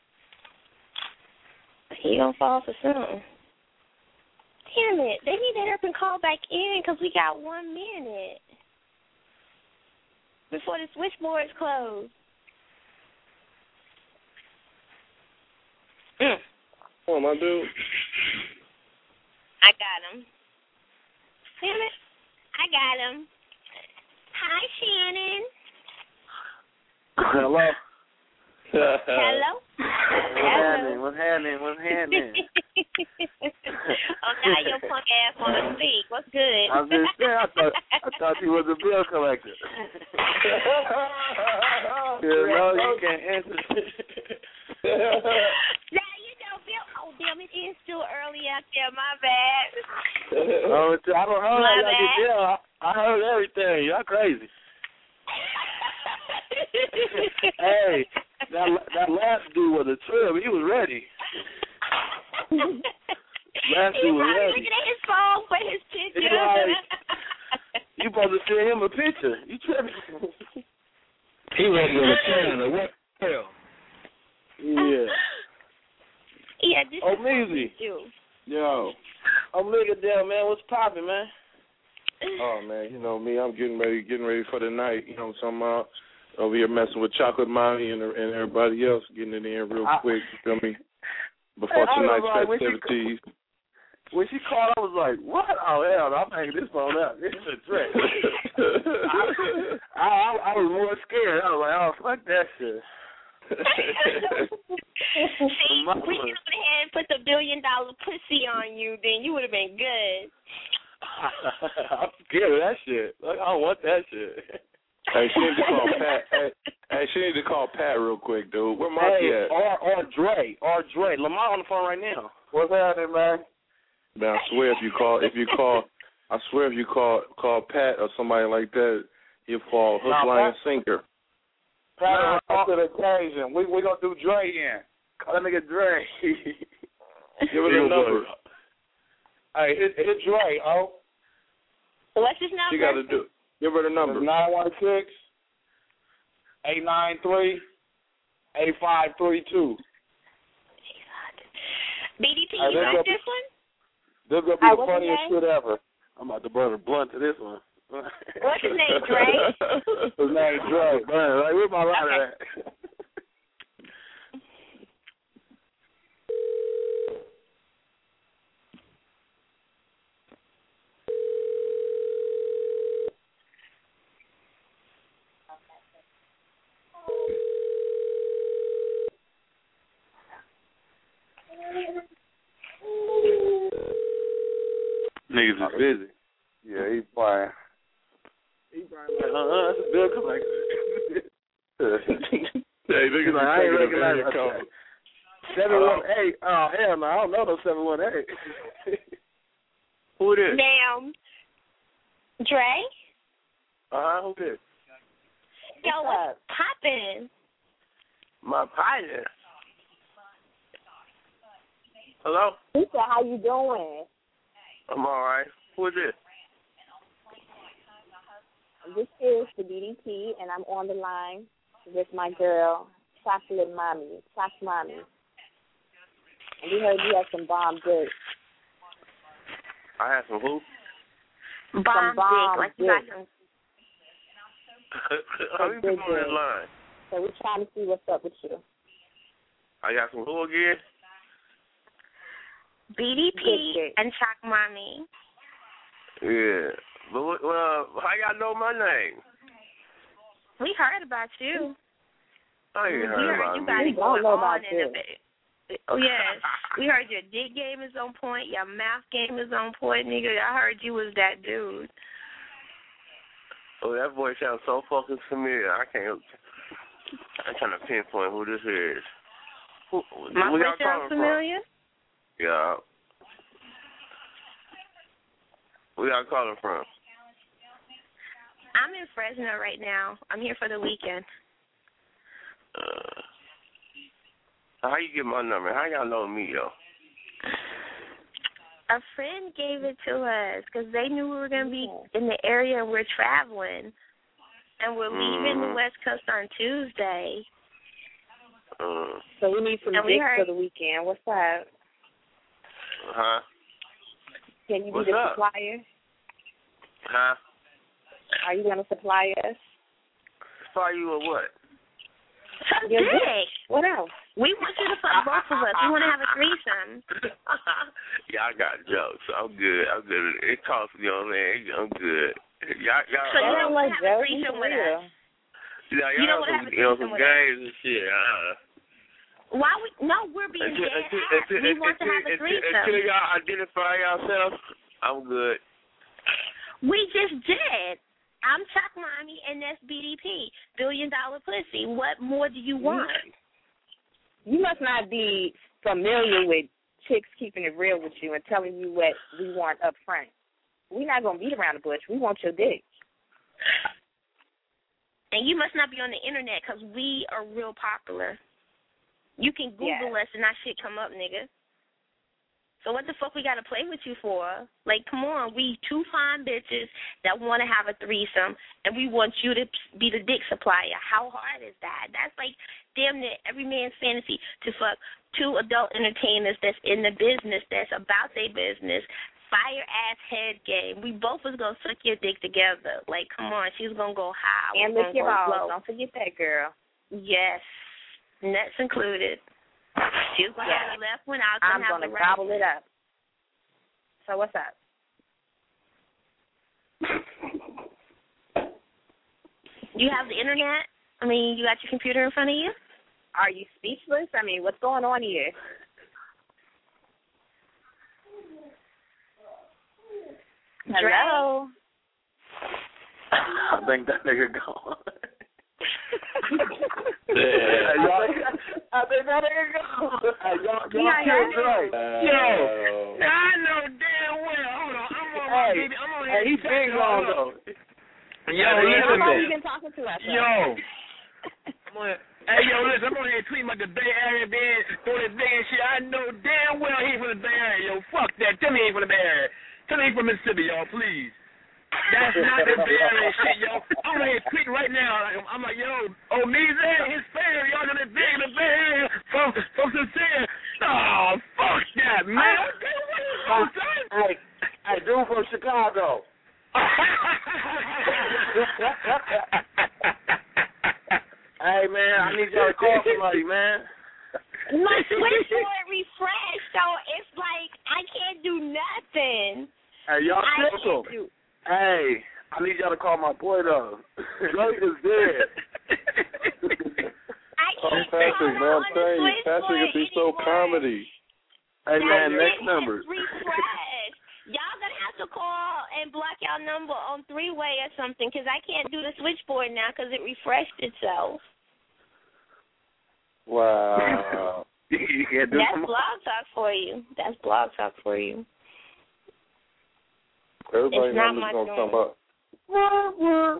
He gonna fall for something. Damn it! They need to hurry up and call back in because we got one minute before the switchboard's closed. Mm. Come on, my dude. I got him. Damn it. I got him. Hi, Shannon. Hello. Hello. What's happening? What's happening? What's happening? Oh, now your punk ass want to speak. What's good? I was just saying, I thought, I thought you was a bill collector. You know, you can't answer. Now, you know, Bill, oh, damn, it is still early out there. My bad. Oh, I don't know how y'all get bill. I, I heard everything. Y'all crazy. Hey, that that last dude was a trip. He was ready. Last He dude was probably ready. looking at his phone for his picture. He like, you supposed to send him a picture. You tripping? He ready to return. What the hell? Yeah. Yeah, this oh, is Measy. Yo. Oh, nigga, damn, man. What's poppin', man? Oh man, you know me. I'm getting ready, getting ready for the night. You know what I'm talking about? Over here messing with Chocolate Mommy and and everybody else, getting it in real quick. You feel me? Before Hey, tonight's like, when festivities. She, when she called, I was like, "What? Oh hell, no, I'm hanging this phone up. This is a threat." I, I, I was more scared. I was like, "Oh, fuck that shit." See, we should have went ahead and put the billion dollar pussy on you. Then you would have been good. I'm scared of that shit. Like, I don't want that shit. Hey, she need to call Pat. Hey, hey, she need to call Pat real quick, dude. Where Monty hey, at? Or, or Dre. Or Dre. Lamar on the phone right now. What's happening, man? Man, I swear if you call, if you call, I swear if you call, call Pat or somebody like that, he'll fall hook, nah, line, Pat, and sinker. Pat, nah, to the occasion. We we gonna do Dre in. Call that nigga Dre. Give it a number. Hey, it, it's Dre. Oh. What's his number? You got to do. Give her the number. Nine one six eight nine three eight five three two. B D P, you like this one? This is gonna be uh, the funniest shit ever. I'm about to burn a blunt to this one. What's his name, Dre? His name Dre. Man, like, where's my lighter okay. at? Niggas is busy. Yeah, he's fine. He probably like, uh-uh, that's a bill collector. Hey, niggas like, I ain't recognize your call. seven one eight. Oh, hell no, I don't know no seven one eight. Who it is? Damn. Dre? Uh-huh, who it is? Yo, what's poppin'? My partner. Hello? He said, how you doing? I'm all right. Who is this? this is the B D P, and I'm on the line with my girl, Chocolate Mommy, Choc Mommy. And we heard you had some bomb dick. I had some who? Bomb, some bomb dick, like dick. you got some. How many people on that line? So we're trying to see what's up with you. I got some who again? B D P and Choc Mommy. Yeah. But what, well, how y'all know my name? We heard about you. I ain't we heard heard about you me. got it We going don't know on about in you. a bit. Oh yes, we heard your dick game is on point. Your mouth game is on point, nigga. I heard you was that dude. Oh, that voice sounds so fucking familiar. I can't. I'm trying to pinpoint who this is. Who, My where voice y'all calling sounds familiar. From? Yeah. Where y'all calling from? I'm in Fresno right now. I'm here for the weekend. Uh, how you get my number? How y'all know me, yo? A friend gave it to us because they knew we were going to be in the area. We're traveling, and we're leaving Mm-hmm. the West Coast on Tuesday. Uh, So we need some And we dick heard- for the weekend. What's up? huh? Can you What's be the up? supplier? Huh? Are you going to supply us? Saw you or what? Some Your dick. dick. What else? We want you to fuck both of us. We want to have a threesome. Y'all got jokes. I'm good. I'm good. It costs me, you know what I mean? I'm good. Y'all, y'all, So you uh, don't want to have a threesome with us? Yeah, You y'all don't have wanna some, have a you know, threesome some with us? games and shit. Uh, Why we? No, we're being until, dead until, ass. until, We want to until, have a until, threesome. until y'all identify yourselves, I'm good. We just did. I'm Choc Mommy, and that's B D P, Billion Dollar Pussy. What more do you want? You must not be familiar with chicks keeping it real with you and telling you what we want up front. We're not going to beat around the bush. We want your dick. And you must not be on the internet because we are real popular. You can Google us and our shit come up, nigga. So what the fuck we got to play with you for? Like, come on. We two fine bitches that want to have a threesome, and we want you to be the dick supplier. How hard is that? That's like damn near every man's fantasy to fuck two adult entertainers that's in the business, that's about their business. Fire-ass head game. We both was going to suck your dick together. Like, come on. She's going to go high. And lick your balls. Don't forget that, girl. Yes. Nuts included. She's going to Yeah. have the left one. I was I'm going to have going to the right gobble it up. So what's up? You have the internet? I mean, you got your computer in front of you? Are you speechless? I mean, what's going on here? Hello? I think that nigga gone. Hey, y'all, I think that nigga gone. Hey, y'all, y'all Yeah, killed yeah. Dre. Yo, now I know damn well. Hold on, I'm on my Hey, baby. I'm on hey, he his been gone though. Yo, Hey, listen, How long man. you been talking to us? Yo. I'm on, hey, yo, listen, I'm on here tweeting about the Bay Area being doing this big and shit. I know damn well he ain't from the Bay Area, yo. Fuck that. Tell me he ain't from the Bay Area. Tell me he from Mississippi, y'all, please. That's not the Bay Area shit, yo. I'm on here tweeting right now. Like, I'm like, yo, oh, Meezy and his family, y'all know this big in the Bay Area from, from Sincere. Oh, fuck that, man. Okay, what is Uh, this, son? hey, hey, dude from Chicago. Hey, man, I need y'all to call somebody, man. My switchboard refreshed, so it's like I can't do nothing. Hey, y'all I killed can't him. do. Hey, I need y'all to call my boy, though. Dre is dead. I Oh, can't Patrick, call man, I'm on the telling you, Patrick switchboard would be so anymore. comedy. Hey, That man, shit next is number. refreshed. Y'all gonna have to call and block y'all number on three-way or something, because I can't do the switchboard now because it refreshed itself. Wow. You can't do That's some- blog talk for you. That's blog talk for you. Everybody It's not knows my going to doing. talk about wah, wah,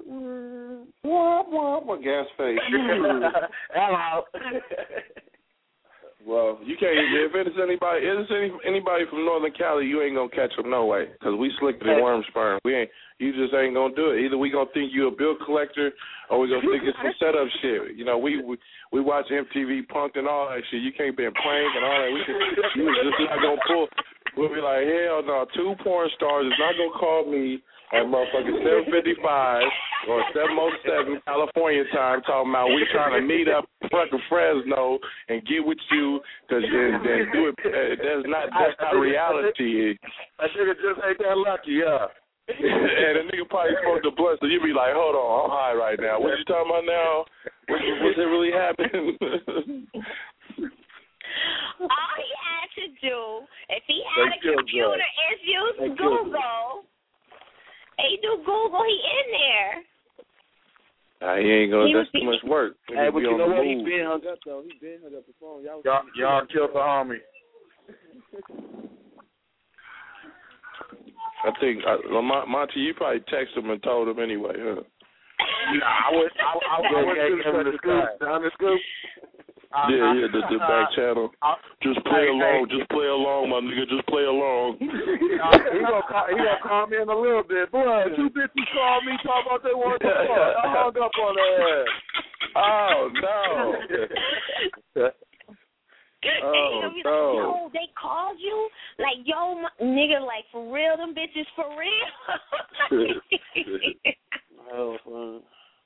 wah, wah, wah, gas face. Hello. Well, you can't. If it's anybody, if it's any, anybody from Northern Cali, you ain't gonna catch them no way, because we slicker than worm sperm. We ain't. You just ain't gonna do it. Either we gonna think you a bill collector, or we gonna think it's some setup shit. You know, we we, we watch M T V Punk'd and all that shit. You can't be a prank and all that. We can, you just not gonna pull. We'll be like, hell no, two porn stars is not gonna call me at motherfucking seven fifty-five or seven oh seven California time talking about we trying to meet up fucking Fresno and get with you, because then, then do it. Uh, that's not that's not reality. I nigga just ain't that lucky, yeah. And the nigga probably smoked the blunt, so you be like, hold on, I'm high right now. What you talking about now? What, what's it really happening? All he had to do, if he had a computer, is use Google. He do Google, he in there. Nah, he ain't gonna. He that's too much work. He hey, but you know what? He been hung up though. He been hung up the phone. Y'all, y'all, y'all killed the army. I think uh, Monty, you probably texted him and told him anyway, huh? Yeah, I was. I, I, I went to the scoop. Down the scoop. Uh, yeah, yeah, the, the back channel. Uh, just play hey, along, hey. just play along, my nigga, just play along. uh, he gonna call, he gonna call me in a little bit. Boy, two bitches called me talking about they wanted to fuck. I hung up on their ass. Oh no. Oh, and be no. Like, yo, they called you? Like, yo, my, nigga, like, for real, them bitches for real? Oh, fun.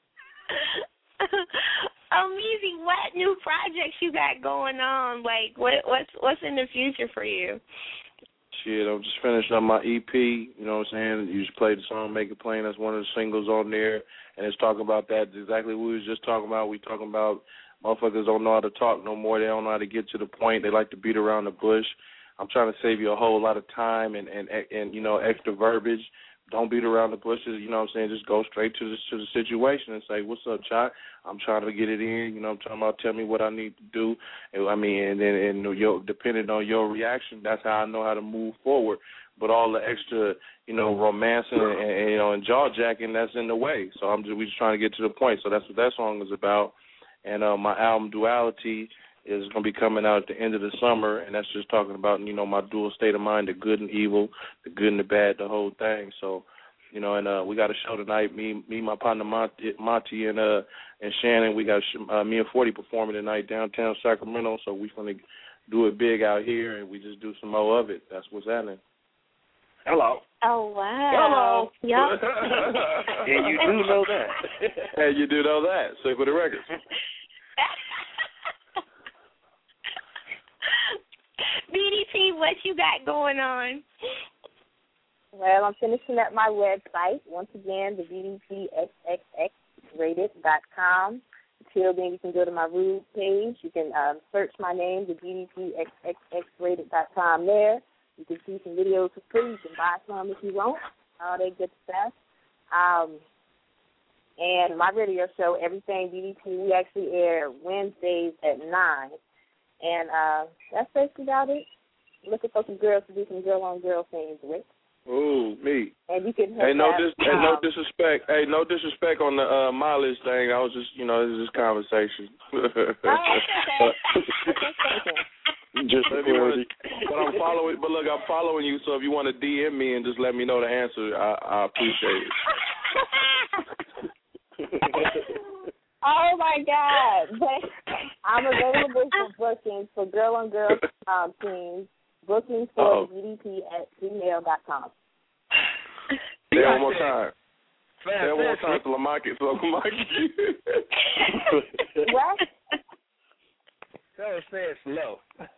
Um, Easy, what new projects you got going on? Like, what what's what's in the future for you? Shit, I'm just finishing up my E P. You know what I'm saying? You just played the song "Make It Plain." That's one of the singles on there, and it's talking about that exactly what we was just talking about. We talking about motherfuckers don't know how to talk no more. They don't know how to get to the point. They like to beat around the bush. I'm trying to save you a whole lot of time and and and you know extra verbiage. Don't beat around the bushes, you know what I'm saying? Just go straight to the to the situation and say, "What's up, Chai? I'm trying to get it in." You know what I'm talking about? Tell me what I need to do. And, I mean, and then and your depending on your reaction, that's how I know how to move forward. But all the extra, you know, romancing and, and you know and jaw jacking, that's in the way. So I'm just we just trying to get to the point. So that's what that song is about. And uh, my album Duality is going to be coming out at the end of the summer, and that's just talking about, you know, my dual state of mind, the good and evil, the good and the bad, the whole thing. So, you know, and uh, we got a show tonight. Me, me, my partner Monty, Monty and uh, and Shannon. We got uh, me and forty performing tonight downtown Sacramento. So we're going to do it big out here, and we just do some more of it. That's what's happening. Hello. Oh wow. Hello. Yep. And you do know that. And you do know that. So for the record. B D P, what you got going on? Well, I'm finishing up my website. Once again, the B D P X X X rated dot com. Until then, you can go to my Rude page. You can um, search my name, the B D P X X X rated dot com there. You can see some videos for free. You can buy some if you want. All that good stuff. Um, and my radio show, Everything B D P, we actually air Wednesdays at nine. And uh, that's basically about it. Looking for some girls to do some girl-on-girl things with. Ooh, me. And you can hey, no, have, dis- hey, no disrespect. Hey, no disrespect on the uh, mileage thing. I was just, you know, this is just conversation. Oh, just if you want to, but I'm following. But look, I'm following you. So if you want to D M me and just let me know the answer, I, I appreciate it. Oh my God! But I'm available for bookings for girl on girl um, teams. Bookings for B D P at gmail dot com. Say it one more time. Say it one more time, Salamaki. Salamaki. What? So say it slow.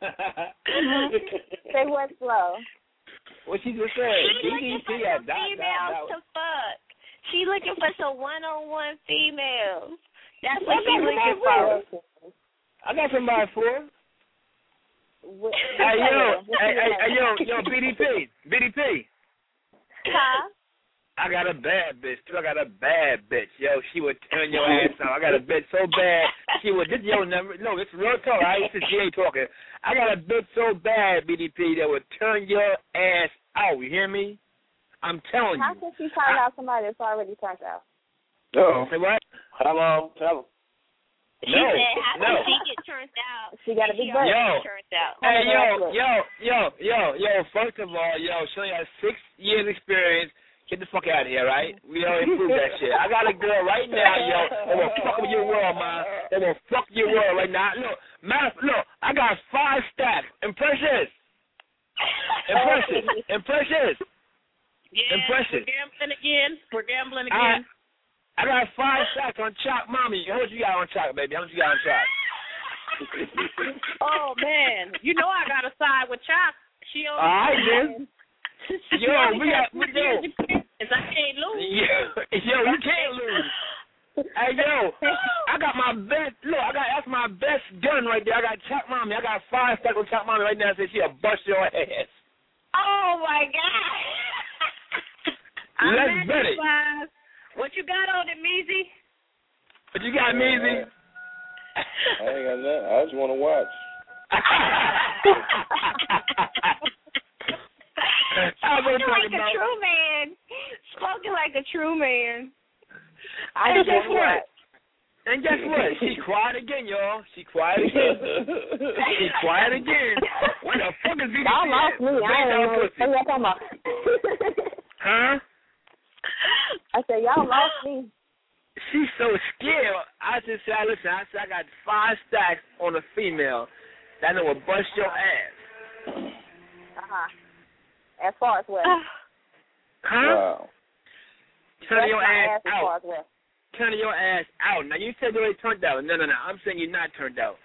Say what slow? What she just said? She looking for some females to fuck. She looking for some one-on-one females. That's what she's looking for. I got somebody for her. Hey, yo, hey, hey, hey, yo, yo, B D P, B D P. Huh? I got a bad bitch, too. I got a bad bitch. Yo, she would turn your ass out. I got a bitch so bad, she would, this yo number, no, it's real talk. I used to G A talking. I got a bitch so bad, B D P, that would turn your ass out. You hear me? I'm telling How you. can she turn out somebody that's already turned out? Uh-oh. Say what? Hello, tell him. She no, said how no. she get turned out. She got a big butt. Yo, turned out. hey, yo, yo, yo, yo, yo. First of all, yo, she only has six years experience. Get the fuck out of here, right? We don't improve that shit. I got a girl right now, yo, that will fuck with your world, man. That will fuck your world right now. Look, man, look, I got five stacks. Impressive. Impressive. Impressive. Yeah, Impressive. we're gambling again. We're gambling again. I, I got five stacks on Chalk, mommy. How much you got on Chalk, baby? How much you got on Chalk? Oh man, you know I got to side with Chalk. She only. All right, then. Yo, we got we yo. I can't lose. Yo, yo, you can't lose. Hey, yo, I got my best. Look, I got that's my best gun right there. I got Chalk, mommy. I got five stacks on Chalk, mommy right now. Say she'll bust your ass. Oh my God. Let's bet it. What you got on it, Meezy? What you got, Meezy? I ain't got nothing. I just want to watch. Spoken like a true man. Spoken like a true man. I and just guess want to what? watch. And guess what? She quiet again, y'all. She quiet again. She quiet again. What the fuck is this? Y'all lost me. I don't know what y'all talking about. Huh? I said, y'all lost me. She's so scared. I just said, listen, I said, I got five stacks on a female that will bust your ass. Uh-huh. As far as what? Huh? Wow. Turn your ass, ass out. As far as what? Turn your ass out. Now, you said you already turned out. No, no, no. I'm saying you're not turned out.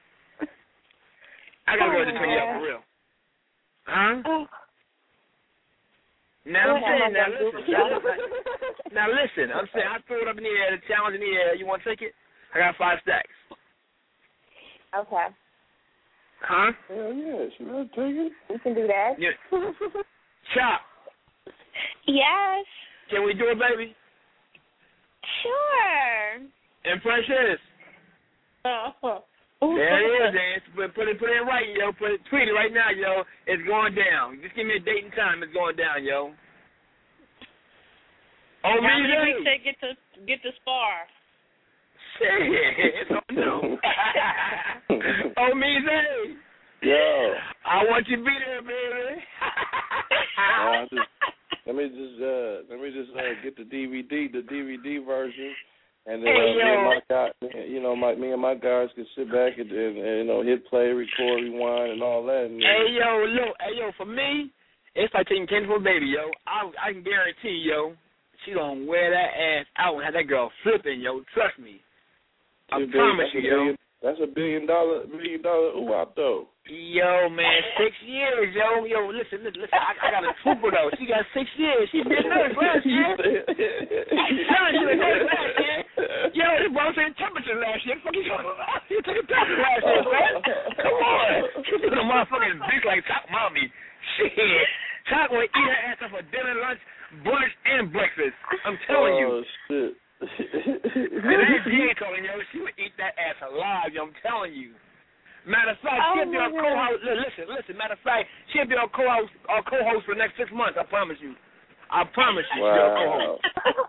I got to go to turn you out for real. Huh? Oh. Now I'm saying, now listen, now listen, I'm saying, I threw it up in the air, the challenge in the air. You want to take it? I got five stacks. Okay. Huh? Hell yeah, she better take it. We can do that. Yeah. Chop. Yes. Can we do it, baby? Sure. And Precious. Uh-huh. There it is, Dan. Put, put it, put it right, yo. Put it, tweet it right now, yo. It's going down. Just give me a date and time. It's going down, yo. Oh, How many me, weeks they get to get to spar? Shit, it's on no. Oh, me, Zay. Yo. I want you to be there, baby. uh, just, let me just uh, let me just uh, get the D V D, the D V D version. And then hey, uh, me and my guy, you know, my me and my guys can sit back and, and, and you know hit play, record, rewind, and all that. And, hey yo, look, hey yo, for me, it's like taking candy for a baby, yo. I I can guarantee, yo, she gonna wear that ass out and have that girl flipping, yo. Trust me, I promise you, yo. That's a billion dollar, billion dollar ooh out though. Yo, man, six years, yo. Yo, listen, listen, listen. I, I got a trooper, though. She got six years. She did nurse last year. Son, she was nurse last year. Yo, this boy said temperature last year. Fuck you talking about? You took a temperature last year, man. Come on. She took a motherfucking bitch like Top Mommy. Shit. Top would eat her ass up for dinner, lunch, brunch, and breakfast. I'm telling you. Oh, shit. And that G calling, yo. She would eat that ass alive, yo. I'm telling you. Matter of fact, oh she'll be our co-host. Listen, listen. Matter of fact, she'll be our co-host, our co-host for the next six months. I promise you. I promise you, wow. she'll be our co-host.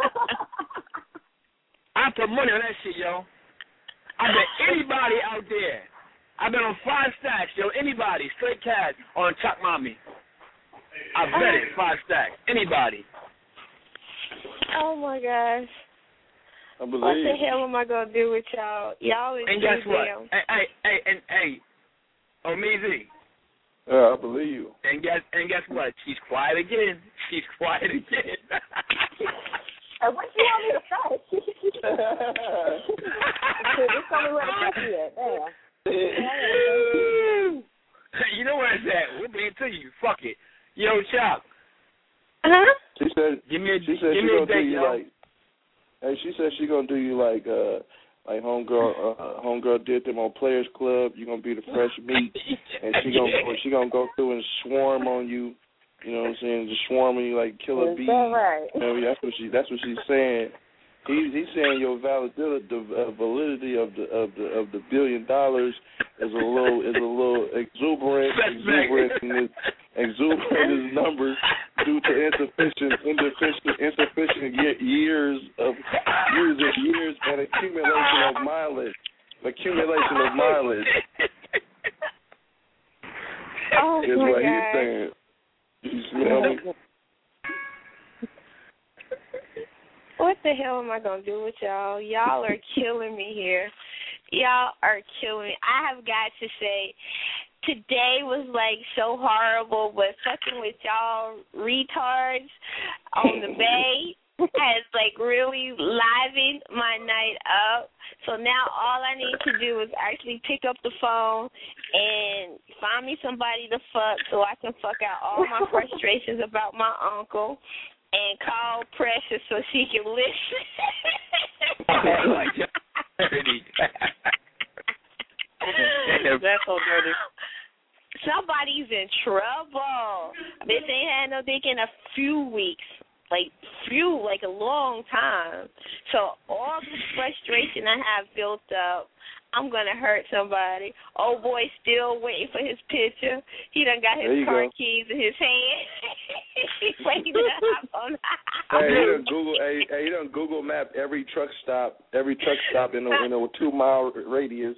I put money on that shit, yo. I bet anybody out there. I've been on five stacks, yo. Anybody, straight cash on Chop Mommy. I bet it, five stacks. Anybody. Oh my gosh. I believe. What the hell am I gonna do with y'all? Y'all is and guess what? Damn. Hey, hey, hey, and hey, Omizi. Yeah, I believe you. And guess and guess what? She's quiet again. She's quiet again. uh, what you want me to say? Just tell me where the pussy at. Damn. You know where it's at. We'll bring it to you. Fuck it. Yo, Chop. Huh? She said. Give me a, she said give she me a gonna date, do you yo. like. Hey, she said she gonna do you like uh like homegirl uh, homegirl did them on Players Club. You gonna be the fresh meat, and she gonna go, she gonna go through and swarm on you. You know what I'm saying? Just swarm on you like killer bees. Is that right? You know, that's what she that's what she's saying. He's he's saying your validity, the uh, validity of the of the of the billion dollars is a little is a little exuberant, exuberant in his exuberant his numbers due to insufficient insufficient insufficient years of years of years and accumulation of mileage. accumulation of mileage. Oh is my what God. he's saying. You smell me? What the hell am I going to do with y'all? Y'all are killing me here. Y'all are killing me. I have got to say, today was, like, so horrible, but fucking with y'all retards on the bay has, like, really livened my night up. So now all I need to do is actually pick up the phone and find me somebody to fuck so I can fuck out all my frustrations about my uncle and call Precious so she can listen. Oh, my God. Dirty. That's so dirty. Somebody's in trouble. Bitch ain't had no dick in a few weeks. Like, few, like a long time. So all this frustration I have built up, I'm going to hurt somebody. Old boy still waiting for his picture. He done got his car go. keys in his hand. He's waiting to hop on the house. Hey, he done Google, hey, hey, he done Google map every truck stop, every truck stop in a, in a two-mile radius.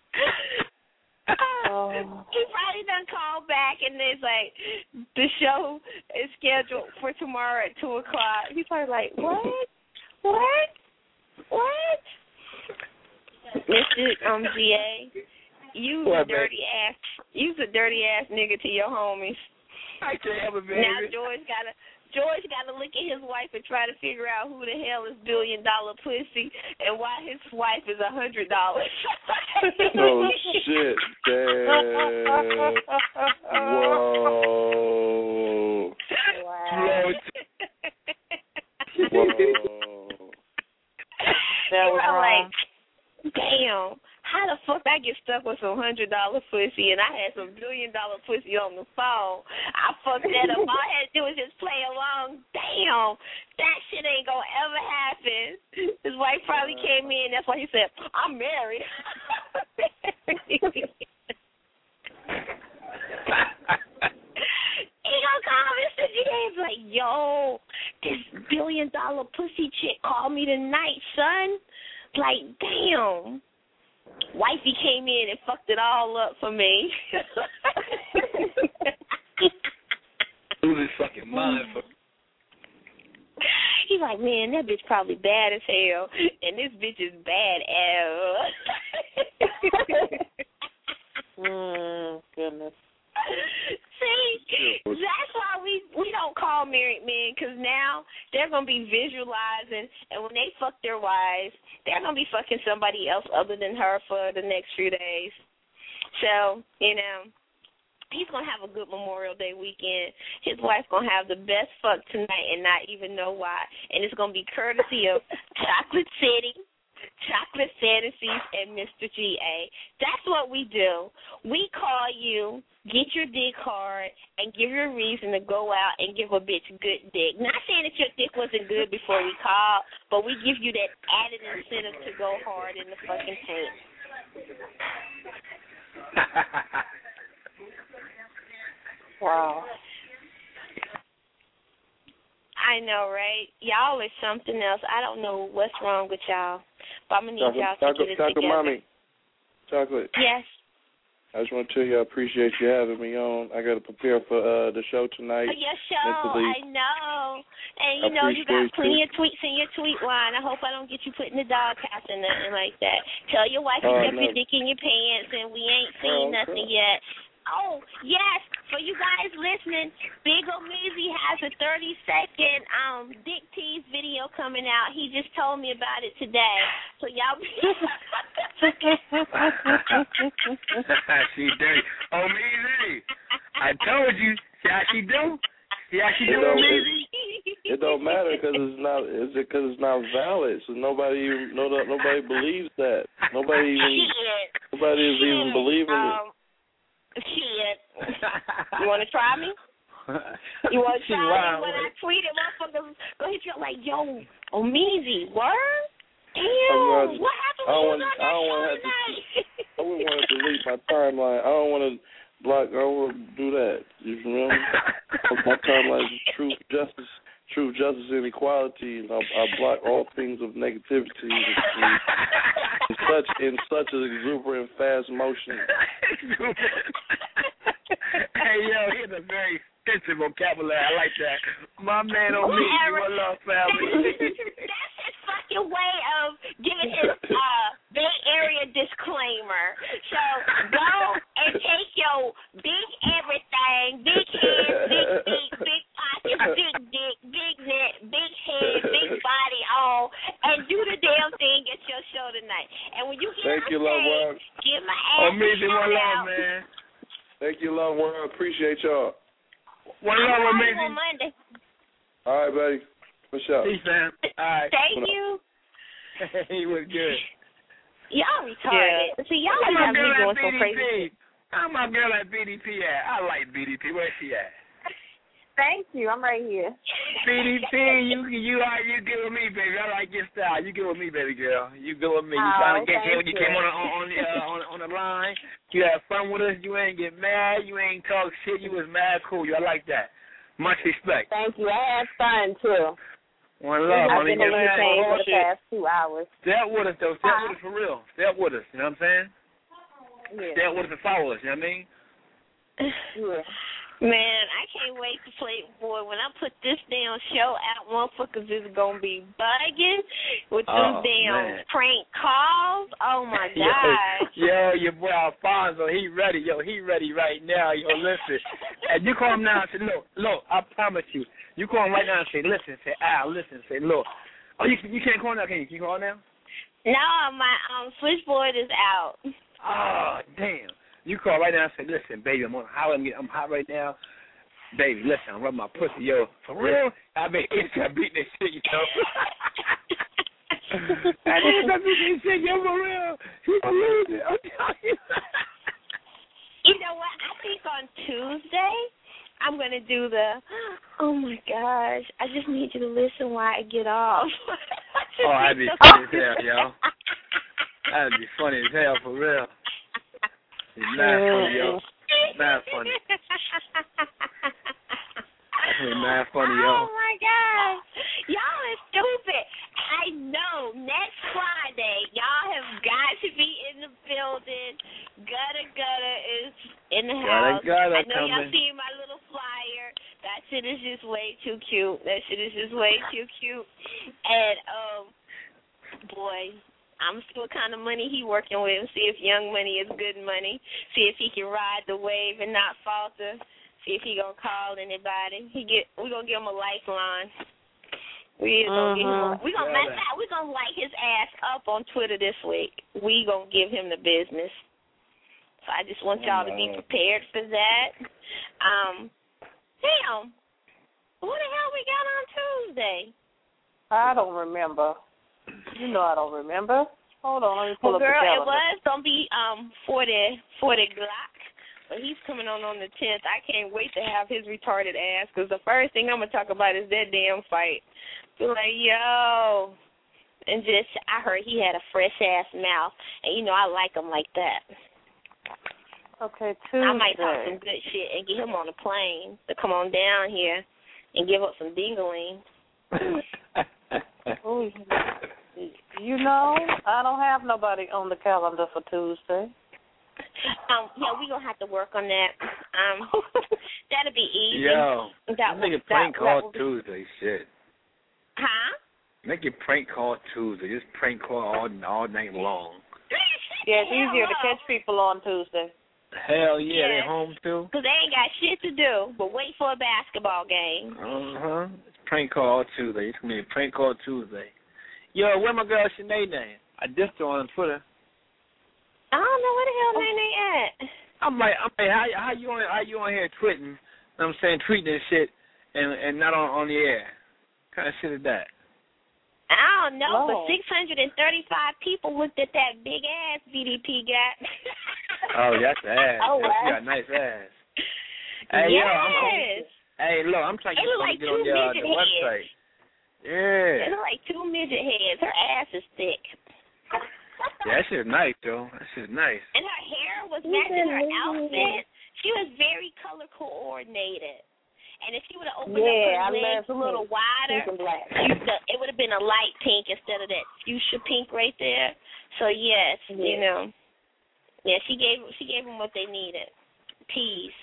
Oh. He probably done called back and it's like, the show is scheduled for tomorrow at two o'clock. He's probably like, what? What? What? Mister Um, G A, you's a dirty man? ass, you's a dirty ass nigga to your homies. I can't have a baby. Now George gotta, George gotta look at his wife and try to figure out who the hell is billion dollar pussy and why his wife is a hundred dollars. Oh shit! Damn. Whoa. Wow. Whoa. That was I'm wrong. like, damn, how the fuck I get stuck with some hundred dollar pussy and I had some billion dollar pussy on the phone? I fucked that up. All I had to do was just play along. Damn, that shit ain't gonna ever happen. His wife probably came in. That's why he said, I'm married. He gonna call Mister G and be like, yo, this billion dollar pussy chick called me tonight, son. Like, damn. Wifey came in and fucked it all up for me. Lose his fucking mind. For... He's like, man, that bitch probably bad as hell, and this bitch is bad as. mm, goodness. See, that's why we, we don't call married men, because now they're going to be visualizing, and when they fuck their wives, they're going to be fucking somebody else other than her for the next few days. So, you know, he's going to have a good Memorial Day weekend. His wife's going to have the best fuck tonight and not even know why. And it's going to be courtesy of Chocolate City, Chocolate Fantasies, and Mister G A. That's what we do. We call you, get your dick hard, and give you a reason to go out and give a bitch good dick. Not saying that your dick wasn't good before we called, but we give you that added incentive to go hard in the fucking tank. Wow. I know, right? Y'all are something else. I don't know what's wrong with y'all, but I'm going to need y'all to chocolate, get it chocolate together. Mommy. Chocolate. Yes. I just want to tell you I appreciate you having me on. I got to prepare for uh, the show tonight. Your show, mentally. I know. And, you I know, you got plenty you. of tweets in your tweet line. I hope I don't get you put in the doghouse or nothing like that. Tell your wife you Oh, kept no. your dick in your pants and we ain't seen Oh, nothing okay. yet. Oh, yes, for you guys listening, Big Omeezy has a thirty-second um, Dick Tease video coming out. He just told me about it today. So y'all be... She dirty. Oh, Meezy, I told you. See how she do? See how she It do, don't, Meezy? it, it don't matter because it's not. It's because it's not valid. So nobody even no, nobody believes that. Nobody even Shit. nobody is Shit. even believing um, Shit. You want to try me? You want to She try me? wild, When I man. tweeted, motherfuckers go hit you up like, yo, Omeezy, word? I'm Damn, not- what happened I don't when you want- was on I that don't show want to have to- tonight? I wouldn't want to delete my timeline. I don't want to Block, I will do that. You feel me? My time like truth, justice, truth, justice, and equality. I, I block all things of negativity in, in such in such an exuberant, fast motion. Hey yo, here's a very extensive vocabulary. I like that. My man on me, you love family. That's his fucking way of giving his uh, Bay Area disclaimer. So go and take your big everything, big head, big feet, big pockets, big dick, big neck, big head, big body on, and do the damn thing at your show tonight. And when you get Thank on you, love stage, world. give my ass Oh, Amazing, a one shout love, out. man. Thank you, love world. Appreciate y'all. One I'm love, on amazing. Monday. All right, buddy. What's up? Peace, fam. All right. Thank you. He was good. Y'all retarded. Yeah. See, y'all Where my got me girl doing at some B D P? crazy shit. How my girl at B D P at? I like B D P. Where's she at? Thank you. I'm right here. B D P, you you are you get with me, baby. I like your style. You get with me, baby girl. You go with me. You Oh, trying to get here when thank you came you. on the, on the uh, on, on the line. You had fun with us. You ain't get mad. You ain't talk shit. You was mad cool. You I like that. Much respect. Thank you. I had fun too. One love, I've honey. been entertained for the past two hours. Stay up with us though. Stay up Huh? with us for real. Stay up with us. You know what I'm saying? Yeah. Stay up with us and follow us. You know what I mean? Yeah. Man, I can't wait to play, boy. When I put this damn show out, motherfuckers is gonna be bugging with Oh, them damn man. prank calls. Oh my god! Yo, your boy Alfonso, he ready. Yo, he ready right now. Yo, listen. And you call him now and say, look, look, I promise you. You call him right now and say, listen, say, Al, listen, say, look. Oh, you you can't call now, can you? Can you call now? No, my um switchboard is out. Oh, damn. You call right now and say, listen, baby, I'm on hot. I'm, I'm hot right now. Baby, listen, I'm rubbing my pussy, yo. For real? I mean, it's got beating this shit, you know. I didn't got beating this shit, yo, for real. She gonna lose it. I'm telling you. You know what? I think on Tuesday I'm gonna do the. Oh my gosh! I just need you to listen while I get off. Oh, that'd be funny as hell, yo. That'd be funny as hell, for real. It's mad funny, yo. Mad funny. It's mad funny, yo. Oh my gosh. Y'all are stupid. I know. Next Friday, y'all have got to be in the building. Gutter Gutter is in the house. Gutter Gutter I know y'all coming. see my little flyer. That shit is just way too cute. That shit is just way too cute. And um boy, I'm see what kind of money he working with. See if Young Money is good money. See if he can ride the wave and not falter. See if he gonna call anybody. He get we gonna give him a lifeline. We gonna give him a, we gonna matter of fact, we gonna light his ass up on Twitter this week. We gonna give him the business. So I just want y'all to be prepared for that. Um, damn, what the hell we got on Tuesday? I don't remember. You know I don't remember. Hold on, let me pull Well, up girl, the it calendar. was gonna be um forty forty Glock, but he's coming on on the tenth. I can't wait to have his retarded ass because the first thing I'm gonna talk about is that damn fight. Be like, yo, and just I heard he had a fresh ass mouth, and you know I like him like that. Okay, Tuesday. I might talk some good shit and get him on a plane to come on down here and give up some dingling. Ooh, you know, I don't have nobody on the calendar for Tuesday. Um, yeah, we gonna have to work on that. Um, that'll be easy. Yo, that make will, a prank that, call that will be, Tuesday, shit. Huh? Make your prank call Tuesday. Just prank call all all night long. Yeah, it's easier to catch people on Tuesday. Hell yeah, Yeah. they home too. Because they ain't got shit to do but wait for a basketball game. Uh huh. Prank call Tuesday. It's gonna be a prank call Tuesday. Yo, where my girl Sinead name? I dissed her on Twitter. I don't know where the hell Nene at. I'm like, I'm like, how how you on how you on here tweeting? I'm saying tweeting this shit and and not on on the air. What kind of shit is that? I don't know, Whoa. but six hundred thirty-five people looked at that big ass B D P got. Oh, that's ass. Oh, She wow. got a nice ass. Hey, yes. yo, I'm, I'm, hey, look, I'm trying to They get, look like get two on the, uh, midget the website. Yeah. They look like two midget heads. Her ass is thick. Yeah, that shit's nice, though. That shit's nice. And her hair was matching her outfit. she was very color coordinated. And if she would have opened yeah, up her legs a little wider, black. it would have been a light pink instead of that fuchsia pink right there. So yes, yeah. you know, yeah, she gave she gave them what they needed, tease.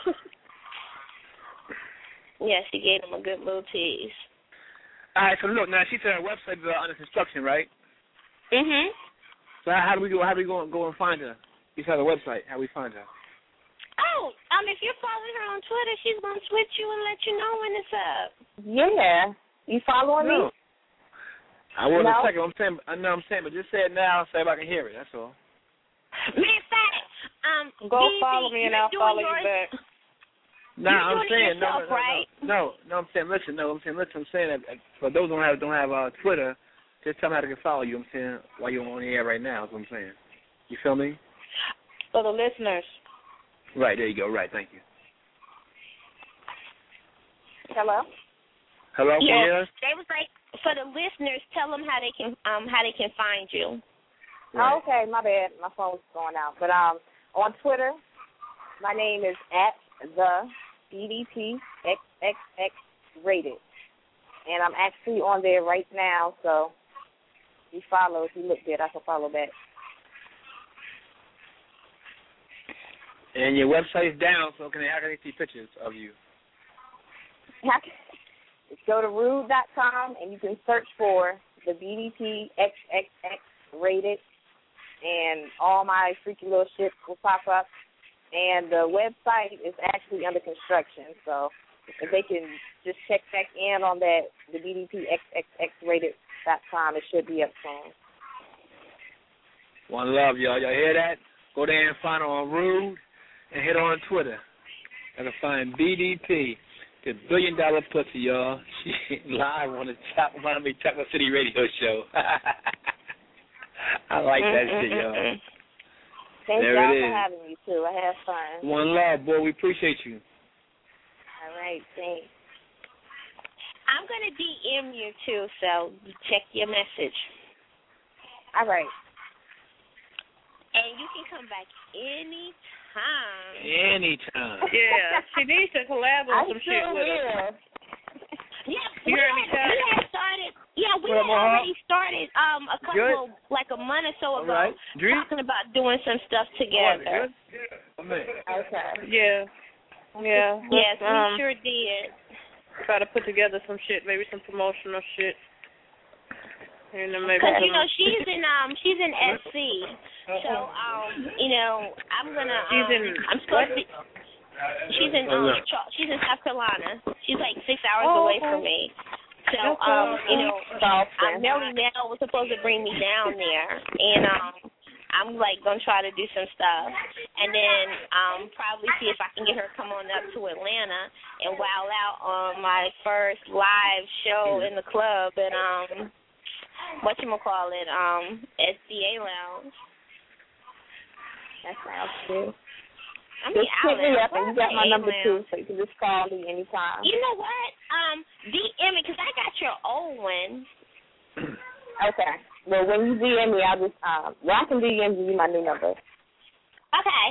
Yeah, she gave them a good little tease. All right, so look, now she said her website is uh, under construction, right? Mhm. So how do we go? How do we go go and find her? You said the website. How do we find her? Oh, um, if you're following her on Twitter, she's gonna switch you and let you know when it's up. Yeah, you following no. me? I will in no? a second. I'm saying, I know I'm saying, but just say it now, so everybody can hear it. That's all. Matter of fact, um, go D Z, follow me and I'll follow yours, you back. No, nah, I'm saying yourself, no, no, no, right? no, no, no. I'm saying listen, no, I'm saying listen. I'm saying that for those who don't have don't have uh, Twitter, just tell them how they can follow you. I'm saying while you're on the air right now. That's what I'm saying. You feel me? For the listeners. Right there you go. Right, thank you. Hello. Hello. Yeah, Yes. they was like for the listeners, tell them how they can um how they can find you. Right. Oh, okay, my bad. My phone's going out. But um, on Twitter, my name is at the B D P X X X rated, and I'm actually on there right now. So if you follow, if you look good, I can follow back. And your website's down, so can they, how can they see pictures of you? Go to rude dot com and you can search for the B D P X X X rated, and all my freaky little shit will pop up. And the website is actually under construction, so if they can just check back in on that, the B D P X X X rated dot com, it should be up soon. One love, y'all. Y'all hear that? Go there and find her on Rude and hit her on Twitter. And find B D P, the Billion Dollar Pussy, y'all. She live on the Top Miami Chocolate City radio show. I like that shit, y'all. Thank there y'all it for is. having me, too. I had fun. One love, boy. We appreciate you. All right, thanks. I'm going to D M you, too, so check your message. All right. And you can come back anytime. Anytime. Yeah, she needs to collab on some shit with us. Yeah, you we, heard had, me, we had started. Yeah, we well, had already started um a couple, good. like a month or so ago, right. talking about doing some stuff together. Oh, yeah. Okay. Yeah. Yeah. Yes, we um, sure did. Try to put together some shit, maybe some promotional shit. And then maybe Because some, you know she's in um she's in S C, so um you know I'm gonna um, she's in I'm supposed to. She's in um she's in South Carolina. She's like six hours oh, away okay. from me. So um you know um, Melly Mel was supposed to bring me down there, and um I'm like gonna try to do some stuff, and then um probably see if I can get her to come on up to Atlanta and wow out on my first live show in the club at um whatchamacallit, um S D A Lounge. That sounds good. I mean, just hit me up, and you got my number A-Lounge. too, so you can just call me anytime. You know what? Um, D M me, because I got your old one. Okay. Well, when you D M me, I'll just, um, well, I can D M you my new number. Okay.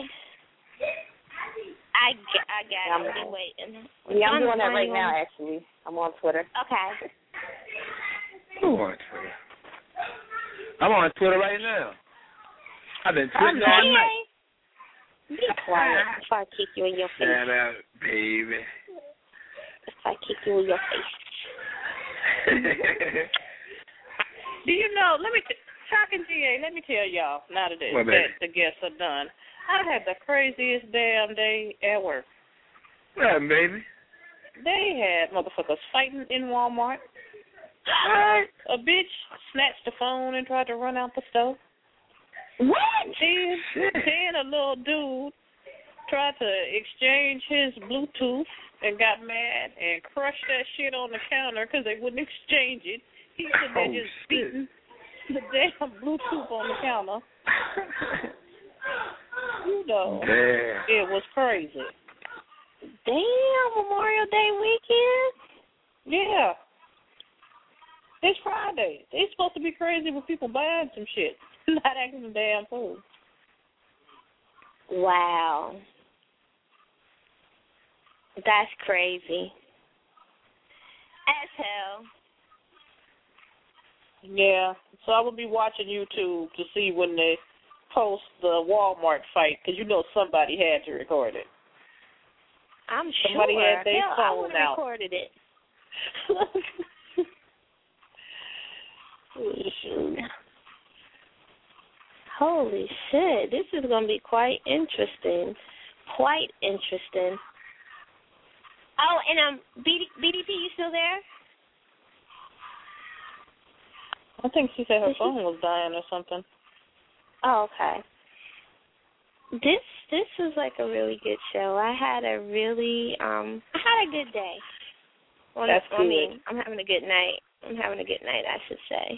I, I got I'm, it. I'm waiting. Yeah, I'm doing that right now, actually. I'm on Twitter. Okay. I'm on Twitter. I'm on Twitter right now. I've been tweeting all night. Be quiet before I kick you in your face. Shout out, baby. Before I kick you in your face. Do you know, let me, t- Chuck and G A, let me tell y'all, now that, What, that the guests are done, I had the craziest damn day at work. What happened, baby? They had motherfuckers fighting in Walmart. A bitch snatched the phone and tried to run out the store. What? Then, then a little dude tried to exchange his Bluetooth and got mad and crushed that shit on the counter because they wouldn't exchange it. He said they Oh, just shit. beating the damn Bluetooth on the counter. You know, Damn. it was crazy. Damn, Memorial Day weekend? Yeah. It's Friday. It's supposed to be crazy with people buying some shit, not acting some damn fool. Wow. That's crazy. As hell. Yeah, so I will be watching YouTube to see when they post the Walmart fight, because you know somebody had to record it. I'm somebody sure. had their hell, phone I would have out. recorded it. Holy shit, this is going to be quite interesting. Quite interesting. Oh, and um, B D, B D P, you still there? I think she said her phone was dying or something. Oh, okay. This this was like a really good show. I had a really um I had a good day. Well, That's I good. mean, I'm having a good night. I'm having a good night, I should say.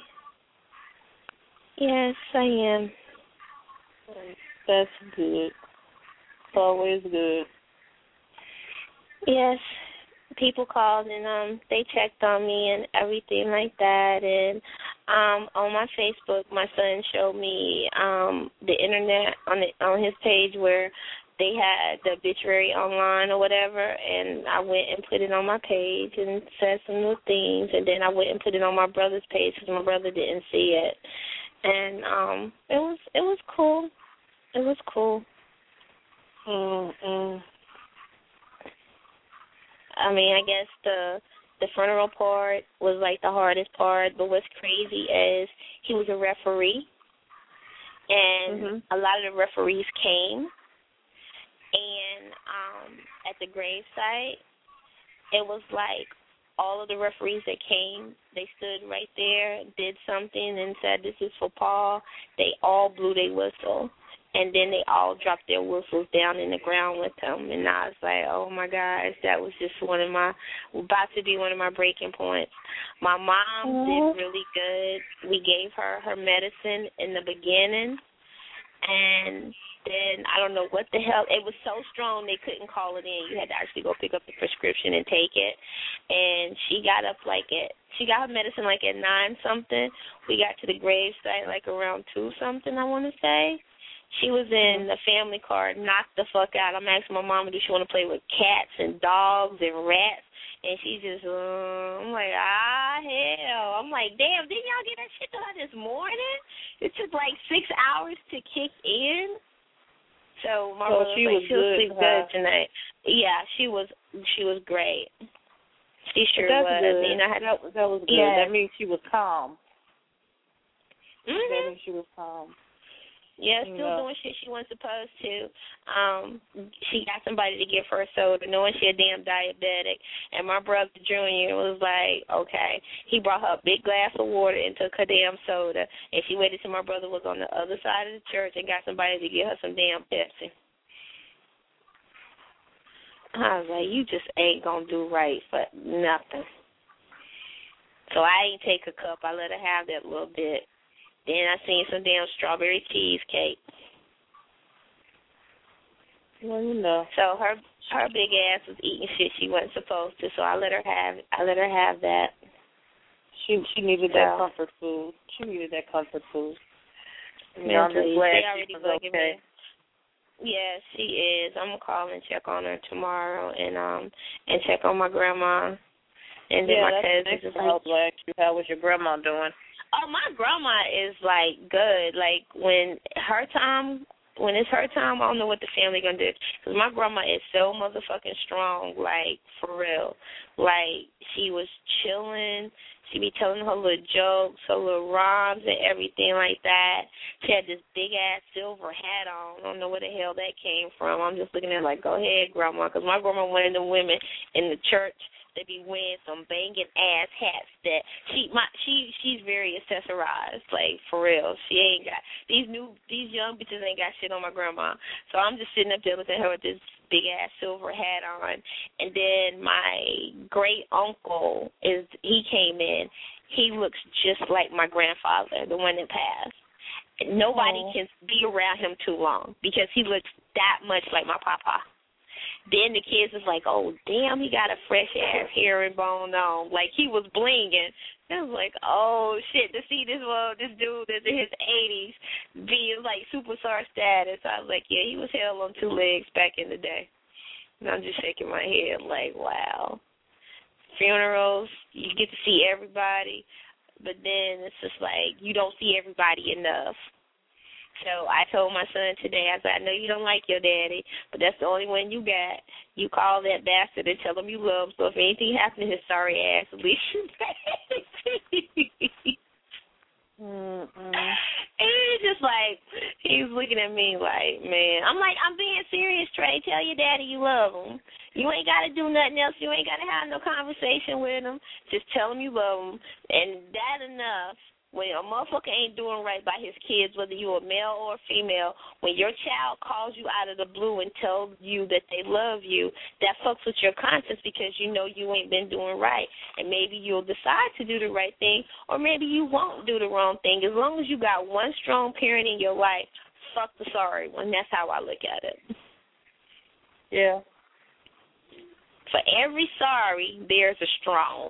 Yes, I am. That's good. It's always good. Yes. People called and um they checked on me and everything like that, and um on my Facebook my son showed me um the internet on the, on his page where they had the obituary online or whatever, and I went and put it on my page and said some little things, and then I went and put it on my brother's page because my brother didn't see it, and um it was it was cool. It was cool. Mm-mm. I mean, I guess the the funeral part was like the hardest part, but what's crazy is he was a referee, and mm-hmm. a lot of the referees came, and um, at the gravesite, it was like all of the referees that came, they stood right there, did something, and said, "This is for Paul." They all blew their whistle. And then they all dropped their whistles down in the ground with them. And I was like, oh, my gosh, that was just one of my, about to be one of my breaking points. My mom mm-hmm. did really good. We gave her her medicine in the beginning. And then I don't know what the hell. It was so strong they couldn't call it in. You had to actually go pick up the prescription and take it. And she got up like at, she got her medicine like at nine something. We got to the gravesite like around two something, I want to say. She was in the family car, knocked the fuck out. I'm asking my mama, do she want to play with cats and dogs and rats? And she just, uh, I'm like, ah, hell. I'm like, damn, didn't y'all get that shit done this morning? It took like six hours to kick in. So my so brother she was like, was she'll good, sleep huh? good tonight. Yeah, she was she was great. She sure That's was. good. You know, I had, that, that was good. Yeah. That means she was calm. Mm-hmm. That means she was calm. Yeah, still yeah. doing shit she wasn't supposed to. Um, she got somebody to give her a soda, knowing she a damn diabetic. And my brother Junior was like, okay. He brought her a big glass of water and took her damn soda. And she waited till my brother was on the other side of the church and got somebody to give her some damn Pepsi. I was like, you just ain't gonna do right for nothing. So I ain't take a cup. I let her have that little bit. Then I seen some damn strawberry cheesecake. Well, you know. So her her big ass was eating shit she wasn't supposed to. So I let her have I let her have that. She she needed so, that comfort food. She needed that comfort food. Yeah, I'm just glad they already she was bugging okay. me. Yeah, she is. I'm gonna call and check on her tomorrow, and um and check on my grandma, and then yeah, my that's cousins. next. I was like, how was your grandma doing? Oh, my grandma is, like, good. Like, when her time, when it's her time, I don't know what the family going to do. Because my grandma is so motherfucking strong, like, for real. Like, she was chilling. She be telling her little jokes, her little rhymes and everything like that. She had this big-ass silver hat on. I don't know where the hell that came from. I'm just looking at it like, go ahead, Grandma. Because my grandma, one of the women in the church, they be wearing some banging ass hats that she my she she's very accessorized, like for real. She ain't got these new these young bitches ain't got shit on my grandma. So I'm just sitting up there looking at her with this big ass silver hat on. And then my great uncle is he came in. He looks just like my grandfather, the one that passed. Nobody oh. can be around him too long because he looks that much like my papa. Then the kids was like, oh, damn, he got a fresh-ass herringbone on. Like, he was blinging. I was like, oh, shit, to see this well, this dude that's in his eighties being, like, superstar status. I was like, yeah, he was hell on two legs back in the day. And I'm just shaking my head like, wow. Funerals, you get to see everybody, but then it's just like you don't see everybody enough. So I told my son today, I said, I know you don't like your daddy, but that's the only one you got. You call that bastard and tell him you love him. So if anything happens to his sorry ass, at least you Mm-mm. And he's just like, he's looking at me like, man. I'm like, I'm being serious, Trey. Tell your daddy you love him. You ain't got to do nothing else. You ain't got to have no conversation with him. Just tell him you love him. And that enough. When a motherfucker ain't doing right by his kids, whether you're a male or a female, when your child calls you out of the blue and tells you that they love you, that fucks with your conscience because you know you ain't been doing right. And maybe you'll decide to do the right thing, or maybe you won't do the wrong thing. As long as you got one strong parent in your life, fuck the sorry one. That's how I look at it. Yeah. For every sorry, there's a strong.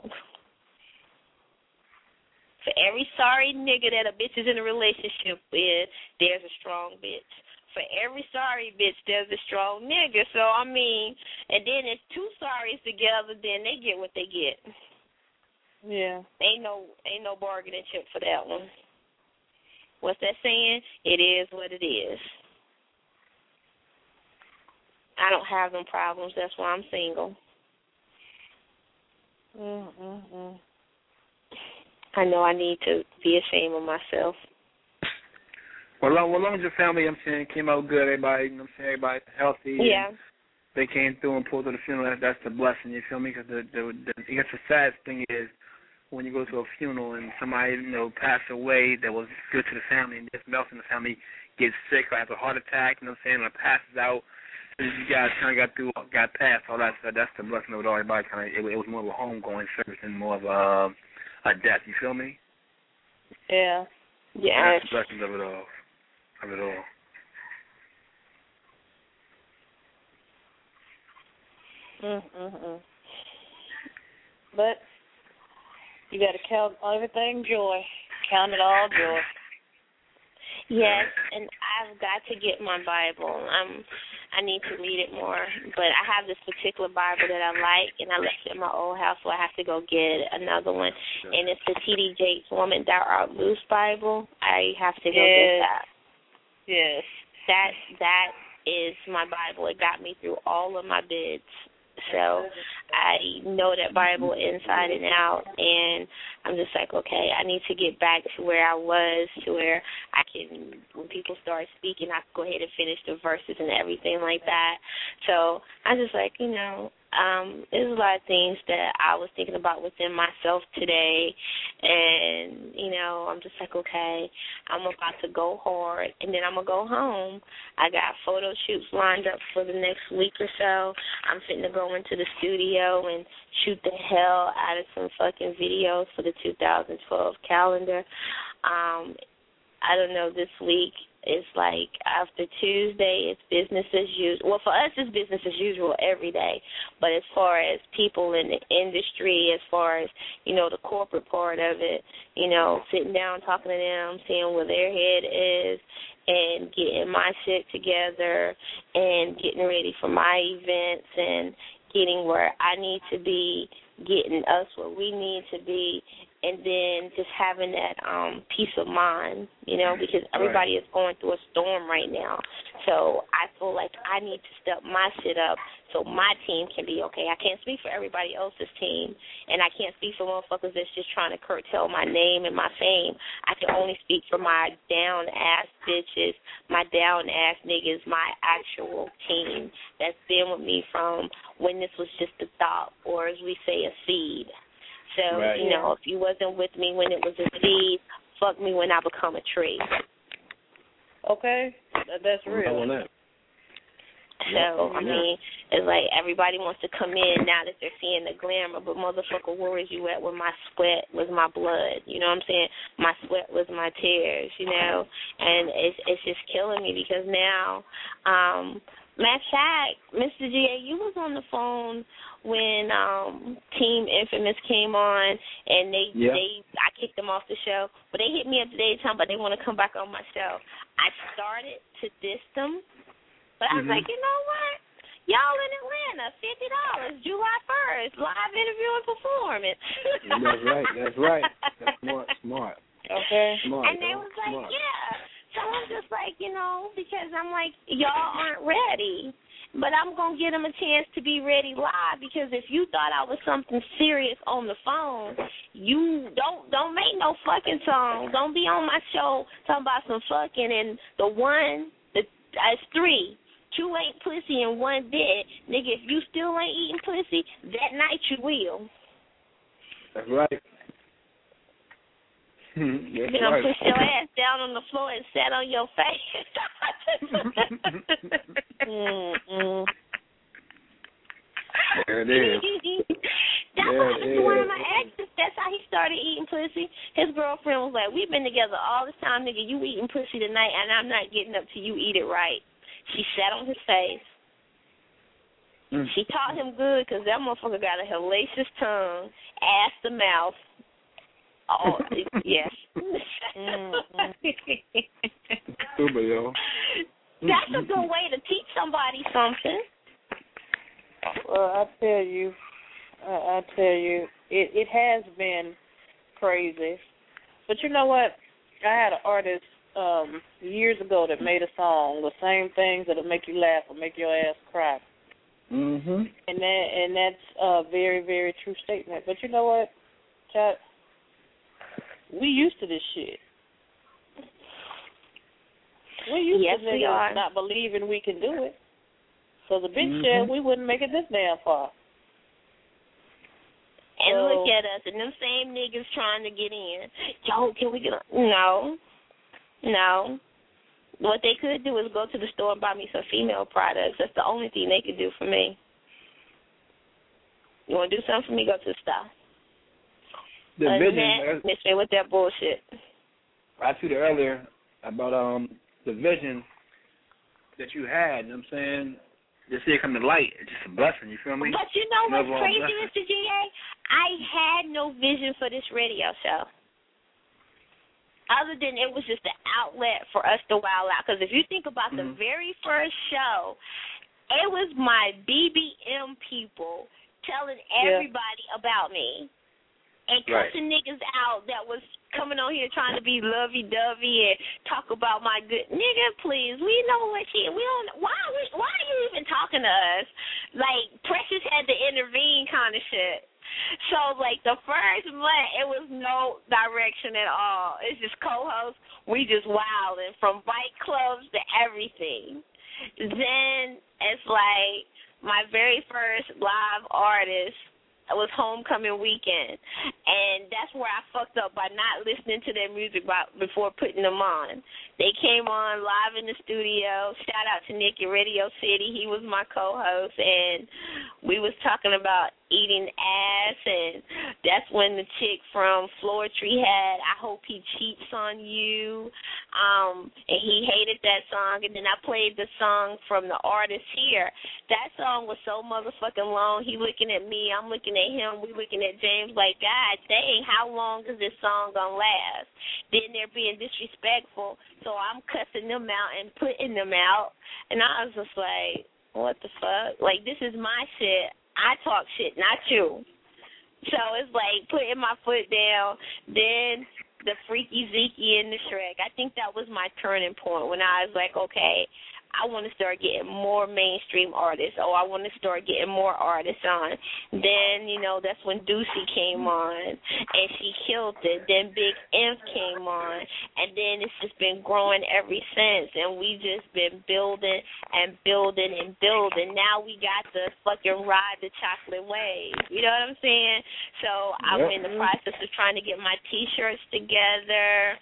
For every sorry nigga that a bitch is in a relationship with, there's a strong bitch. For every sorry bitch, there's a strong nigga. So, I mean, and then if two sorries together, then they get what they get. Yeah. Ain't no ain't no bargaining chip for that one. What's that saying? It is what it is. I don't have them problems. That's why I'm single. Mm-mm-mm. I know I need to be ashamed of myself. Well, long, well, long as your family, I'm saying, came out good, everybody, you know what I'm saying, everybody healthy. Yeah. They came through and pulled to the funeral. That, that's the blessing, you feel me? Because the, the, the, I guess the sad thing is when you go to a funeral and somebody, you know, passed away that was good to the family, and somebody else in the family gets sick or has a heart attack, you know what I'm saying, or passes out. You guys kind of got through, got past all that stuff. That's the blessing of it all. Everybody kind of, it, it was more of a homegoing service and more of a, a death. You feel me? Yeah. Yeah. That's the blessings of it all. Of it all. Mm-mm-mm. But you got to count everything joy. Count it all joy. Yes, and I've got to get my Bible. Um, I need to read it more. But I have this particular Bible that I like, and I left it in my old house, so I have to go get another one. And it's the T D Jakes Woman Thou Art Loose Bible. I have to go yes. get that. Yes. That that is my Bible. It got me through all of my bids. So I know that Bible inside and out, and I'm just like, okay, I need to get back to where I was, to where I can, when people start speaking, I can go ahead and finish the verses and everything like that. So I'm just like, you know, um, there's a lot of things that I was thinking about within myself today, and, you know, I'm just like, okay, I'm about to go hard, and then I'm going to go home. I got photo shoots lined up for the next week or so. I'm fitting to go into the studio and shoot the hell out of some fucking videos for the two thousand twelve calendar. Um, I don't know, this week it's like after Tuesday, it's business as usual. Well, for us, it's business as usual every day. But as far as people in the industry, as far as, you know, the corporate part of it, you know, sitting down, talking to them, seeing where their head is, and getting my shit together and getting ready for my events and getting where I need to be, getting us where we need to be, and then just having that um, peace of mind, you know, because everybody right. is going through a storm right now. So I feel like I need to step my shit up so my team can be okay. I can't speak for everybody else's team, and I can't speak for motherfuckers that's just trying to curtail my name and my fame. I can only speak for my down-ass bitches, my down-ass niggas, my actual team that's been with me from when this was just a thought, or as we say, a seed. So, right. you know, if you wasn't with me when it was a seed, fuck me when I become a tree. Okay, that's real. So, I mean, it's like everybody wants to come in now that they're seeing the glamour, but motherfucker, where is you at when my sweat was my blood? You know what I'm saying? My sweat was my tears, you know? And it's it's just killing me because now, um, matter of fact, Mister G A, you was on the phone when um, Team Infamous came on, and they yeah. they I kicked them off the show, but they hit me up today talking about they want to come back on my show. I started to diss them, but I was mm-hmm. like, you know what? Y'all in Atlanta, fifty dollars, July first, live interview and performance. That's right. That's right. That's smart. Smart. Okay. Smart. And they bro. was like, smart. yeah. So I'm just like, you know, because I'm like, y'all aren't ready. But I'm going to give them a chance to be ready live, because if you thought I was something serious on the phone, you don't don't make no fucking song. Don't be on my show talking about some fucking, and the one, the that's three. Two ain't pussy and one dead. Nigga, if you still ain't eating pussy, that night you will. That's right. That's you know, right. push your ass down on the floor and sit on your face. mm-mm. There it is. That's there what it happened to one of is. my exes. That's how he started eating pussy. His girlfriend was like, we've been together all this time, nigga. You eating pussy tonight, and I'm not getting up till you eat it right. She sat on his face. Mm. She taught him good, because that motherfucker got a hellacious tongue, ass to mouth. Oh, yes. Stupid, yo. That's a good way to teach somebody something. Well, I tell you, I, I tell you, it, it has been crazy. But you know what? I had an artist um, years ago that made a song, the same things that'll make you laugh or make your ass cry. Mhm. And that and that's a very, very true statement. But you know what, Chuck? We used to this shit. We used yes, to we niggas are. not believing we can do it. So the bitch Mm-hmm. said we wouldn't make it this damn far. And So, look at us, and them same niggas trying to get in. Yo, can we get on? No. No. What they could do is go to the store and buy me some female products. That's the only thing they could do for me. You want to do something for me? Go to the store. The Other vision. than that, miss me with that bullshit. I tweeted earlier about um the vision that you had. You know what I'm saying? To see it come to light, it's just a blessing. You feel me? But you know what's Another crazy, blessing. Mister G A? I had no vision for this radio show. Other than it was just an outlet for us to wild out. Because if you think about mm-hmm. the very first show, it was my B B M people telling everybody yeah. about me. And cussing right. niggas out that was coming on here trying to be lovey-dovey and talk about my good nigga. Please, we know what she. We don't. Why? Are we, why are you even talking to us? Like Precious had to intervene, kind of shit. So like the first month, it was no direction at all. It's just co-hosts. We just wilding from bike clubs to everything. Then it's like my very first live artist. It was homecoming weekend, and that's where I fucked up by not listening to their music by, before putting them on. They came on live in the studio. Shout out to Nick at Radio City. He was my co-host, and we was talking about eating ass, and that's when the chick from Floetry had I Hope He Cheats on You, um, and he hated that song, and then I played the song from the artist here. That song was so motherfucking long. He looking at me, I'm looking at him, we looking at James like, God dang, how long is this song gonna last? Then they're being disrespectful, so I'm cussing them out and putting them out, and I was just like, what the fuck? Like, this is my shit. I talk shit, not you. So it's like putting my foot down, then the Freaky Zeke and the Shrek. I think that was my turning point when I was like, okay, I want to start getting more mainstream artists. Oh, I want to start getting more artists on. Then, you know, that's when Deucey came on, and she killed it. Then Big Inf came on, and then it's just been growing ever since, and we just been building and building and building. Now we got to fucking ride the chocolate wave. You know what I'm saying? So I'm yep. in the process of trying to get my T-shirts together,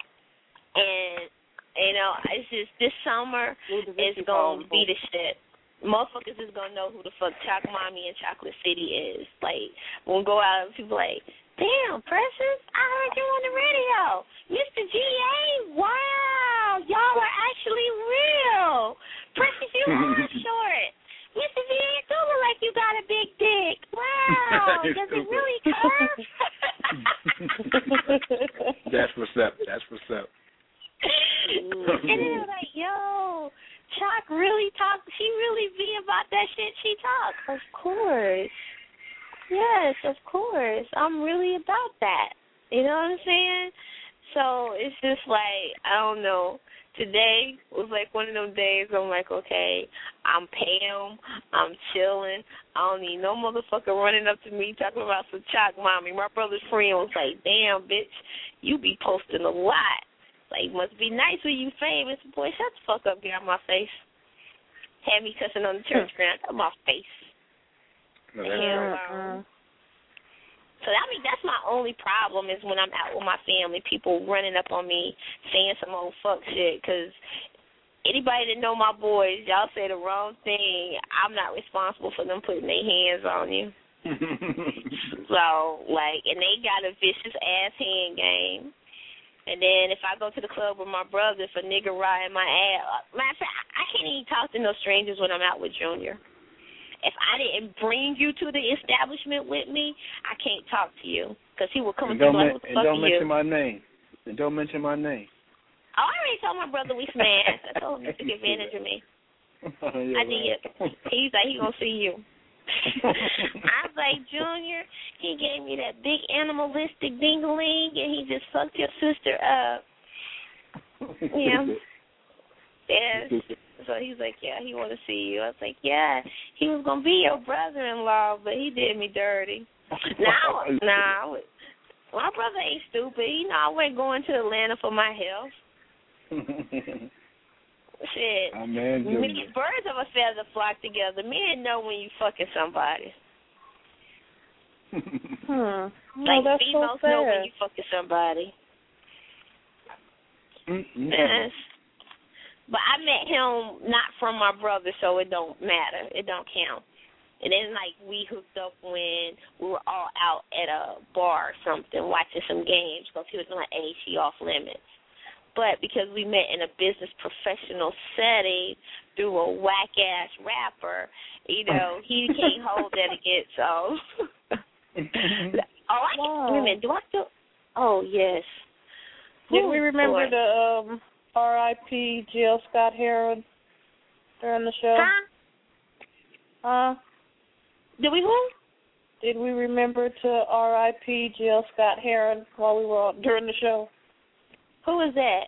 and you know, it's just this summer is going to be the shit. Motherfuckers is going to know who the fuck Choc Mommy and Chocolate City is. Like, when we go out and people like, damn, Precious, I heard you on the radio. Mister G A, wow, y'all are actually real. Precious, you are short. Mister G A, it do look like you got a big dick. Wow, does it really curve? That's what's up. That's what's up. And then they were like, yo, Chalk really talk. She really be about that shit she talk. Of course. Yes, of course. I'm really about that. You know what I'm saying? So it's just like, I don't know. Today was like one of them days I'm like, okay, I'm Pam, I'm chilling. I don't need no motherfucker running up to me talking about some Chalk mommy. My brother's friend was like, damn, bitch, you be posting a lot. Like, must be nice when you famous. Boy, shut the fuck up, get out my face. Had me cussing on the church ground. Out my face. No, Hell, So, I mean, that's my only problem is when I'm out with my family, people running up on me saying some old fuck shit, because anybody that know my boys, y'all say the wrong thing, I'm not responsible for them putting their hands on you. So, like, and they got a vicious-ass hand game. And then if I go to the club with my brother, if a nigga riding my ass, matter of fact, I can't even talk to no strangers when I'm out with Junior. If I didn't bring you to the establishment with me, I can't talk to you because he will come and, and like, what the and fuck don't are mention you? my name. And don't mention my name. Oh, I already told my brother we smashed. I told him he took advantage of me. Yeah, I did. He's like, he gonna see you. I was like, Junior, he gave me that big animalistic ding-a-ling, and he just fucked your sister up. Yeah. Yes. So he's like, yeah, he want to see you. I was like, yeah, he was going to be your brother-in-law, but he did me dirty. Now, nah, my brother ain't stupid. You know, I wasn't going to Atlanta for my health. Shit. Oh, man, Me, birds of a feather flock together. Men know when you fucking somebody. Hmm. Like, no, females so know when you fucking somebody. Mm-hmm. Yes. But I met him not from my brother, so it don't matter. It don't count. And then, like, we hooked up when we were all out at a bar or something, watching some games, because he was like, hey, she off limits. But because we met in a business professional setting through a whack-ass rapper, you know, he can't hold that against, so. oh, I wow. Wait a minute, do I still? Oh, yes. Did we remember boy. the um, R I P Jill Scott Heron during the show? Huh? Huh? Did we who? Did we remember to R I P Jill Scott Heron while we were on, during the show? Who is that?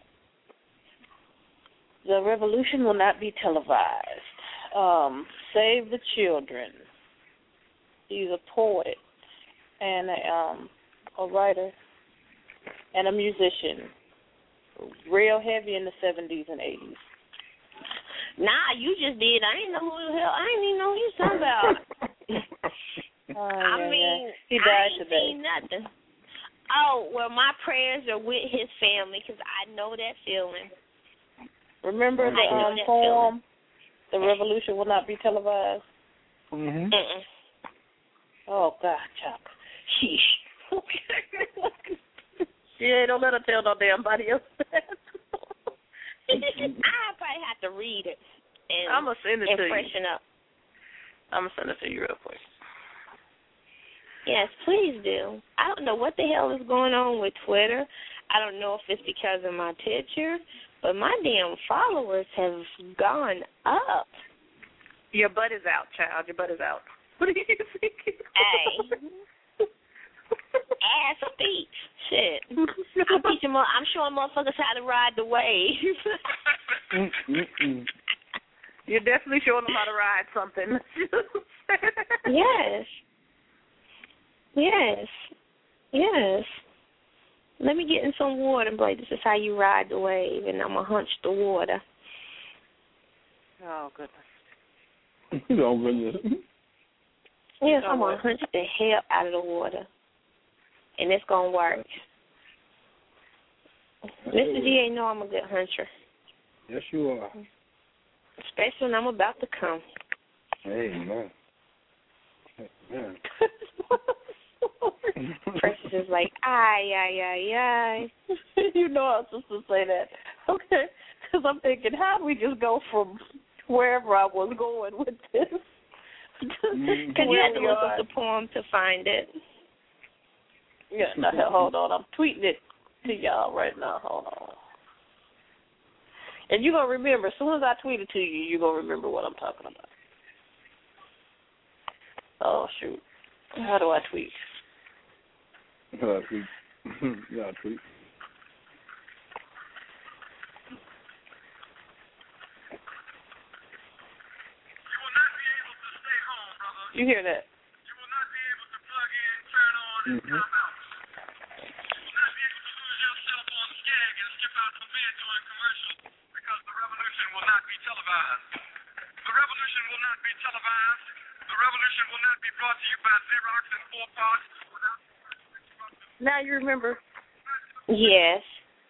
The revolution will not be televised. Um, Save the Children. He's a poet and a, um, a writer and a musician. Real heavy in the seventies and eighties. Nah, you just did. I didn't know who the hell. I didn't even know what you was talking about. oh, I yeah, mean, yeah. He died I ain't today. seen nothing. Oh, well, my prayers are with his family because I know that feeling. Remember the um, poem, The Revolution Will Not Be Televised? Mm-hmm. Mm-mm. Oh, God, Chuck. Sheesh. Yeah, don't let her tell no damn body else that. I probably have to read it and, I'm gonna send it and to freshen you. up. I'm going to send it to you real quick. Yes, please do. I don't know what the hell is going on with Twitter. I don't know if it's because of my picture, but my damn followers have gone up. Your butt is out, child. Your butt is out. What do you think? Hey. Ass speaks. Shit. I'm teaching. I'm showing motherfuckers how to ride the wave. You're definitely showing them how to ride something. Yes. Yes. Yes. Let me get in some water and be like, this is how you ride the wave, and I'm going to hunch the water. Oh, goodness. Oh, goodness. Yes, I'm going to hunch the hell out of the water. And it's going to work. Mister G ain't know I'm a good hunter. Yes, you are. Especially when I'm about to come. Amen. Amen. Precious is like, ay, ay, ay, ay. You know I was supposed to say that. Okay. Because I'm thinking, how do we just go from wherever I was going with this? Because mm-hmm. you had to look up the poem to find it. Yeah, no, hold on. I'm tweeting it to y'all right now. Hold on. And you're going to remember, as soon as I tweet it to you, you're going to remember what I'm talking about. Oh, shoot. How do I tweet? How do I tweet? Yeah, I tweet. You hear that? You will not be able to plug in, turn on, and mm-hmm. come out. You will not be able to lose yourself on Skag and skip out from bed during commercial because the revolution will not be televised. The revolution will not be televised. The revolution will not be brought to you by Xerox and four parts without. Now you remember? Yes.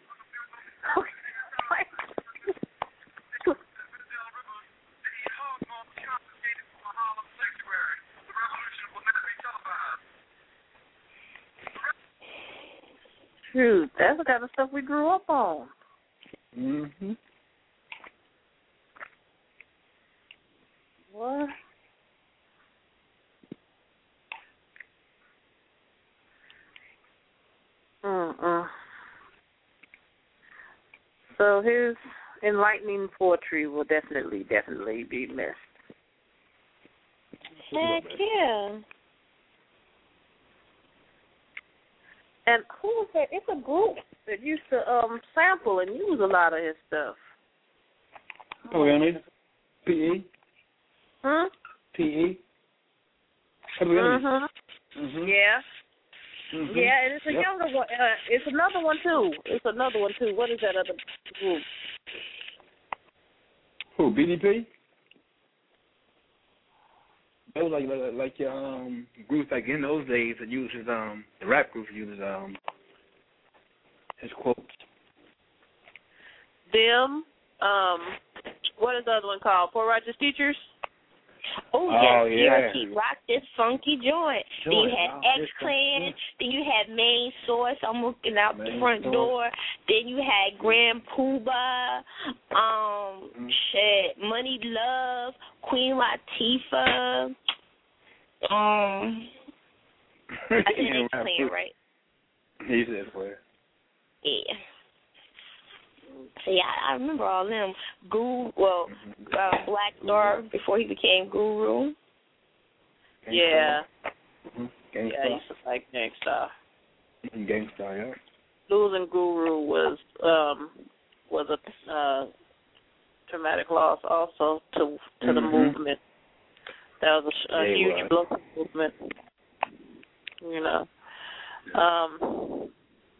Shoot, that's the kind of stuff we grew up on. Mm-hmm. What? Mm-mm. So his enlightening poetry will definitely, definitely be missed. Heck yeah. And who was that? It's a group that used to um sample and use a lot of his stuff. Oh, really? P E? Huh? P E? Mm-hmm. Mm-hmm. Yeah. Mm-hmm. Yeah, and it's a yep. younger one. Uh, it's another one, too. It's another one, too. What is that other group? Who, B D P? That was like like, like your um, groups like in those days that uses um the rap groups uses um his quotes. Them, um, what is the other one called? Poor Righteous Teachers. Oh, oh yes, yeah. He rocked this funky joint. Joint. Then you had Oh, X-Clan. Then you had Main Source. I'm looking out Main the front Source. door. Then you had Grand Poobah. Um, mm-hmm. shit, Money Love, Queen Latifah. Um, I said X-Clan, right? He said where? Yeah. So yeah, I remember all them. Guru, well, uh, Black Star before he became Guru. Yeah. Mm-hmm. Yeah, I used to like Gangstar. Gangstar, yeah. Losing Guru was um was a uh, traumatic loss also to to mm-hmm. the movement. That was a, a yeah, huge blow to the movement. You know. Um.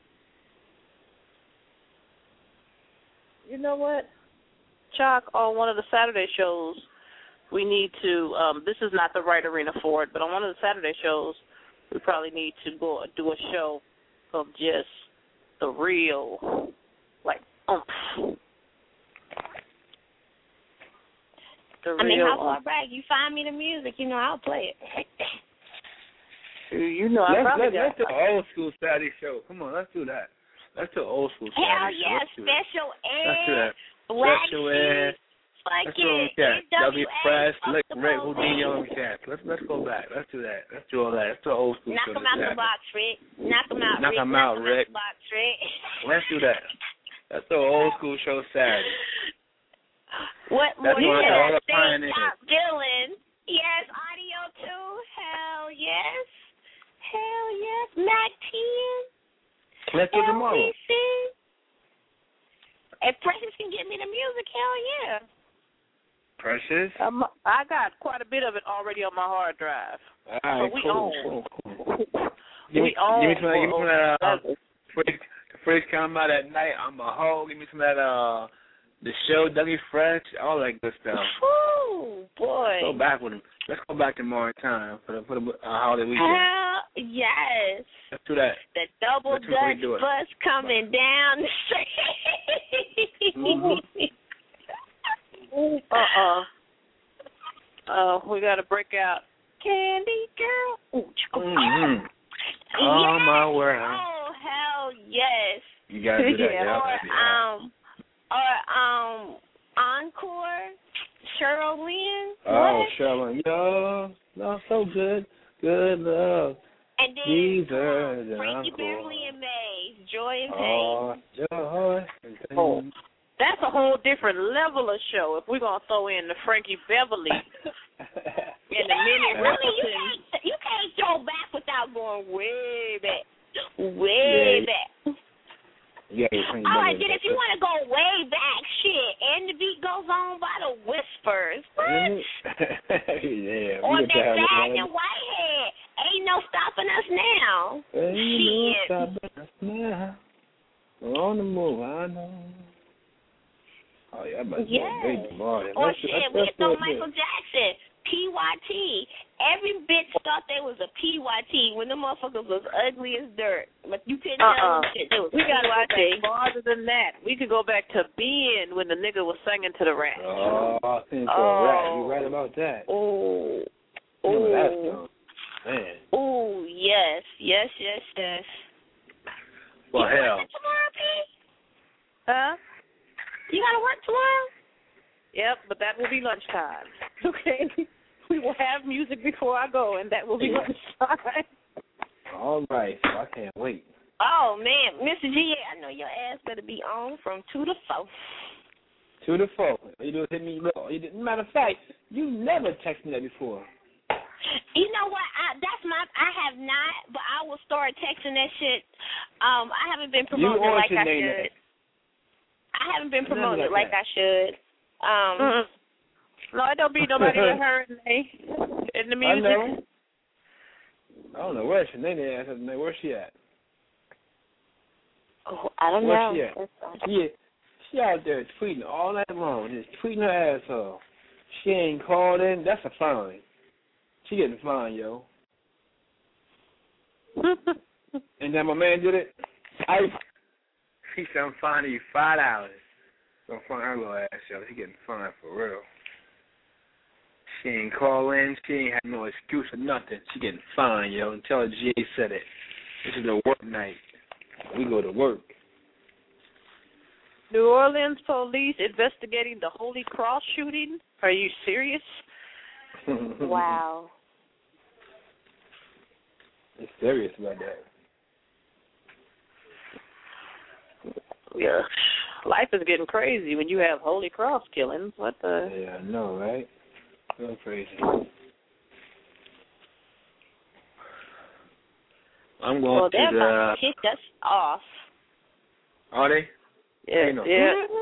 You know what, Chuck, on one of the Saturday shows, we need to, um, this is not the right arena for it, but on one of the Saturday shows, we probably need to go do a show of just the real, like, oomph. The I mean, real how far oomph. back? You find me the music, you know, I'll play it. You know, I let's, probably let's, got let's do an old school Saturday show. Come on, let's do that. Let's do an old school Saturday Hell show. yeah, Let's do special ed, let's do that. Black Special ed. Let's do it, yeah. W Press, Lick, Red Houdini on the cats. Let's let's go back. Let's do that. Let's do all that. Let's do an old school Knock show. them out the box, Rick. Knock them out, Knock Rick. them out, Rick. Knock them out the box, Rick. Let's do that. Let's do an old school show Saturday. What That's more one did all I the say? pioneers. Top Dylan. Yes, audio too. Hell yes. Hell yes. Mac ten. Let's do tomorrow. L B C. If Precious can get me the music, hell yeah. Precious? Um, I got quite a bit of it already on my hard drive. All right, so we cool, own. cool, cool. We Give me, own. give me some, give me some of that, uh, uh, Fresh, Fresh come out at night, I'm a hoe. Give me some of that, uh, the show, Dougie Fresh, all that good stuff. Ooh, boy. Let's go back with him. Let's go back tomorrow time for the, for the uh, holiday weekend. Hell yes. Let's do that. The double Let's see if we Dutch do it. bus coming down the street. Mm-hmm. uh-uh. Uh, we got to break out. Candy girl. Ooh, mm-hmm. Yes. Oh, my word. Oh, hell yes. You got to do that, yeah. yeah. Or, yeah. um, or, um, Encore, Cheryl Lynn. Oh, what? Cheryl, yo, love so good, good love. And then Jesus, um, and Frankie Encore. Beverly and May, Joy and Oh, Pain. joy and pain. Oh. That's a whole different level of show if we're going to throw in the Frankie Beverly and the Minnie I mean, you Riperton. can't, you can't go back without going way back. Way Yeah. back. Yeah, Frankie All right, Beverly. then if you want to go way back, shit, and the beat goes on by the Whispers. What? Yeah. Or we that get to have Bag it. and Whitehead. Ain't no stopping us now. Ain't no Shit. stopping us now. We're on the move, I know. Oh, yeah, I must be Yes. a great tomorrow. Or Let's- shit, let's- we let's could throw do it. Michael Jackson, P Y T. Every bitch thought they was a P Y T when the motherfuckers was ugly as dirt. But you couldn't tell Uh-uh. them shit. They was We got to go P Y T. back farther than that. We could go back to Ben when the nigga was singing to the rat. Oh, I think Oh. you're right. You're right about that. Oh. Remember that Oh. song. Man. Oh, yes. Yes, yes, yes. Well, you hell. working tomorrow, P? Huh? You got to work tomorrow? Yep, but that will be lunchtime. Okay? We will have music before I go, and that will be lunchtime. All right. So I can't wait. Oh, man. Mister G A, I know your ass better be on from two to four. Two to four. You do hit me low. You did, matter of fact, you never texted me that before. You know what? I, that's my. I have not, but I will start texting that shit. Um, I haven't been promoting it like I should. I haven't been promoting it like I should. Um, Mm-mm. No, it don't be nobody but her and they in the music. I know. I don't know where she. Nene ass. Where's she at? oh, I don't Where's know. she at? Yeah, she out there tweeting all night long, just tweeting her ass off. She ain't called in. That's a fine. She getting fined, yo. And then my man did it. I. He said I'm fining you five dollars. Don't find her little ass, yo. She getting fined for real. She ain't call in. She ain't had no excuse or nothing. She getting fined, yo. And tell her G A said it. This is a work night. We go to work. New Orleans police investigating the Holy Cross shooting. Are you serious? Wow. It's serious about that. Yeah. Life is getting crazy when you have Holy Cross killings. What the? Yeah, I know, right? So crazy. I'm going well, to they're the. about to kick us off. Are they? Yeah, No. yeah.